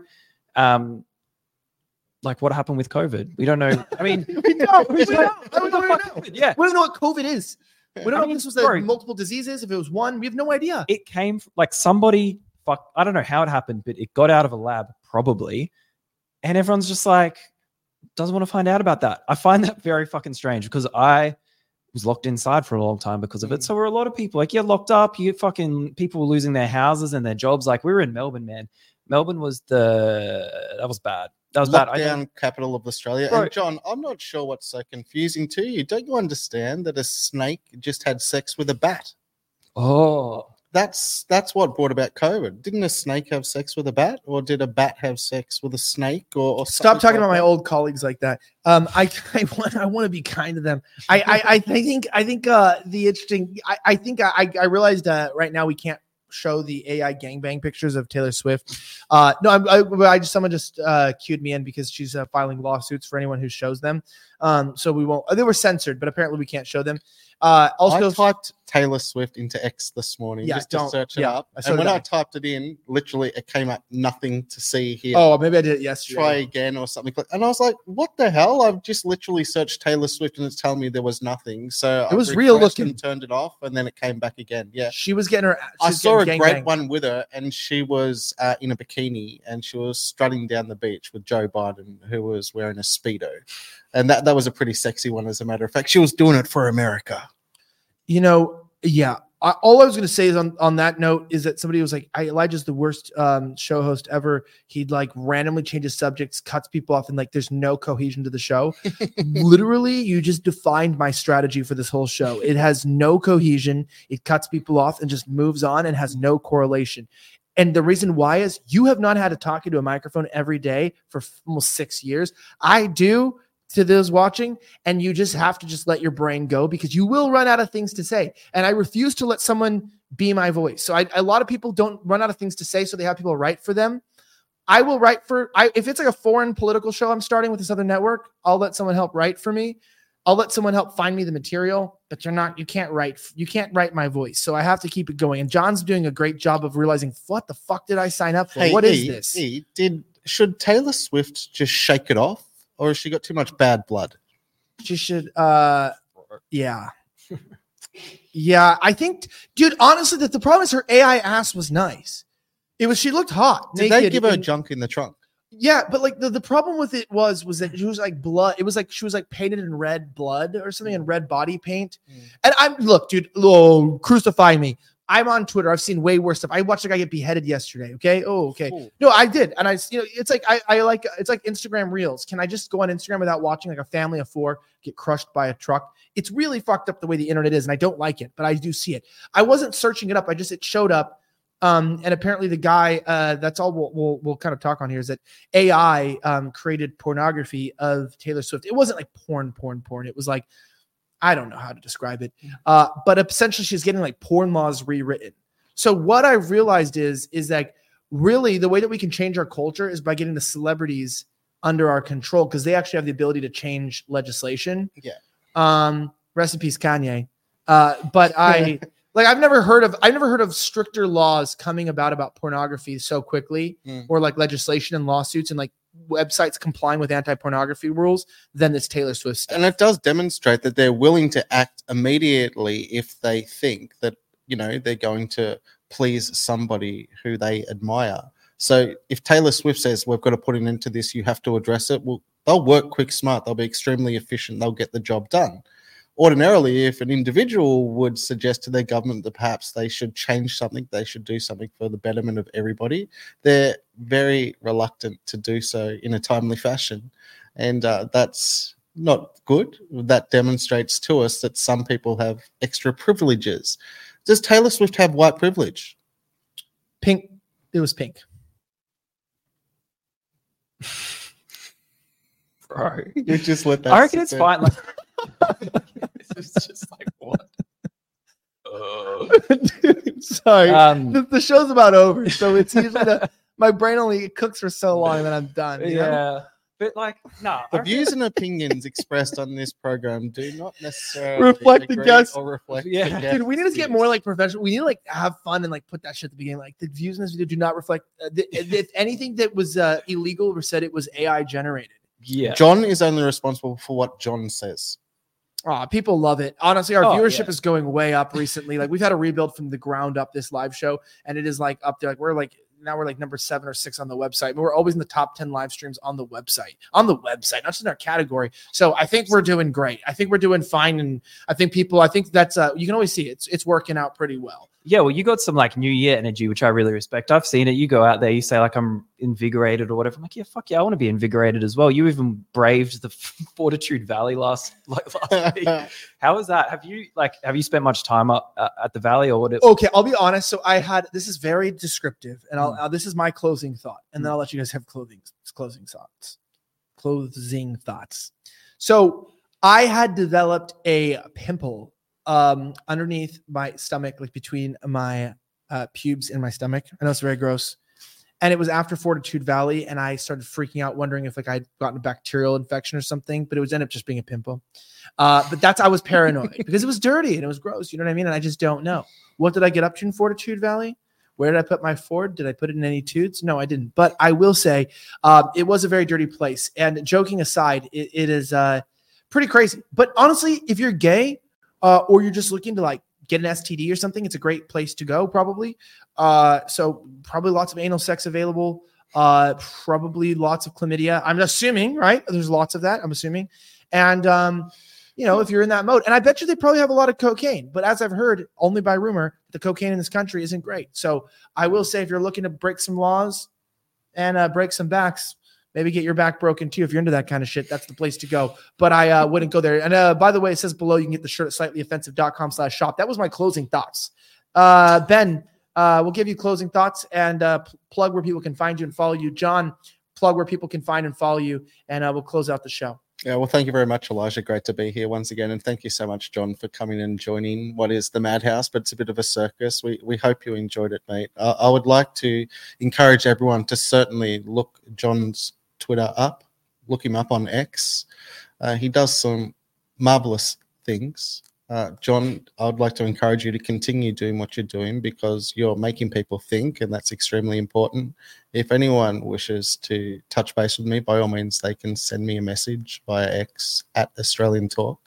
like what happened with COVID. We don't know. I mean, we don't know. Yeah. We don't know what COVID is. We don't know if this was sorry. multiple diseases, if it was one. We have no idea. It came like somebody, I don't know how it happened, but it got out of a lab probably. And everyone's just like, doesn't want to find out about that. I find that very fucking strange because I was locked inside for a long time because of it. So were a lot of people like, locked up. You fucking people were losing their houses and their jobs. Like we were in Melbourne, man. Melbourne was that was bad. That was bad. Lockdown capital of Australia. Bro. And John, I'm not sure what's so confusing to you. Don't you understand that a snake just had sex with a bat? Oh, that's what brought about COVID. Didn't a snake have sex with a bat, or did a bat have sex with a snake? Or Stop talking like about my that? old colleagues like that. I want to be kind to them. I think the interesting. I realized right now we can't show the AI gangbang pictures of Taylor Swift. Someone just cued me in because she's filing lawsuits for anyone who shows them. So we won't. They were censored, but apparently we can't show them. Also, I typed Taylor Swift into X this morning just to search it up. And when I typed it in, literally it came up nothing to see here. Oh, maybe I did it yesterday. Try again or something. And I was like, what the hell? I've just literally searched Taylor Swift and it's telling me there was nothing. So it was I real refreshed looking. and turned it off and then it came back again. Yeah. She was getting her. I saw a great one with her and she was in a bikini and she was strutting down the beach with Joe Biden, who was wearing a Speedo. And that was a pretty sexy one, as a matter of fact. She was doing it for America. Yeah. All I was going to say is on that note is that somebody was like, Elijah's the worst show host ever. He'd like randomly changes subjects, cuts people off, and like there's no cohesion to the show. Literally, you just defined my strategy for this whole show. It has no cohesion. It cuts people off and just moves on and has no correlation. And the reason why is you have not had to talk into a microphone every day for almost 6 years. I do. To those watching, and you just have to just let your brain go because you will run out of things to say. And I refuse to let someone be my voice. So a lot of people don't run out of things to say, so they have people write for them. I will write if it's like a foreign political show I'm starting with this other network, I'll let someone help write for me. I'll let someone help find me the material, but you can't write my voice. So I have to keep it going. And John's doing a great job of realizing, what the fuck did I sign up for? Hey, what is this? Should Taylor Swift just shake it off? Or has she got too much bad blood? She should, yeah. Yeah, I think, dude, honestly, the problem is her AI ass was nice. She looked hot. Did they give her junk in the trunk? Yeah, but like the problem with it was that she was like blood. It was like she was like painted in red blood or something in red body paint. And look, dude, crucify me. I'm on Twitter. I've seen way worse stuff. I watched a guy get beheaded yesterday. Okay. Oh, okay. Cool. No, I did. And it's like, it's like Instagram Reels. Can I just go on Instagram without watching like a family of 4 get crushed by a truck? It's really fucked up the way the internet is. And I don't like it, but I do see it. I wasn't searching it up. It showed up. And apparently the guy, that's all we'll kind of talk on here is that AI created pornography of Taylor Swift. It wasn't like porn. It was like, I don't know how to describe it. But essentially she's getting like porn laws rewritten. So what I realized is that really the way that we can change our culture is by getting the celebrities under our control because they actually have the ability to change legislation. Yeah. Rest in peace, Kanye. But I've never heard of stricter laws coming about pornography so quickly or like legislation and lawsuits and like websites complying with anti-pornography rules than this Taylor Swift stuff. And it does demonstrate that they're willing to act immediately if they think that, they're going to please somebody who they admire. So if Taylor Swift says, we've got to put an end to this, you have to address it, well, they'll work quick, smart. They'll be extremely efficient. They'll get the job done. Ordinarily, if an individual would suggest to their government that perhaps they should change something, they should do something for the betterment of everybody, they're very reluctant to do so in a timely fashion. And that's not good. That demonstrates to us that some people have extra privileges. Does Taylor Swift have white privilege? Pink. It was pink. Bro. You just let that. I reckon it's fine. Like, it's just like what? Dude, sorry. The show's about over, so it's usually my brain only cooks for so long and then I'm done. Yeah. But like, no. The views and opinions expressed on this program do not necessarily Reflect the agree guests. or reflect Yeah. the guests' Dude, we need to get views. more like professional. We need to like have fun and like put that shit at the beginning. Like the views in this video do not reflect. If anything that was illegal or said it was AI generated. Yeah. John is only responsible for what John says. Oh, people love it. Honestly, our Oh, viewership yeah. is going way up recently. Like we've had a rebuild from the ground up this live show, and it is like up there. Like we're like number 7 or 6 on the website. But we're always in the top 10 live streams on the website, not just in our category. So I think we're doing great. I think we're doing fine. And I think that's you can always see it's working out pretty well. Yeah, well, you got some like New Year energy, which I really respect. I've seen it. You go out there, you say like I'm invigorated or whatever. I'm like, yeah, fuck yeah, I want to be invigorated as well. You even braved the Fortitude Valley last week. How was that? Have you spent much time up at the valley or what? Okay, I'll be honest. So this is very descriptive, and this is my closing thought, and then I'll let you guys have closing thoughts. Closing thoughts. So I had developed a pimple underneath my stomach, like between my pubes and my stomach. I know it's very gross. And it was after Fortitude Valley, and I started freaking out, wondering if like I'd gotten a bacterial infection or something, but it was ended up just being a pimple. But I was paranoid because it was dirty and it was gross. You know what I mean? And I just don't know. What did I get up to in Fortitude Valley? Where did I put my Ford? Did I put it in any tubes? No, I didn't. But I will say it was a very dirty place. And joking aside, it is pretty crazy. But honestly, if you're gay or you're just looking to like get an STD or something, it's a great place to go probably. So probably lots of anal sex available. Probably lots of chlamydia. I'm assuming, right? There's lots of that, I'm assuming. And, if you're in that mode, and I bet you they probably have a lot of cocaine, but as I've heard only by rumor, the cocaine in this country isn't great. So I will say, if you're looking to break some laws and break some backs, maybe get your back broken too. If you're into that kind of shit, that's the place to go. But I wouldn't go there. And by the way, it says below, you can get the shirt at slightlyoffensive.com/shop. That was my closing thoughts. Ben, we'll give you closing thoughts and plug where people can find you and follow you. John, plug where people can find and follow you, and we'll close out the show. Yeah, well, thank you very much, Elijah. Great to be here once again. And thank you so much, John, for coming and joining what is the Madhouse, but it's a bit of a circus. We hope you enjoyed it, mate. I would like to encourage everyone to certainly look John's Twitter up, look him up on X. He does some marvelous things. John, I would like to encourage you to continue doing what you're doing because you're making people think, and that's extremely important. If anyone wishes to touch base with me, by all means, they can send me a message via X at Australian Talk.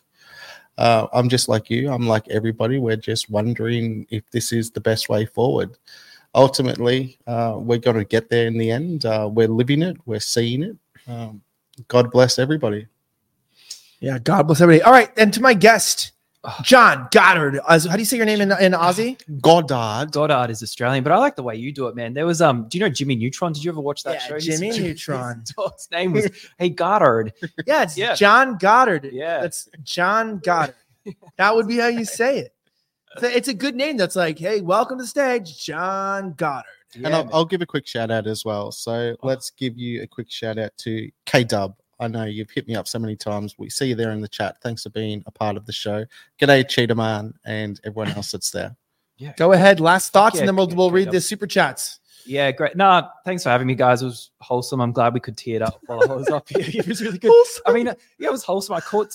I'm just like you. I'm like everybody. We're just wondering if this is the best way forward. Ultimately, we're going to get there in the end. We're living it. We're seeing it. God bless everybody. Yeah, God bless everybody. All right, and to my guest, John Goddard. How do you say your name in Aussie? Goddard. Goddard is Australian, but I like the way you do it, man. There was do you know Jimmy Neutron? Did you ever watch that show? Jimmy Neutron. His name was Hey Goddard. Yeah, it's John Goddard. Yeah, that's John Goddard. That would be how you say it. It's a good name. That's like, hey, welcome to the stage, John Goddard. And I'll give a quick shout out as well. So let's give you a quick shout out to K-Dub. I know you've hit me up so many times. We see you there in the chat. Thanks for being a part of the show. G'day, Cheetah Man, and everyone else that's there. Yeah. Go ahead. Last thoughts, Yeah, and then we'll read the super chats. Yeah, great. No, thanks for having me, guys. It was wholesome. I'm glad we could tee it up while I was up here. It was really good. I mean, yeah, it was wholesome. I caught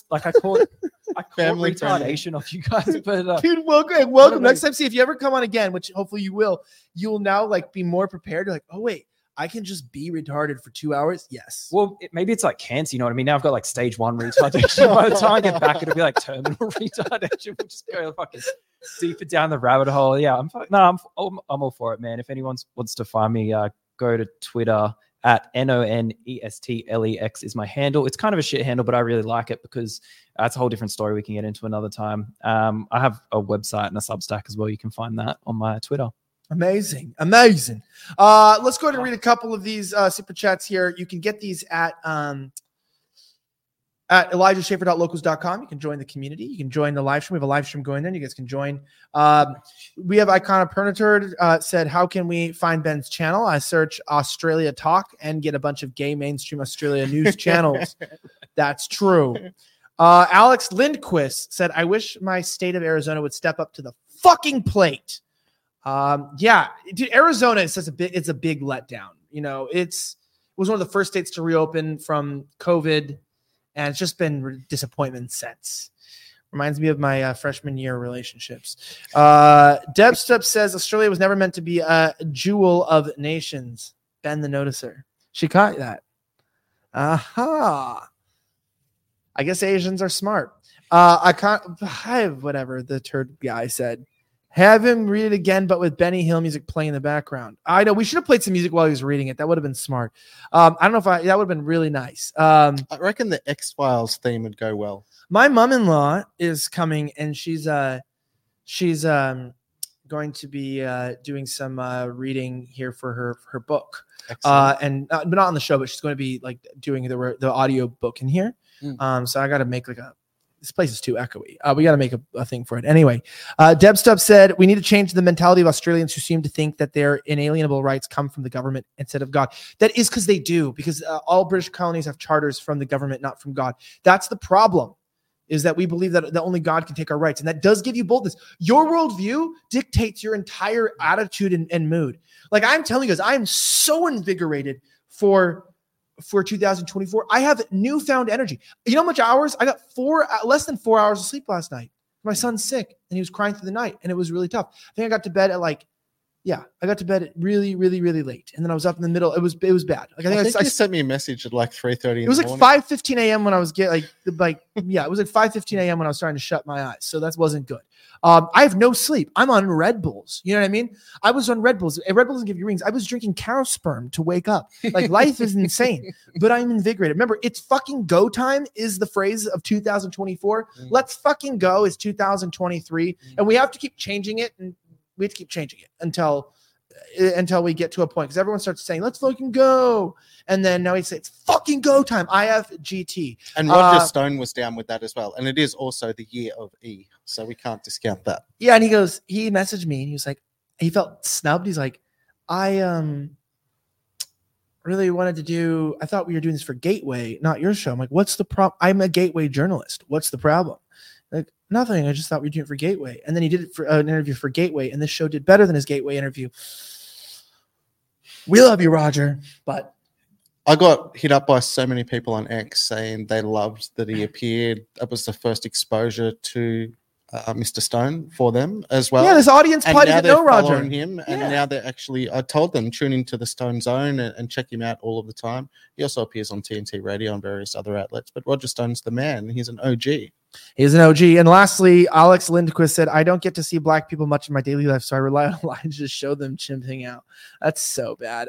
Family retardation off you guys, but dude, welcome. Next time, see if you ever come on again, which hopefully you will now like be more prepared. You're like, oh wait, I can just be retarded for 2 hours. Yes. Well, maybe it's like cancer. You know what I mean? Now I've got like stage 1 retardation. By the time I get back, it'll be like terminal retardation. We'll just go fucking deeper down the rabbit hole. Yeah, I'm all for it, man. If anyone wants to find me, go to Twitter at NONESTLEX is my handle. It's kind of a shit handle, but I really like it because that's a whole different story we can get into another time. I have a website and a Substack as well. You can find that on my Twitter. Amazing. Let's go ahead and read a couple of these super chats here. You can get these at ElijahSchaefer.locals.com. You can join the community. You can join the live stream. We have a live stream going there. You guys can join. We have Icona Pernaturd said, how can we find Ben's channel? I search Australia Talk and get a bunch of gay mainstream Australia news channels. That's true. Alex Lindquist said, I wish my state of Arizona would step up to the fucking plate. Yeah, dude, Arizona is it's a big letdown. You know, was one of the first states to reopen from COVID, and it's just been disappointment since. Reminds me of my freshman year relationships. Deb Stubb says Australia was never meant to be a jewel of nations. Ben the Noticer. She caught that. Aha. I guess Asians are smart. Whatever the turd guy said. Have him read it again, but with Benny Hill music playing in the background. I know we should have played some music while he was reading it. That would have been smart. I don't know if that would have been really nice. I reckon the X-Files theme would go well. My mom-in-law is coming, and she's going to be doing some reading here for her book. And but not on the show, but she's going to be like doing the audio book in here. So I got to make this place is too echoey. We got to make a thing for it. Anyway, Deb Stubb said, we need to change the mentality of Australians who seem to think that their inalienable rights come from the government instead of God. That is because they do, because all British colonies have charters from the government, not from God. That's the problem, is that we believe that only God can take our rights. And that does give you boldness. Your worldview dictates your entire attitude and mood. Like I'm telling you guys, I am so invigorated for 2024. I have newfound energy. You know how much hours? I got less than 4 hours of sleep last night. My son's sick and he was crying through the night and it was really tough. I think I got to bed at I got to bed really, really, really late. And then I was up in the middle. It was bad. Like I think you sent me a message at like 3:30. It was like 5:15 a.m. when I was it was like 5:15 a.m. when I was starting to shut my eyes. So that wasn't good. I have no sleep. I'm on Red Bulls. You know what I mean? I was on Red Bulls. Red Bulls doesn't give you rings. I was drinking cow sperm to wake up. Like life is insane, but I'm invigorated. Remember, it's fucking go time is the phrase of 2024. Let's fucking go is 2023. And we have to keep changing it. And we have to keep changing it until we get to a point, because everyone starts saying, let's fucking go. And then now we say it's fucking go time. IFGT. And Roger Stone was down with that as well. And it is also the year of E. So we can't discount that. Yeah. And he messaged me and he was like, he felt snubbed. He's like, I really wanted to do, I thought we were doing this for Gateway, not your show. I'm like, what's the problem? I'm a Gateway journalist. What's the problem? Like, nothing. I just thought we were doing it for Gateway. And then he did it for an interview for Gateway, and this show did better than his Gateway interview. We love you, Roger. But I got hit up by so many people on X saying they loved that he appeared. That was the first exposure to Mr. Stone for them as well. Yeah, this audience probably didn't know Roger. Him, and now they're actually, I told them, tune into the Stone Zone and check him out all of the time. He also appears on TNT Radio and various other outlets, but Roger Stone's the man. He's an OG. He's an OG. And lastly, Alex Lindquist said, I don't get to see black people much in my daily life, so I rely on Elijah to show them chimping out. That's so bad.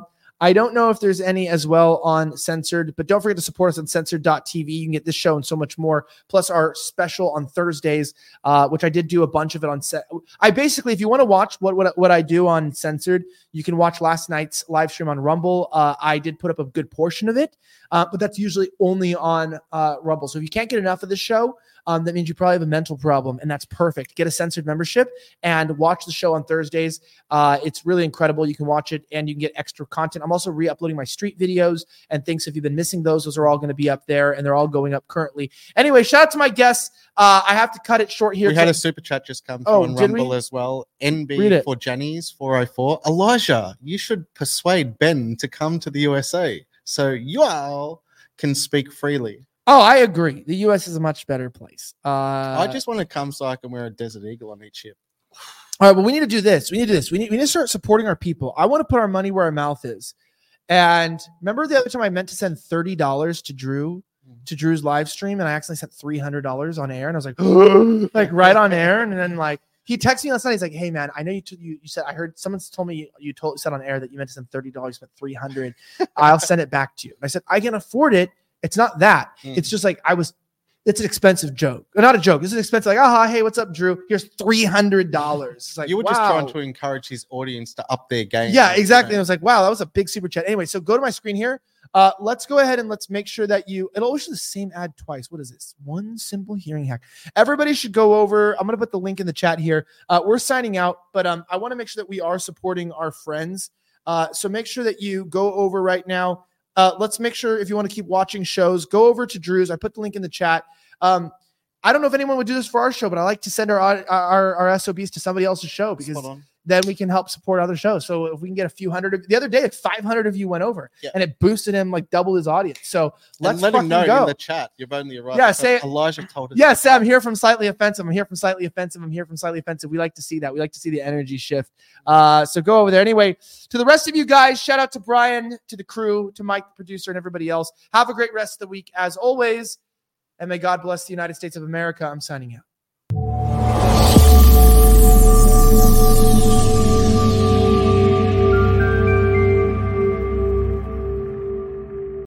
I don't know if there's any as well on Censored, but don't forget to support us on censored.tv. You can get this show and so much more, plus our special on Thursdays, which I did do a bunch of it on set. I basically, if you want to watch what I do on Censored, you can watch last night's live stream on Rumble. I did put up a good portion of it, but that's usually only on Rumble. So if you can't get enough of the show, that means you probably have a mental problem, and that's perfect. Get a Censored membership and watch the show on Thursdays. It's really incredible. You can watch it and you can get extra content. I'm also re-uploading my street videos and things. If you've been missing those are all going to be up there, and they're all going up currently. Anyway, shout out to my guests. I have to cut it short here. We had a super chat just come through on Rumble as well. NB for Jenny's 404. Elijah, you should persuade Ben to come to the USA so you all can speak freely. Oh, I agree. The U.S. is a much better place. I just want to come so I can wear a Desert Eagle on each hip. All right, well, we need to do this. We need to start supporting our people. I want to put our money where our mouth is. And remember the other time I meant to send $30 to Drew's live stream, and I accidentally sent $300 on air, and I was like, like right on air, and then like he texted me last night. He's like, "Hey man, I know you said I heard someone told me you said on air that you meant to send $30, spent $300. I'll send it back to you." And I said, "I can afford it. It's not that. It's just like it's an expensive joke. Not a joke. It's an expensive, like, hey, what's up, Drew? Here's $300. It's like, you were just trying to encourage his audience to up their game. Yeah, exactly. And I was like, wow, that was a big super chat. Anyway, so go to my screen here. Let's go ahead and let's make sure that it'll always show the same ad twice. What is this? One simple hearing hack. Everybody should go over. I'm going to put the link in the chat here. We're signing out, but I want to make sure that we are supporting our friends. So make sure that you go over right now. Let's make sure if you want to keep watching shows, go over to Drew's. I put the link in the chat. I don't know if anyone would do this for our show, but I like to send our SOBs to somebody else's show because then we can help support other shows. So if we can get a few hundred, the other day, 500 of you went over, and it boosted him like double his audience. So let's let him know go. in the chat. You've only arrived. Yeah, say Elijah told us. Yeah, Sam, I'm here from Slightly Offensive. I'm here from Slightly Offensive. I'm here from Slightly Offensive. We like to see that. We like to see the energy shift. So go over there. Anyway, to the rest of you guys, shout out to Brian, to the crew, to Mike, the producer, and everybody else. Have a great rest of the week as always. And may God bless the United States of America. I'm signing out.